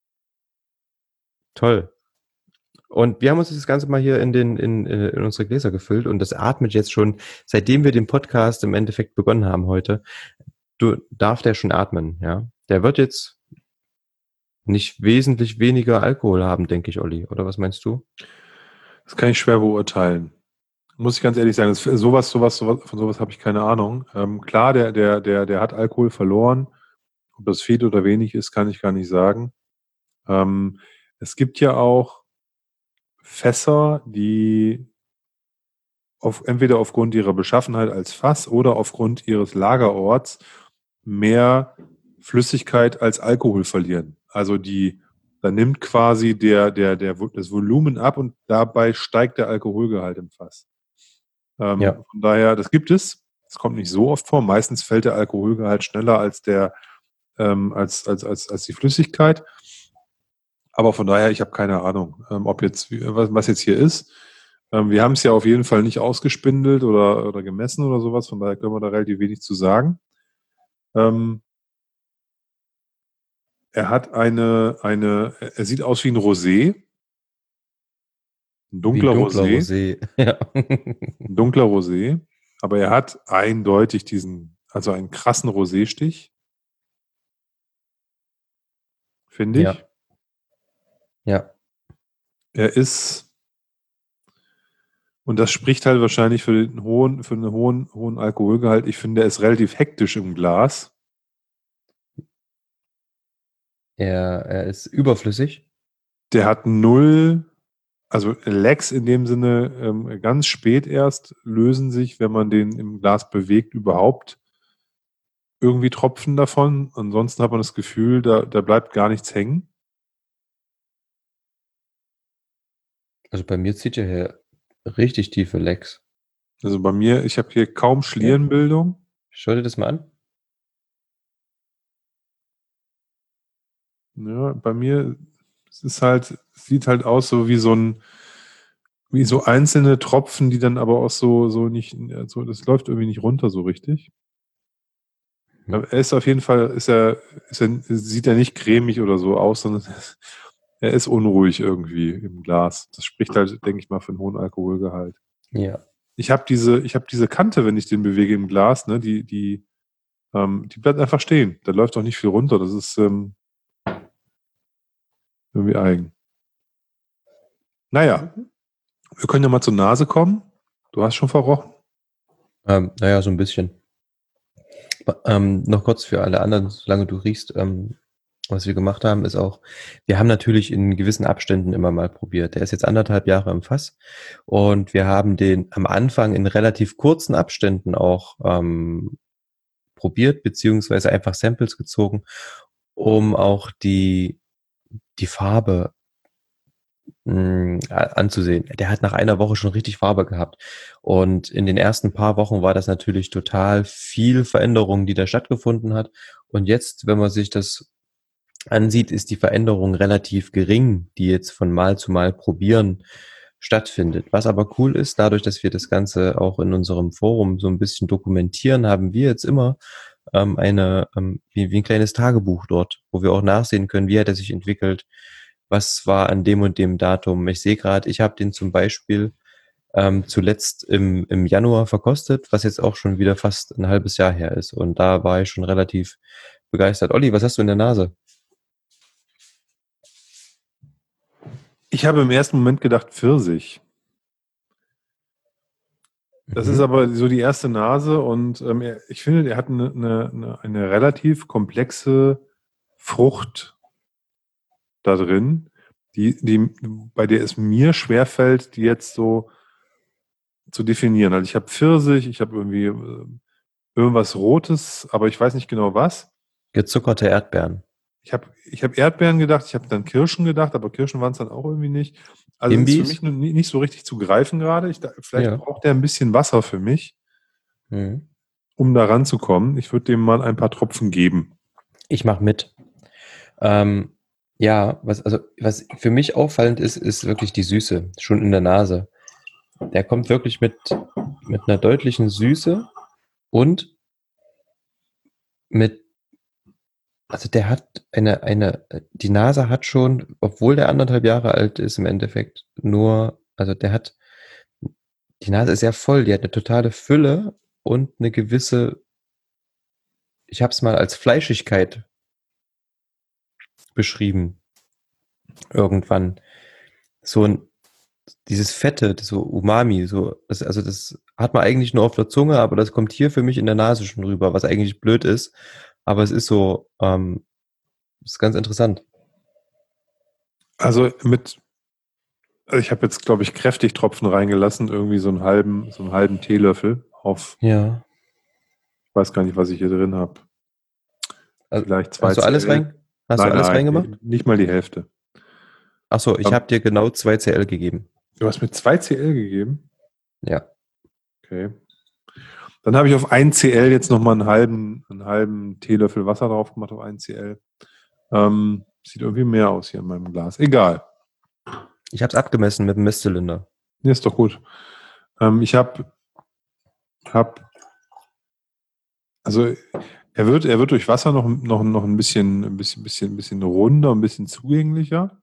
Speaker 1: toll. Und wir haben uns das Ganze mal hier in den in, in unsere Gläser gefüllt und das atmet jetzt schon, seitdem wir den Podcast im Endeffekt begonnen haben heute, du darf der schon atmen, ja. Der wird jetzt nicht wesentlich weniger Alkohol haben, denke ich, Olli. Oder was meinst du?
Speaker 2: Das kann ich schwer beurteilen. Muss ich ganz ehrlich sagen, das, sowas, sowas, sowas, von sowas habe ich keine Ahnung. Ähm, klar, der, der, der, der hat Alkohol verloren. Ob das viel oder wenig ist, kann ich gar nicht sagen. Ähm, es gibt ja auch Fässer, die auf, entweder aufgrund ihrer Beschaffenheit als Fass oder aufgrund ihres Lagerorts mehr Flüssigkeit als Alkohol verlieren. Also die, da nimmt quasi der, der, der, das Volumen ab und dabei steigt der Alkoholgehalt im Fass. Ähm,
Speaker 1: Ja.
Speaker 2: Von daher, das gibt es. Das kommt nicht so oft vor. Meistens fällt der Alkoholgehalt schneller als der, ähm, als, als, als, als die Flüssigkeit. Aber von daher, ich habe keine Ahnung, ähm, ob jetzt, was, was jetzt hier ist. Ähm, wir haben es ja auf jeden Fall nicht ausgespindelt oder, oder gemessen oder sowas. Von daher können wir da relativ wenig zu sagen. Ähm, er hat eine, eine, er sieht aus wie ein Rosé. Ein
Speaker 1: Wie ein
Speaker 2: dunkler
Speaker 1: dunkler
Speaker 2: Rosé.
Speaker 1: Rosé. Ja.
Speaker 2: Ein dunkler Rosé. Aber er hat eindeutig diesen, also einen krassen Rosé-Stich. Finde ich.
Speaker 1: Ja. Ja.
Speaker 2: Er ist, und das spricht halt wahrscheinlich für den hohen, für einen hohen, hohen Alkoholgehalt. Ich finde, er ist relativ hektisch im Glas.
Speaker 1: Er, er ist überflüssig.
Speaker 2: Der hat null, also Lecks in dem Sinne, ähm, ganz spät erst lösen sich, wenn man den im Glas bewegt, überhaupt irgendwie Tropfen davon. Ansonsten hat man das Gefühl, da, da bleibt gar nichts hängen.
Speaker 1: Also bei mir zieht er hier richtig tiefe Lecks.
Speaker 2: Also bei mir, ich habe hier kaum Schlierenbildung.
Speaker 1: Schau dir das mal an.
Speaker 2: Ja, bei mir, es ist halt, es sieht halt aus so wie so ein, wie so einzelne Tropfen, die dann aber auch so, so nicht, so, das läuft irgendwie nicht runter so richtig.
Speaker 1: Hm.
Speaker 2: Er ist auf jeden Fall, ist er, ist er, sieht er nicht cremig oder so aus, sondern er ist unruhig irgendwie im Glas. Das spricht halt, denke ich mal, für einen hohen Alkoholgehalt.
Speaker 1: Ja.
Speaker 2: Ich habe diese, ich habe diese Kante, wenn ich den bewege im Glas, ne, die, die, ähm, die bleibt einfach stehen. Da läuft auch nicht viel runter. Das ist ähm, irgendwie eigen. Naja, wir können ja mal zur Nase kommen. Du hast schon verrochen.
Speaker 1: Ähm, naja, so ein bisschen. Ähm, noch kurz für alle anderen, solange du riechst. Ähm, Was wir gemacht haben, ist auch, wir haben natürlich in gewissen Abständen immer mal probiert. Der ist jetzt anderthalb Jahre im Fass und wir haben den am Anfang in relativ kurzen Abständen auch ähm, probiert, beziehungsweise einfach Samples gezogen, um auch die, die Farbe mh, anzusehen. Der hat nach einer Woche schon richtig Farbe gehabt. Und in den ersten paar Wochen war das natürlich total viel Veränderung, die da stattgefunden hat. Und jetzt, wenn man sich das ansieht, ist die Veränderung relativ gering, die jetzt von Mal zu Mal probieren stattfindet. Was aber cool ist, dadurch, dass wir das Ganze auch in unserem Forum so ein bisschen dokumentieren, haben wir jetzt immer ähm, eine, ähm, wie, wie ein kleines Tagebuch dort, wo wir auch nachsehen können, wie hat er sich entwickelt, was war an dem und dem Datum. Ich sehe gerade, ich habe den zum Beispiel ähm, zuletzt im, im Januar verkostet, was jetzt auch schon wieder fast ein halbes Jahr her ist. Und da war ich schon relativ begeistert. Olli, was hast du in der Nase?
Speaker 2: Ich habe im ersten Moment gedacht Pfirsich. Das
Speaker 1: Mhm.
Speaker 2: ist aber so die erste Nase und ähm, er, ich finde, er hat eine, eine, eine relativ komplexe Frucht da drin, die, die, bei der es mir schwerfällt, die jetzt so zu definieren. Also ich habe Pfirsich, ich habe irgendwie äh, irgendwas Rotes, aber ich weiß nicht genau was.
Speaker 1: Gezuckerte Erdbeeren.
Speaker 2: Ich habe ich hab Erdbeeren gedacht, ich habe dann Kirschen gedacht, aber Kirschen waren es dann auch irgendwie nicht. Also es ist für
Speaker 1: Imbis?
Speaker 2: mich nun nie- nicht so richtig zu greifen gerade. Ich, da- vielleicht
Speaker 1: Ja.
Speaker 2: braucht er ein bisschen Wasser für mich,
Speaker 1: Mhm.
Speaker 2: um da ranzukommen. Ich würde dem mal ein paar Tropfen geben.
Speaker 1: Ich mache mit. Ähm, ja, was, also, was für mich auffallend ist, ist wirklich die Süße, schon in der Nase. Der kommt wirklich mit, mit einer deutlichen Süße und mit, also der hat eine, eine, die Nase hat schon, obwohl der anderthalb Jahre alt ist im Endeffekt, nur, also der hat, die Nase ist sehr voll, die hat eine totale Fülle und eine gewisse, ich habe es mal als Fleischigkeit beschrieben, irgendwann. So ein, dieses Fette, das so Umami, so, das, also das hat man eigentlich nur auf der Zunge, aber das kommt hier für mich in der Nase schon rüber, was eigentlich blöd ist. Aber es ist so, ähm, ist ganz interessant.
Speaker 2: Also mit, also ich habe jetzt, glaube ich, kräftig Tropfen reingelassen, irgendwie so einen halben, so einen halben Teelöffel auf,
Speaker 1: Ja.
Speaker 2: ich weiß gar nicht, was ich hier drin habe.
Speaker 1: Also,
Speaker 2: Vielleicht zwei
Speaker 1: hast du alles
Speaker 2: Cl.
Speaker 1: rein? Hast du
Speaker 2: Nein,
Speaker 1: alles
Speaker 2: nein,
Speaker 1: reingemacht?
Speaker 2: nicht mal die Hälfte.
Speaker 1: Ach so, ich
Speaker 2: Ähm,
Speaker 1: habe dir genau zwei Cl gegeben.
Speaker 2: Du hast mir zwei Cl gegeben?
Speaker 1: Ja.
Speaker 2: Okay. Dann habe ich auf ein Cl jetzt nochmal einen halben, einen halben Teelöffel Wasser drauf gemacht, auf ein Cl. Ähm, sieht irgendwie mehr aus hier in meinem Glas. Egal.
Speaker 1: Ich habe es abgemessen mit dem Messzylinder.
Speaker 2: Nee, ist doch gut. Ähm, ich habe, hab, also er wird, er wird durch Wasser noch, noch, noch ein bisschen, ein bisschen, bisschen, bisschen runder, ein bisschen zugänglicher.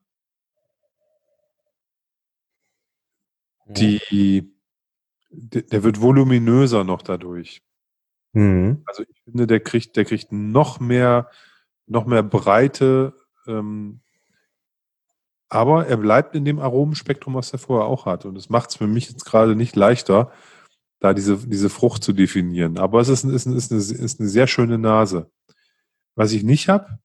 Speaker 2: Die, der der wird voluminöser noch dadurch.
Speaker 1: Mhm.
Speaker 2: Also ich finde, der kriegt, der kriegt noch mehr, noch mehr Breite, ähm, aber er bleibt in dem Aromenspektrum, was er vorher auch hat. Und es macht es für mich jetzt gerade nicht leichter, da diese, diese Frucht zu definieren. Aber es ist, ein- ist, ein- ist, eine, ist eine sehr schöne Nase. Was ich nicht habe,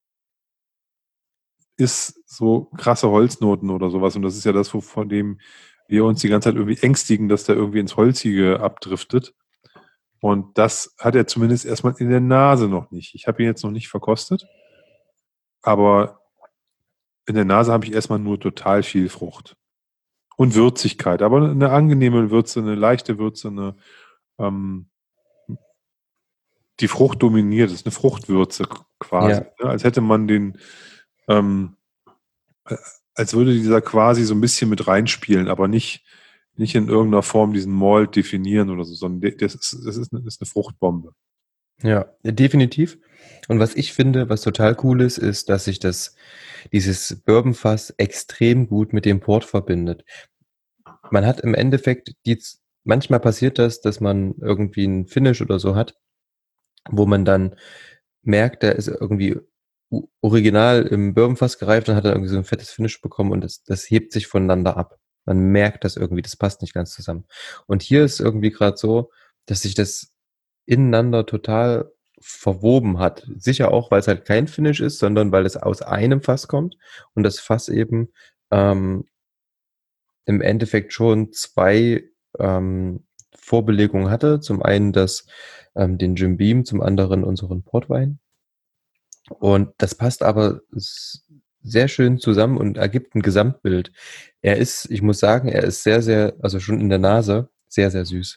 Speaker 2: ist so krasse Holznoten oder sowas. Und das ist ja das, von dem wir uns die ganze Zeit irgendwie ängstigen, dass der irgendwie ins Holzige abdriftet. Und das hat er zumindest erstmal in der Nase noch nicht. Ich habe ihn jetzt noch nicht verkostet, aber in der Nase habe ich erstmal nur total viel Frucht. Und Würzigkeit, aber eine angenehme Würze, eine leichte Würze, eine, ähm, die Frucht dominiert, das ist eine Fruchtwürze quasi.
Speaker 1: Ja,
Speaker 2: Ne? Als hätte man den, ähm, äh, als würde dieser quasi so ein bisschen mit reinspielen, aber nicht, nicht in irgendeiner Form diesen Malt definieren oder so, sondern de- das ist, das ist eine, das ist eine Fruchtbombe.
Speaker 1: ja, definitiv. Und was ich finde, was total cool ist, ist, dass sich das, dieses Bourbonfass extrem gut mit dem Port verbindet. Man hat im Endeffekt die, manchmal passiert das, dass man irgendwie einen Finish oder so hat, wo man dann merkt, der ist irgendwie u- original im Bourbonfass gereift und hat dann irgendwie so ein fettes Finish bekommen und das, das hebt sich voneinander ab. Man merkt das irgendwie, das passt nicht ganz zusammen. Und hier ist irgendwie gerade so, dass sich das ineinander total verwoben hat. Sicher auch, weil es halt kein Finish ist, sondern weil es aus einem Fass kommt und das Fass eben ähm, im Endeffekt schon zwei ähm, Vorbelegungen hatte. Zum einen das, ähm, den Jim Beam, zum anderen unseren Portwein. Und das passt aber s- sehr schön zusammen und ergibt ein Gesamtbild. Er ist, ich muss sagen, er ist sehr, sehr, also schon in der Nase, sehr, sehr süß.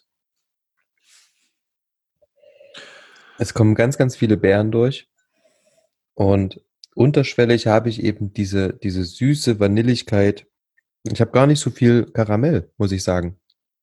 Speaker 1: Es kommen ganz, ganz viele Beeren durch und unterschwellig habe ich eben diese, diese süße Vanilligkeit. Ich habe gar nicht so viel Karamell, muss ich sagen.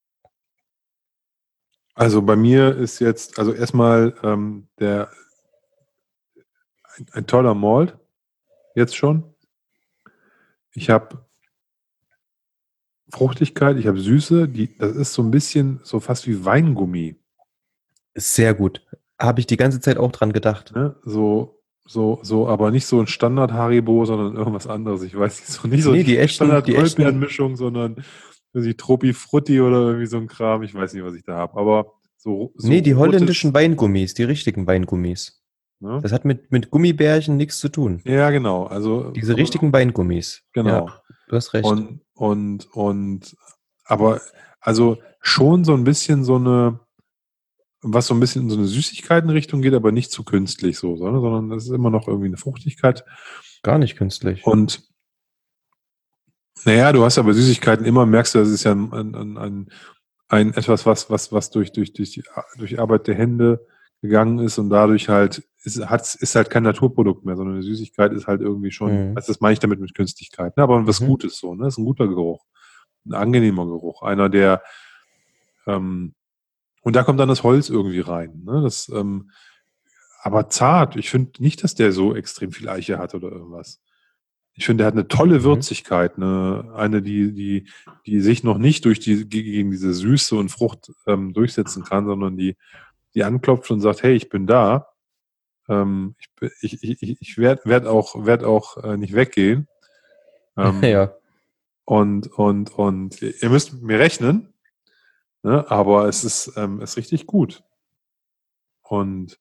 Speaker 2: Also bei mir ist jetzt, also erstmal ähm, der ein, ein toller Malt, jetzt schon. Ich habe Fruchtigkeit, ich habe Süße, die, das ist so ein bisschen so fast wie Weingummi.
Speaker 1: Sehr gut. Habe ich die ganze Zeit auch dran gedacht.
Speaker 2: Ne? So, so, so, aber nicht so ein Standard Haribo, sondern irgendwas anderes. Ich weiß nicht, so nicht so
Speaker 1: Nee,
Speaker 2: die
Speaker 1: die echten,
Speaker 2: Standard
Speaker 1: die echten,
Speaker 2: Goldbeerenmischung, sondern die Troppi Frutti oder irgendwie so ein Kram. Ich weiß nicht, was ich da habe. Aber so, so
Speaker 1: nee, die holländischen
Speaker 2: rotes,
Speaker 1: Weingummis, die richtigen Weingummis.
Speaker 2: ne?
Speaker 1: Das hat mit, mit Gummibärchen nichts zu tun.
Speaker 2: Ja, genau. Also,
Speaker 1: Diese
Speaker 2: aber
Speaker 1: richtigen Weingummis. Ja,
Speaker 2: genau.
Speaker 1: du hast recht.
Speaker 2: Und, und, und, aber also schon so ein bisschen so eine, was so ein bisschen in so eine Süßigkeitenrichtung geht, aber nicht zu künstlich so, sondern, sondern das ist immer noch irgendwie eine Fruchtigkeit.
Speaker 1: Gar nicht künstlich.
Speaker 2: Und naja, du hast ja bei Süßigkeiten immer, merkst du, das ist ja ein, ein, ein, ein etwas, was, was, was durch, durch, durch, die, durch die Arbeit der Hände gegangen ist und dadurch halt, ist, hat, ist halt kein Naturprodukt mehr, sondern eine Süßigkeit ist halt irgendwie schon,
Speaker 1: Mhm.
Speaker 2: also das meine ich damit mit Künstlichkeit, ne? Aber was
Speaker 1: Mhm.
Speaker 2: Gutes so, ne? Das ist ein guter Geruch, ein angenehmer Geruch, einer, der, ähm, und da kommt dann das Holz irgendwie rein, ne? Das, ähm, aber zart, ich finde nicht, dass der so extrem viel Eiche hat oder irgendwas. Ich finde, er hat eine tolle
Speaker 1: Mhm.
Speaker 2: Würzigkeit, eine, eine die, die, die sich noch nicht durch die, gegen diese Süße und Frucht ähm, durchsetzen kann, sondern die, die anklopft und sagt, hey, ich bin da. Ähm, ich bin- ich, ich, ich werde werd auch, werd auch äh, nicht weggehen. Ähm,
Speaker 1: Ja.
Speaker 2: und, und, und ihr müsst mit mir rechnen, ne? Aber es ist, ähm, ist richtig gut. Und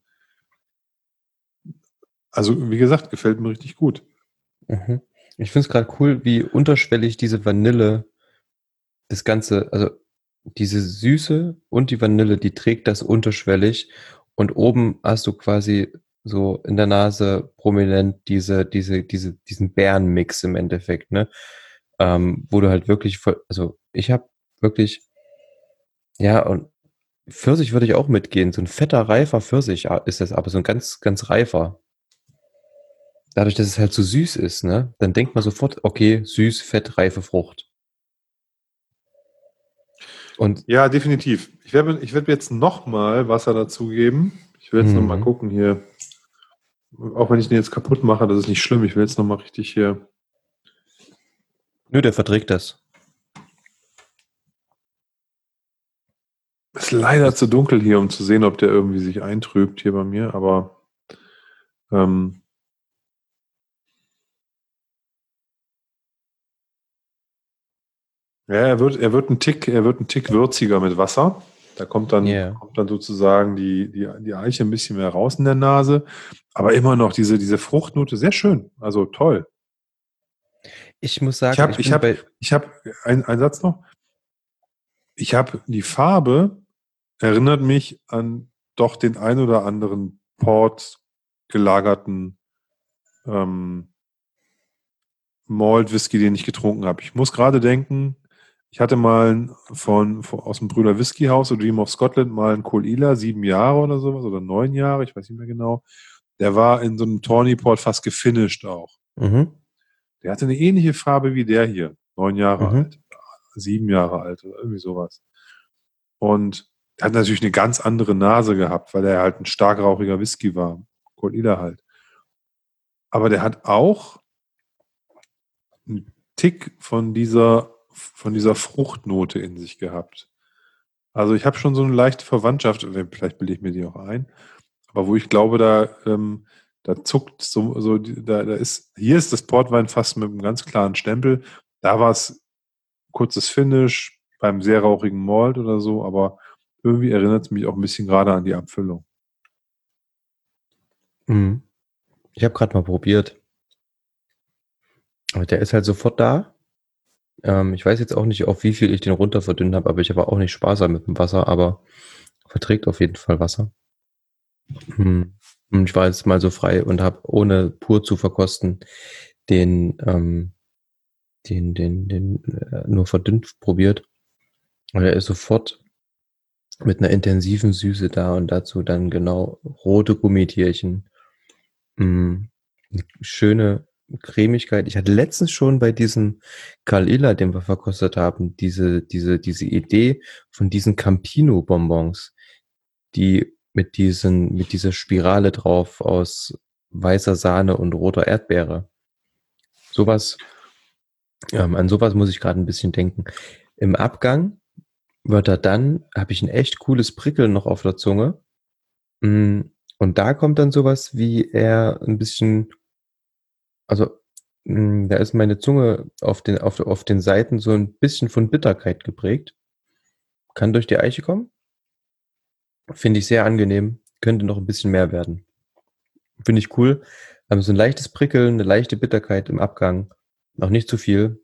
Speaker 2: also, wie gesagt, gefällt mir richtig gut.
Speaker 1: Mhm. Ich finde es gerade cool, wie unterschwellig diese Vanille das Ganze, also diese Süße und die Vanille, die trägt das unterschwellig und oben hast du quasi so in der Nase prominent diese, diese, diese, diesen Beerenmix im Endeffekt, ne? Ähm, wo du halt wirklich voll, also ich habe wirklich, ja, und Pfirsich würde ich auch mitgehen, so ein fetter, reifer Pfirsich ja, ist das, aber so ein ganz, ganz reifer. Dadurch, dass es halt so süß ist, ne? Dann denkt man sofort, okay, süß, fett, reife Frucht. Und
Speaker 2: Ja, definitiv. Ich werde ich werd jetzt nochmal Wasser dazugeben. Ich will jetzt nochmal
Speaker 1: mhm.
Speaker 2: gucken hier. Auch wenn ich den jetzt kaputt mache, das ist nicht schlimm. Ich will jetzt nochmal richtig hier.
Speaker 1: Nö, der verträgt das.
Speaker 2: Ist leider
Speaker 1: Das
Speaker 2: zu dunkel hier, um zu sehen, ob der irgendwie sich eintrübt hier bei mir, aber ähm, ja, er wird, er wird ein Tick, er wird ein Tick würziger mit Wasser. Da kommt dann,
Speaker 1: ja.
Speaker 2: kommt dann sozusagen die, die, die Eiche ein bisschen mehr raus in der Nase. Aber immer noch diese, diese Fruchtnote, sehr schön. Also toll.
Speaker 1: Ich muss
Speaker 2: Ich
Speaker 1: sagen,
Speaker 2: habe,
Speaker 1: ich
Speaker 2: ich
Speaker 1: bin
Speaker 2: habe,
Speaker 1: bei
Speaker 2: ich habe, ein, ein Satz noch. Ich habe die Farbe erinnert mich an doch den ein oder anderen Port gelagerten ähm, Malt Whisky, den ich getrunken habe. Ich muss gerade denken, ich hatte mal von, von aus dem Brüder Whisky House oder Dream of Scotland mal einen Cool Ila, sieben Jahre oder sowas oder neun Jahre, ich weiß nicht mehr genau. Der war in so einem Tawny Port fast gefinished auch.
Speaker 1: mhm,
Speaker 2: Der hatte eine ähnliche Farbe wie der hier, neun Jahre
Speaker 1: mhm.
Speaker 2: alt, sieben Jahre alt oder irgendwie sowas. Und der hat natürlich eine ganz andere Nase gehabt, weil er halt ein stark rauchiger Whisky war. Cool Ila halt. Aber der hat auch einen Tick von dieser, von dieser Fruchtnote in sich gehabt. Also ich habe schon so eine leichte Verwandtschaft, vielleicht bilde ich mir die auch ein, aber wo ich glaube, da, ähm, da zuckt so, so die- da, da ist, hier ist das Portwein fast mit einem ganz klaren Stempel. Da war es kurzes Finish beim sehr rauchigen Malt oder so, aber irgendwie erinnert es mich auch ein bisschen gerade an die Abfüllung.
Speaker 1: Mhm. Ich habe gerade mal probiert. Aber der ist halt sofort da. Ähm, ich weiß jetzt auch nicht, auf wie viel ich den runter verdünnt habe, aber ich habe auch nicht sparsam mit dem Wasser, aber verträgt auf jeden Fall Wasser. Hm. Und ich war jetzt mal so frei und habe, ohne pur zu verkosten, den, ähm, den, den, den äh, nur verdünnt probiert. Und er ist sofort mit einer intensiven Süße da und dazu dann genau rote Gummitierchen. Mm, eine schöne Cremigkeit. Ich hatte letztens schon bei diesem Kalila, den wir verkostet haben, diese, diese, diese Idee von diesen Campino-Bonbons, die mit diesen, mit dieser Spirale drauf aus weißer Sahne und roter Erdbeere. Sowas, ähm, an sowas muss ich gerade ein bisschen denken. Im Abgang wird er dann, habe ich ein echt cooles Prickeln noch auf der Zunge. Mm, Und da kommt dann sowas wie eher ein bisschen, also mm, da ist meine Zunge auf den, auf, auf den Seiten so ein bisschen von Bitterkeit geprägt. Kann durch die Eiche kommen. Finde ich sehr angenehm. Könnte noch ein bisschen mehr werden. Finde ich cool. Ähm, so ein leichtes Prickeln, eine leichte Bitterkeit im Abgang. Noch nicht zu viel.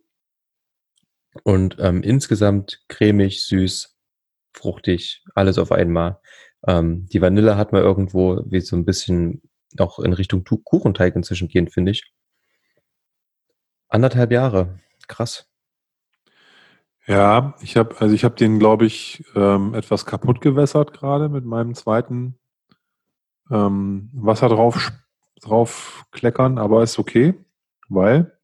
Speaker 1: Und ähm, insgesamt cremig, süß, fruchtig, alles auf einmal. Ähm, die Vanille hat man irgendwo wie so ein bisschen auch in Richtung Tu- Kuchenteig inzwischen gehen, finde ich. Anderthalb Jahre. Krass.
Speaker 2: Ja, ich habe, also ich habe den, glaube ich, ähm, etwas kaputt gewässert gerade mit meinem zweiten ähm, Wasser drauf, drauf kleckern, aber ist okay, weil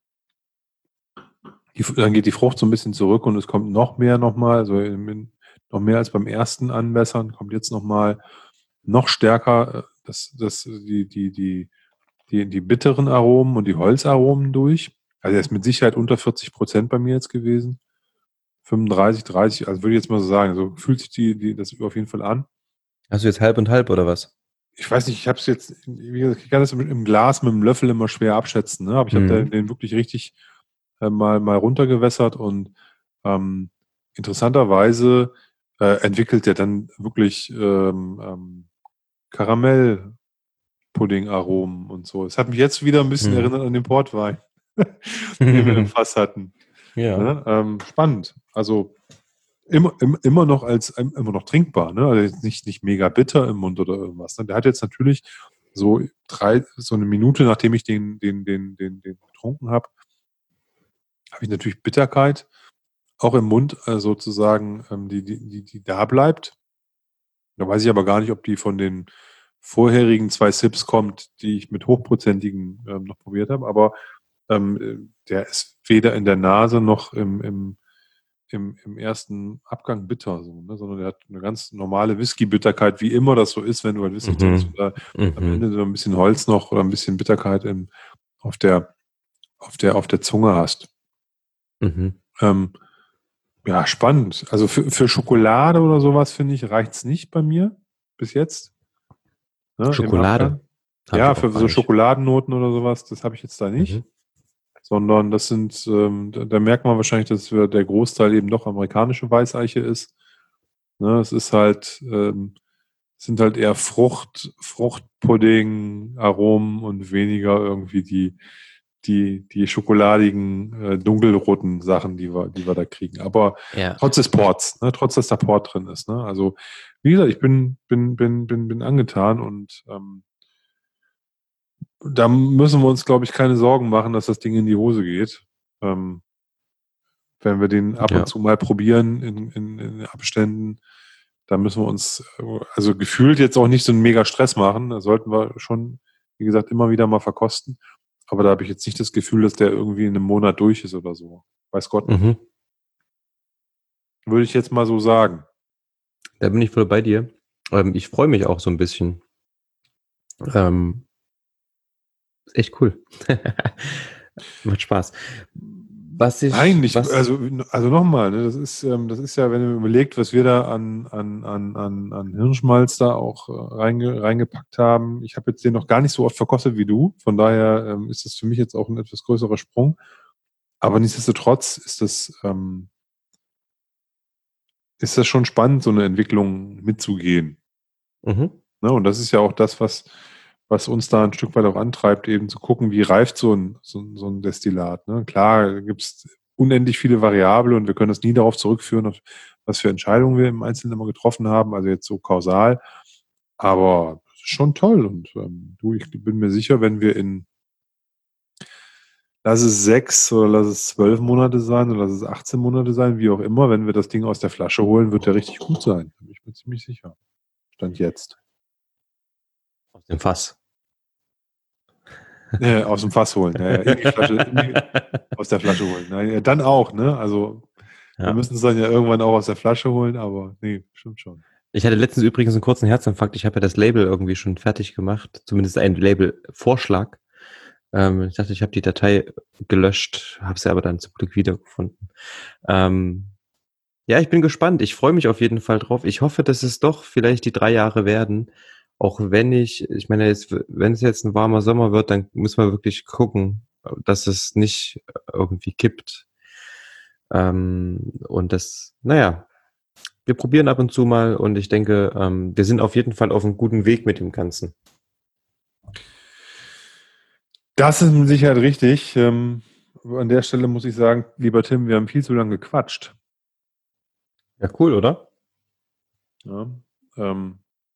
Speaker 2: die, dann geht die Frucht so ein bisschen zurück und es kommt noch mehr nochmal, also in, in, noch mehr als beim ersten Anwässern, kommt jetzt nochmal noch stärker äh, das, das, die, die, die, die, die bitteren Aromen und die Holzaromen durch. Also er ist mit Sicherheit unter vierzig Prozent bei mir jetzt gewesen. fünfunddreißig, dreißig, also würde ich jetzt mal so sagen, so fühlt sich die, die, das auf jeden Fall an.
Speaker 1: Hast du jetzt halb und halb oder was?
Speaker 2: Ich weiß nicht, ich habe es jetzt, wie gesagt, ich kann das im im Glas mit dem Löffel immer schwer abschätzen, ne? Aber ich habe
Speaker 1: Mhm.
Speaker 2: den wirklich richtig äh, mal, mal runtergewässert und ähm, interessanterweise äh, entwickelt der dann wirklich ähm, ähm, Karamellpudding-Aromen und so. Es hat mich jetzt wieder ein bisschen
Speaker 1: Mhm.
Speaker 2: erinnert an den Portwein, den wir im Fass hatten.
Speaker 1: Ja.
Speaker 2: Ne? Ähm, spannend. Also immer, im- immer noch als immer noch trinkbar, ne? Also jetzt nicht, nicht mega bitter im Mund oder irgendwas. Ne? Der hat jetzt natürlich so drei, so eine Minute, nachdem ich den, den, den, den, den getrunken habe, habe ich natürlich Bitterkeit auch im Mund äh, sozusagen, ähm, die, die, die, die da bleibt. Da weiß ich aber gar nicht, ob die von den vorherigen zwei Sips kommt, die ich mit hochprozentigen ähm, noch probiert habe. Aber ähm, äh, der ist weder in der Nase noch im, im, im, im ersten Abgang bitter, so, ne? Sondern der hat eine ganz normale Whisky-Bitterkeit, wie immer das so ist, wenn du halt Whisky trinkst
Speaker 1: Mhm.
Speaker 2: oder am
Speaker 1: Mhm.
Speaker 2: Ende so ein bisschen Holz noch oder ein bisschen Bitterkeit im, auf der, auf der, auf der Zunge hast.
Speaker 1: Mhm.
Speaker 2: Ähm, ja, spannend. Also für, für Schokolade oder sowas, finde ich, reicht's nicht bei mir bis jetzt, ne, im
Speaker 1: Schokolade
Speaker 2: Abgang.
Speaker 1: habe ich
Speaker 2: Ja,
Speaker 1: auch
Speaker 2: für
Speaker 1: gar
Speaker 2: so
Speaker 1: nicht.
Speaker 2: Schokoladennoten oder sowas, das habe ich jetzt da
Speaker 1: Mhm.
Speaker 2: nicht. Sondern das sind, ähm, da, da merkt man wahrscheinlich, dass wir der Großteil eben doch amerikanische Weißeiche ist. Ne, es ist halt, ähm, sind halt eher Frucht, Fruchtpudding, Aromen und weniger irgendwie die, die, die schokoladigen, äh, dunkelroten Sachen, die wir, die wir da kriegen. Aber
Speaker 1: Ja.
Speaker 2: trotz des Ports, ne, trotz dass da Port drin ist. Ne? Also, wie gesagt, ich bin, bin, bin, bin, bin angetan und ähm, da müssen wir uns, glaube ich, keine Sorgen machen, dass das Ding in die Hose geht. Ähm, wenn wir den ab und
Speaker 1: Ja.
Speaker 2: zu mal probieren in, in, in Abständen, da müssen wir uns, äh, also gefühlt jetzt auch nicht so einen mega Stress machen. Da sollten wir schon, wie gesagt, immer wieder mal verkosten. Aber da habe ich jetzt nicht das Gefühl, dass der irgendwie in einem Monat durch ist oder so. Weiß Gott nicht.
Speaker 1: Mhm.
Speaker 2: Würde ich jetzt mal so sagen.
Speaker 1: Da bin ich voll bei dir. Ähm, ich freue mich auch so ein bisschen. Ähm, ist echt cool. Macht Spaß. Was
Speaker 2: Nein,
Speaker 1: ich,
Speaker 2: nicht,
Speaker 1: was,
Speaker 2: also, also nochmal, ne, das ist, ähm, das ist ja, wenn man überlegt, was wir da an, an, an, an, an Hirnschmalz da auch äh, reinge, reingepackt haben. Ich habe jetzt den noch gar nicht so oft verkostet wie du. Von daher ähm, ist das für mich jetzt auch ein etwas größerer Sprung. Aber nichtsdestotrotz ist das, ähm, ist das schon spannend, so eine Entwicklung mitzugehen.
Speaker 1: mhm.
Speaker 2: Ne? Und das ist ja auch das, was, was uns da ein Stück weit auch antreibt, eben zu gucken, wie reift so ein, so, ein- so ein Destillat. Ne? Klar, gibt es unendlich viele Variablen und wir können das nie darauf zurückführen, auf was für Entscheidungen wir im Einzelnen immer getroffen haben, also jetzt so kausal. Aber es ist schon toll und ähm, du, ich bin mir sicher, wenn wir in, lass es sechs oder lass es zwölf Monate sein oder lass es achtzehn Monate sein, wie auch immer, wenn wir das Ding aus der Flasche holen, wird der richtig gut sein. Da bin ich mir ziemlich sicher. Stand jetzt.
Speaker 1: Aus dem Fass.
Speaker 2: Äh, aus dem Fass holen, ja, ja, in die Flasche, in die, aus der Flasche holen. Na, ja, dann auch, ne? Also wir
Speaker 1: Ja.
Speaker 2: müssen es dann ja irgendwann auch aus der Flasche holen, aber nee, stimmt schon.
Speaker 1: Ich hatte letztens übrigens einen kurzen Herzinfarkt. Ich habe ja das Label irgendwie schon fertig gemacht, zumindest ein Label-Vorschlag. Ähm, ich dachte, ich habe die Datei gelöscht, habe sie aber dann zum Glück wiedergefunden. Ähm, ja, ich bin gespannt. Ich freue mich auf jeden Fall drauf. Ich hoffe, dass es doch vielleicht die drei Jahre werden. Auch wenn ich, ich meine, jetzt, wenn es jetzt ein warmer Sommer wird, dann müssen wir wirklich gucken, dass es nicht irgendwie kippt. Ähm, und das, naja, wir probieren ab und zu mal und ich denke, ähm, wir sind auf jeden Fall auf einem guten Weg mit dem Ganzen.
Speaker 2: Das ist mit Sicherheit richtig. Ähm, an der Stelle muss ich sagen, lieber Tim, wir haben viel zu lange gequatscht.
Speaker 1: Ja, cool, oder?
Speaker 2: Ja, ähm,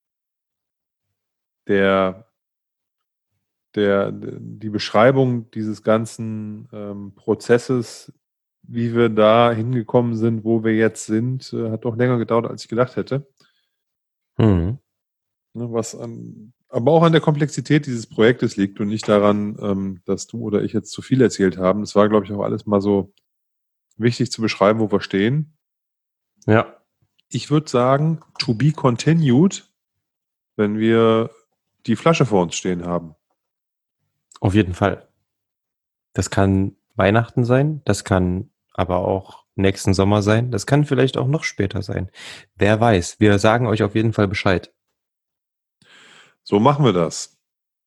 Speaker 2: der, der, die Beschreibung dieses ganzen ähm, Prozesses, wie wir da hingekommen sind, wo wir jetzt sind, äh, hat doch länger gedauert, als ich gedacht hätte.
Speaker 1: Mhm.
Speaker 2: Ne, was an, aber auch an der Komplexität dieses Projektes liegt und nicht daran, ähm, dass du oder ich jetzt zu viel erzählt haben. Es war, glaube ich, auch alles mal so wichtig zu beschreiben, wo wir stehen.
Speaker 1: Ja,
Speaker 2: Ich würde sagen, to be continued, wenn wir die Flasche vor uns stehen haben.
Speaker 1: auf jeden Fall. Das kann Weihnachten sein, das kann aber auch nächsten Sommer sein, das kann vielleicht auch noch später sein. Wer weiß, wir sagen euch auf jeden Fall Bescheid.
Speaker 2: So machen wir das.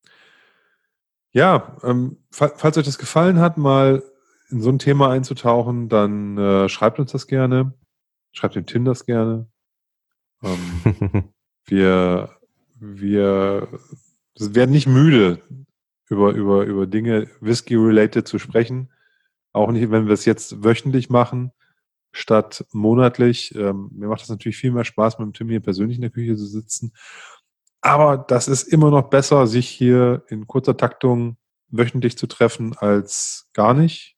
Speaker 2: Ja, ähm, fa- falls euch das gefallen hat, mal in so ein Thema einzutauchen, dann äh, schreibt uns das gerne. Schreibt dem Tim das gerne. Ähm, wir, wir werden nicht müde, über, über, über Dinge Whisky-related zu sprechen. Auch nicht, wenn wir es jetzt wöchentlich machen, statt monatlich. Ähm, mir macht das natürlich viel mehr Spaß, mit dem Tim hier persönlich in der Küche zu sitzen. Aber das ist immer noch besser, sich hier in kurzer Taktung wöchentlich zu treffen, als gar nicht.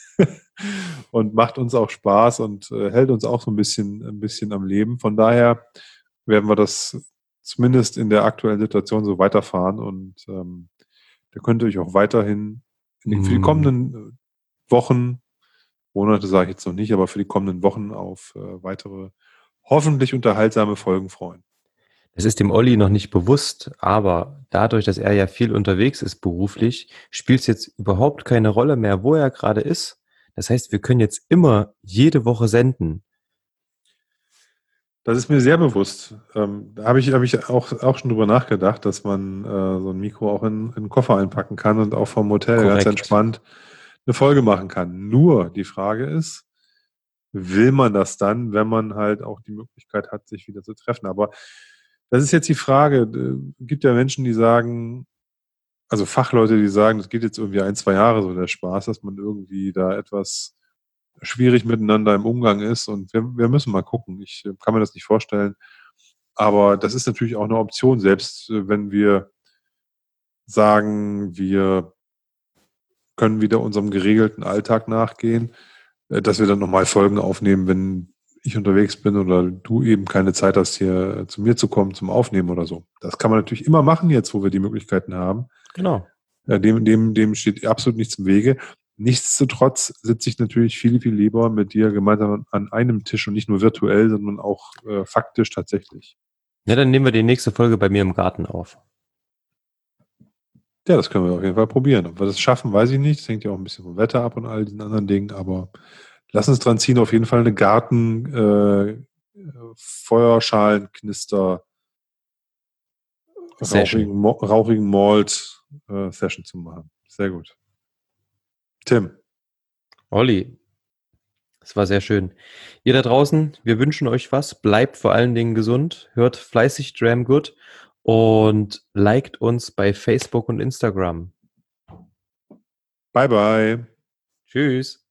Speaker 2: Und macht uns auch Spaß und äh, hält uns auch so ein bisschen, ein bisschen am Leben. Von daher werden wir das zumindest in der aktuellen Situation so weiterfahren und ähm, da könnt ihr euch auch weiterhin in die, für die
Speaker 1: Mm,
Speaker 2: kommenden Wochen, Monate sage ich jetzt noch nicht, aber für die kommenden Wochen auf äh, weitere hoffentlich unterhaltsame Folgen freuen.
Speaker 1: Das ist dem Olli noch nicht bewusst, aber dadurch, dass er ja viel unterwegs ist beruflich, spielt es jetzt überhaupt keine Rolle mehr, wo er gerade ist. Das heißt, wir können jetzt immer jede Woche senden.
Speaker 2: Das ist mir sehr bewusst. Ähm, da habe ich, hab ich auch, auch schon drüber nachgedacht, dass man äh, so ein Mikro auch in, in einen Koffer einpacken kann und auch vom Hotel ganz
Speaker 1: Korrekt.
Speaker 2: entspannt eine Folge machen kann. Nur die Frage ist, will man das dann, wenn man halt auch die Möglichkeit hat, sich wieder zu treffen? Aber das ist jetzt die Frage. Es gibt ja Menschen, die sagen, also Fachleute, die sagen, das geht jetzt irgendwie ein, zwei Jahre so der Spaß, dass man irgendwie da etwas schwierig miteinander im Umgang ist und wir, wir müssen mal gucken. Ich äh, kann mir das nicht vorstellen. Aber das ist natürlich auch eine Option, selbst äh, wenn wir sagen, wir können wieder unserem geregelten Alltag nachgehen, äh, dass wir dann nochmal Folgen aufnehmen, wenn ich unterwegs bin oder du eben keine Zeit hast, hier äh, zu mir zu kommen zum Aufnehmen oder so. Das kann man natürlich immer machen, jetzt wo wir die Möglichkeiten haben.
Speaker 1: Genau.
Speaker 2: Ja, dem, dem, dem steht absolut nichts im Wege. Nichtsdestotrotz sitze ich natürlich viel, viel lieber mit dir gemeinsam an einem Tisch und nicht nur virtuell, sondern auch äh, faktisch tatsächlich.
Speaker 1: Ja, dann nehmen wir die nächste Folge bei mir im Garten auf.
Speaker 2: Ja, das können wir auf jeden Fall probieren. Ob wir das schaffen, weiß ich nicht. Das hängt ja auch ein bisschen vom Wetter ab und all diesen anderen Dingen, aber lass uns dran ziehen, auf jeden Fall eine Garten, äh, Feuerschalen, Knister,
Speaker 1: Session.
Speaker 2: rauchigen, Mo- rauchigen Malt äh, Session zu machen. Sehr gut. Tim,
Speaker 1: Olli, es war sehr schön. Ihr da draußen, wir wünschen euch was. Bleibt vor allen Dingen gesund. Hört fleißig Dram Good. Und liked uns bei Facebook und Instagram.
Speaker 2: Bye, bye.
Speaker 1: Tschüss.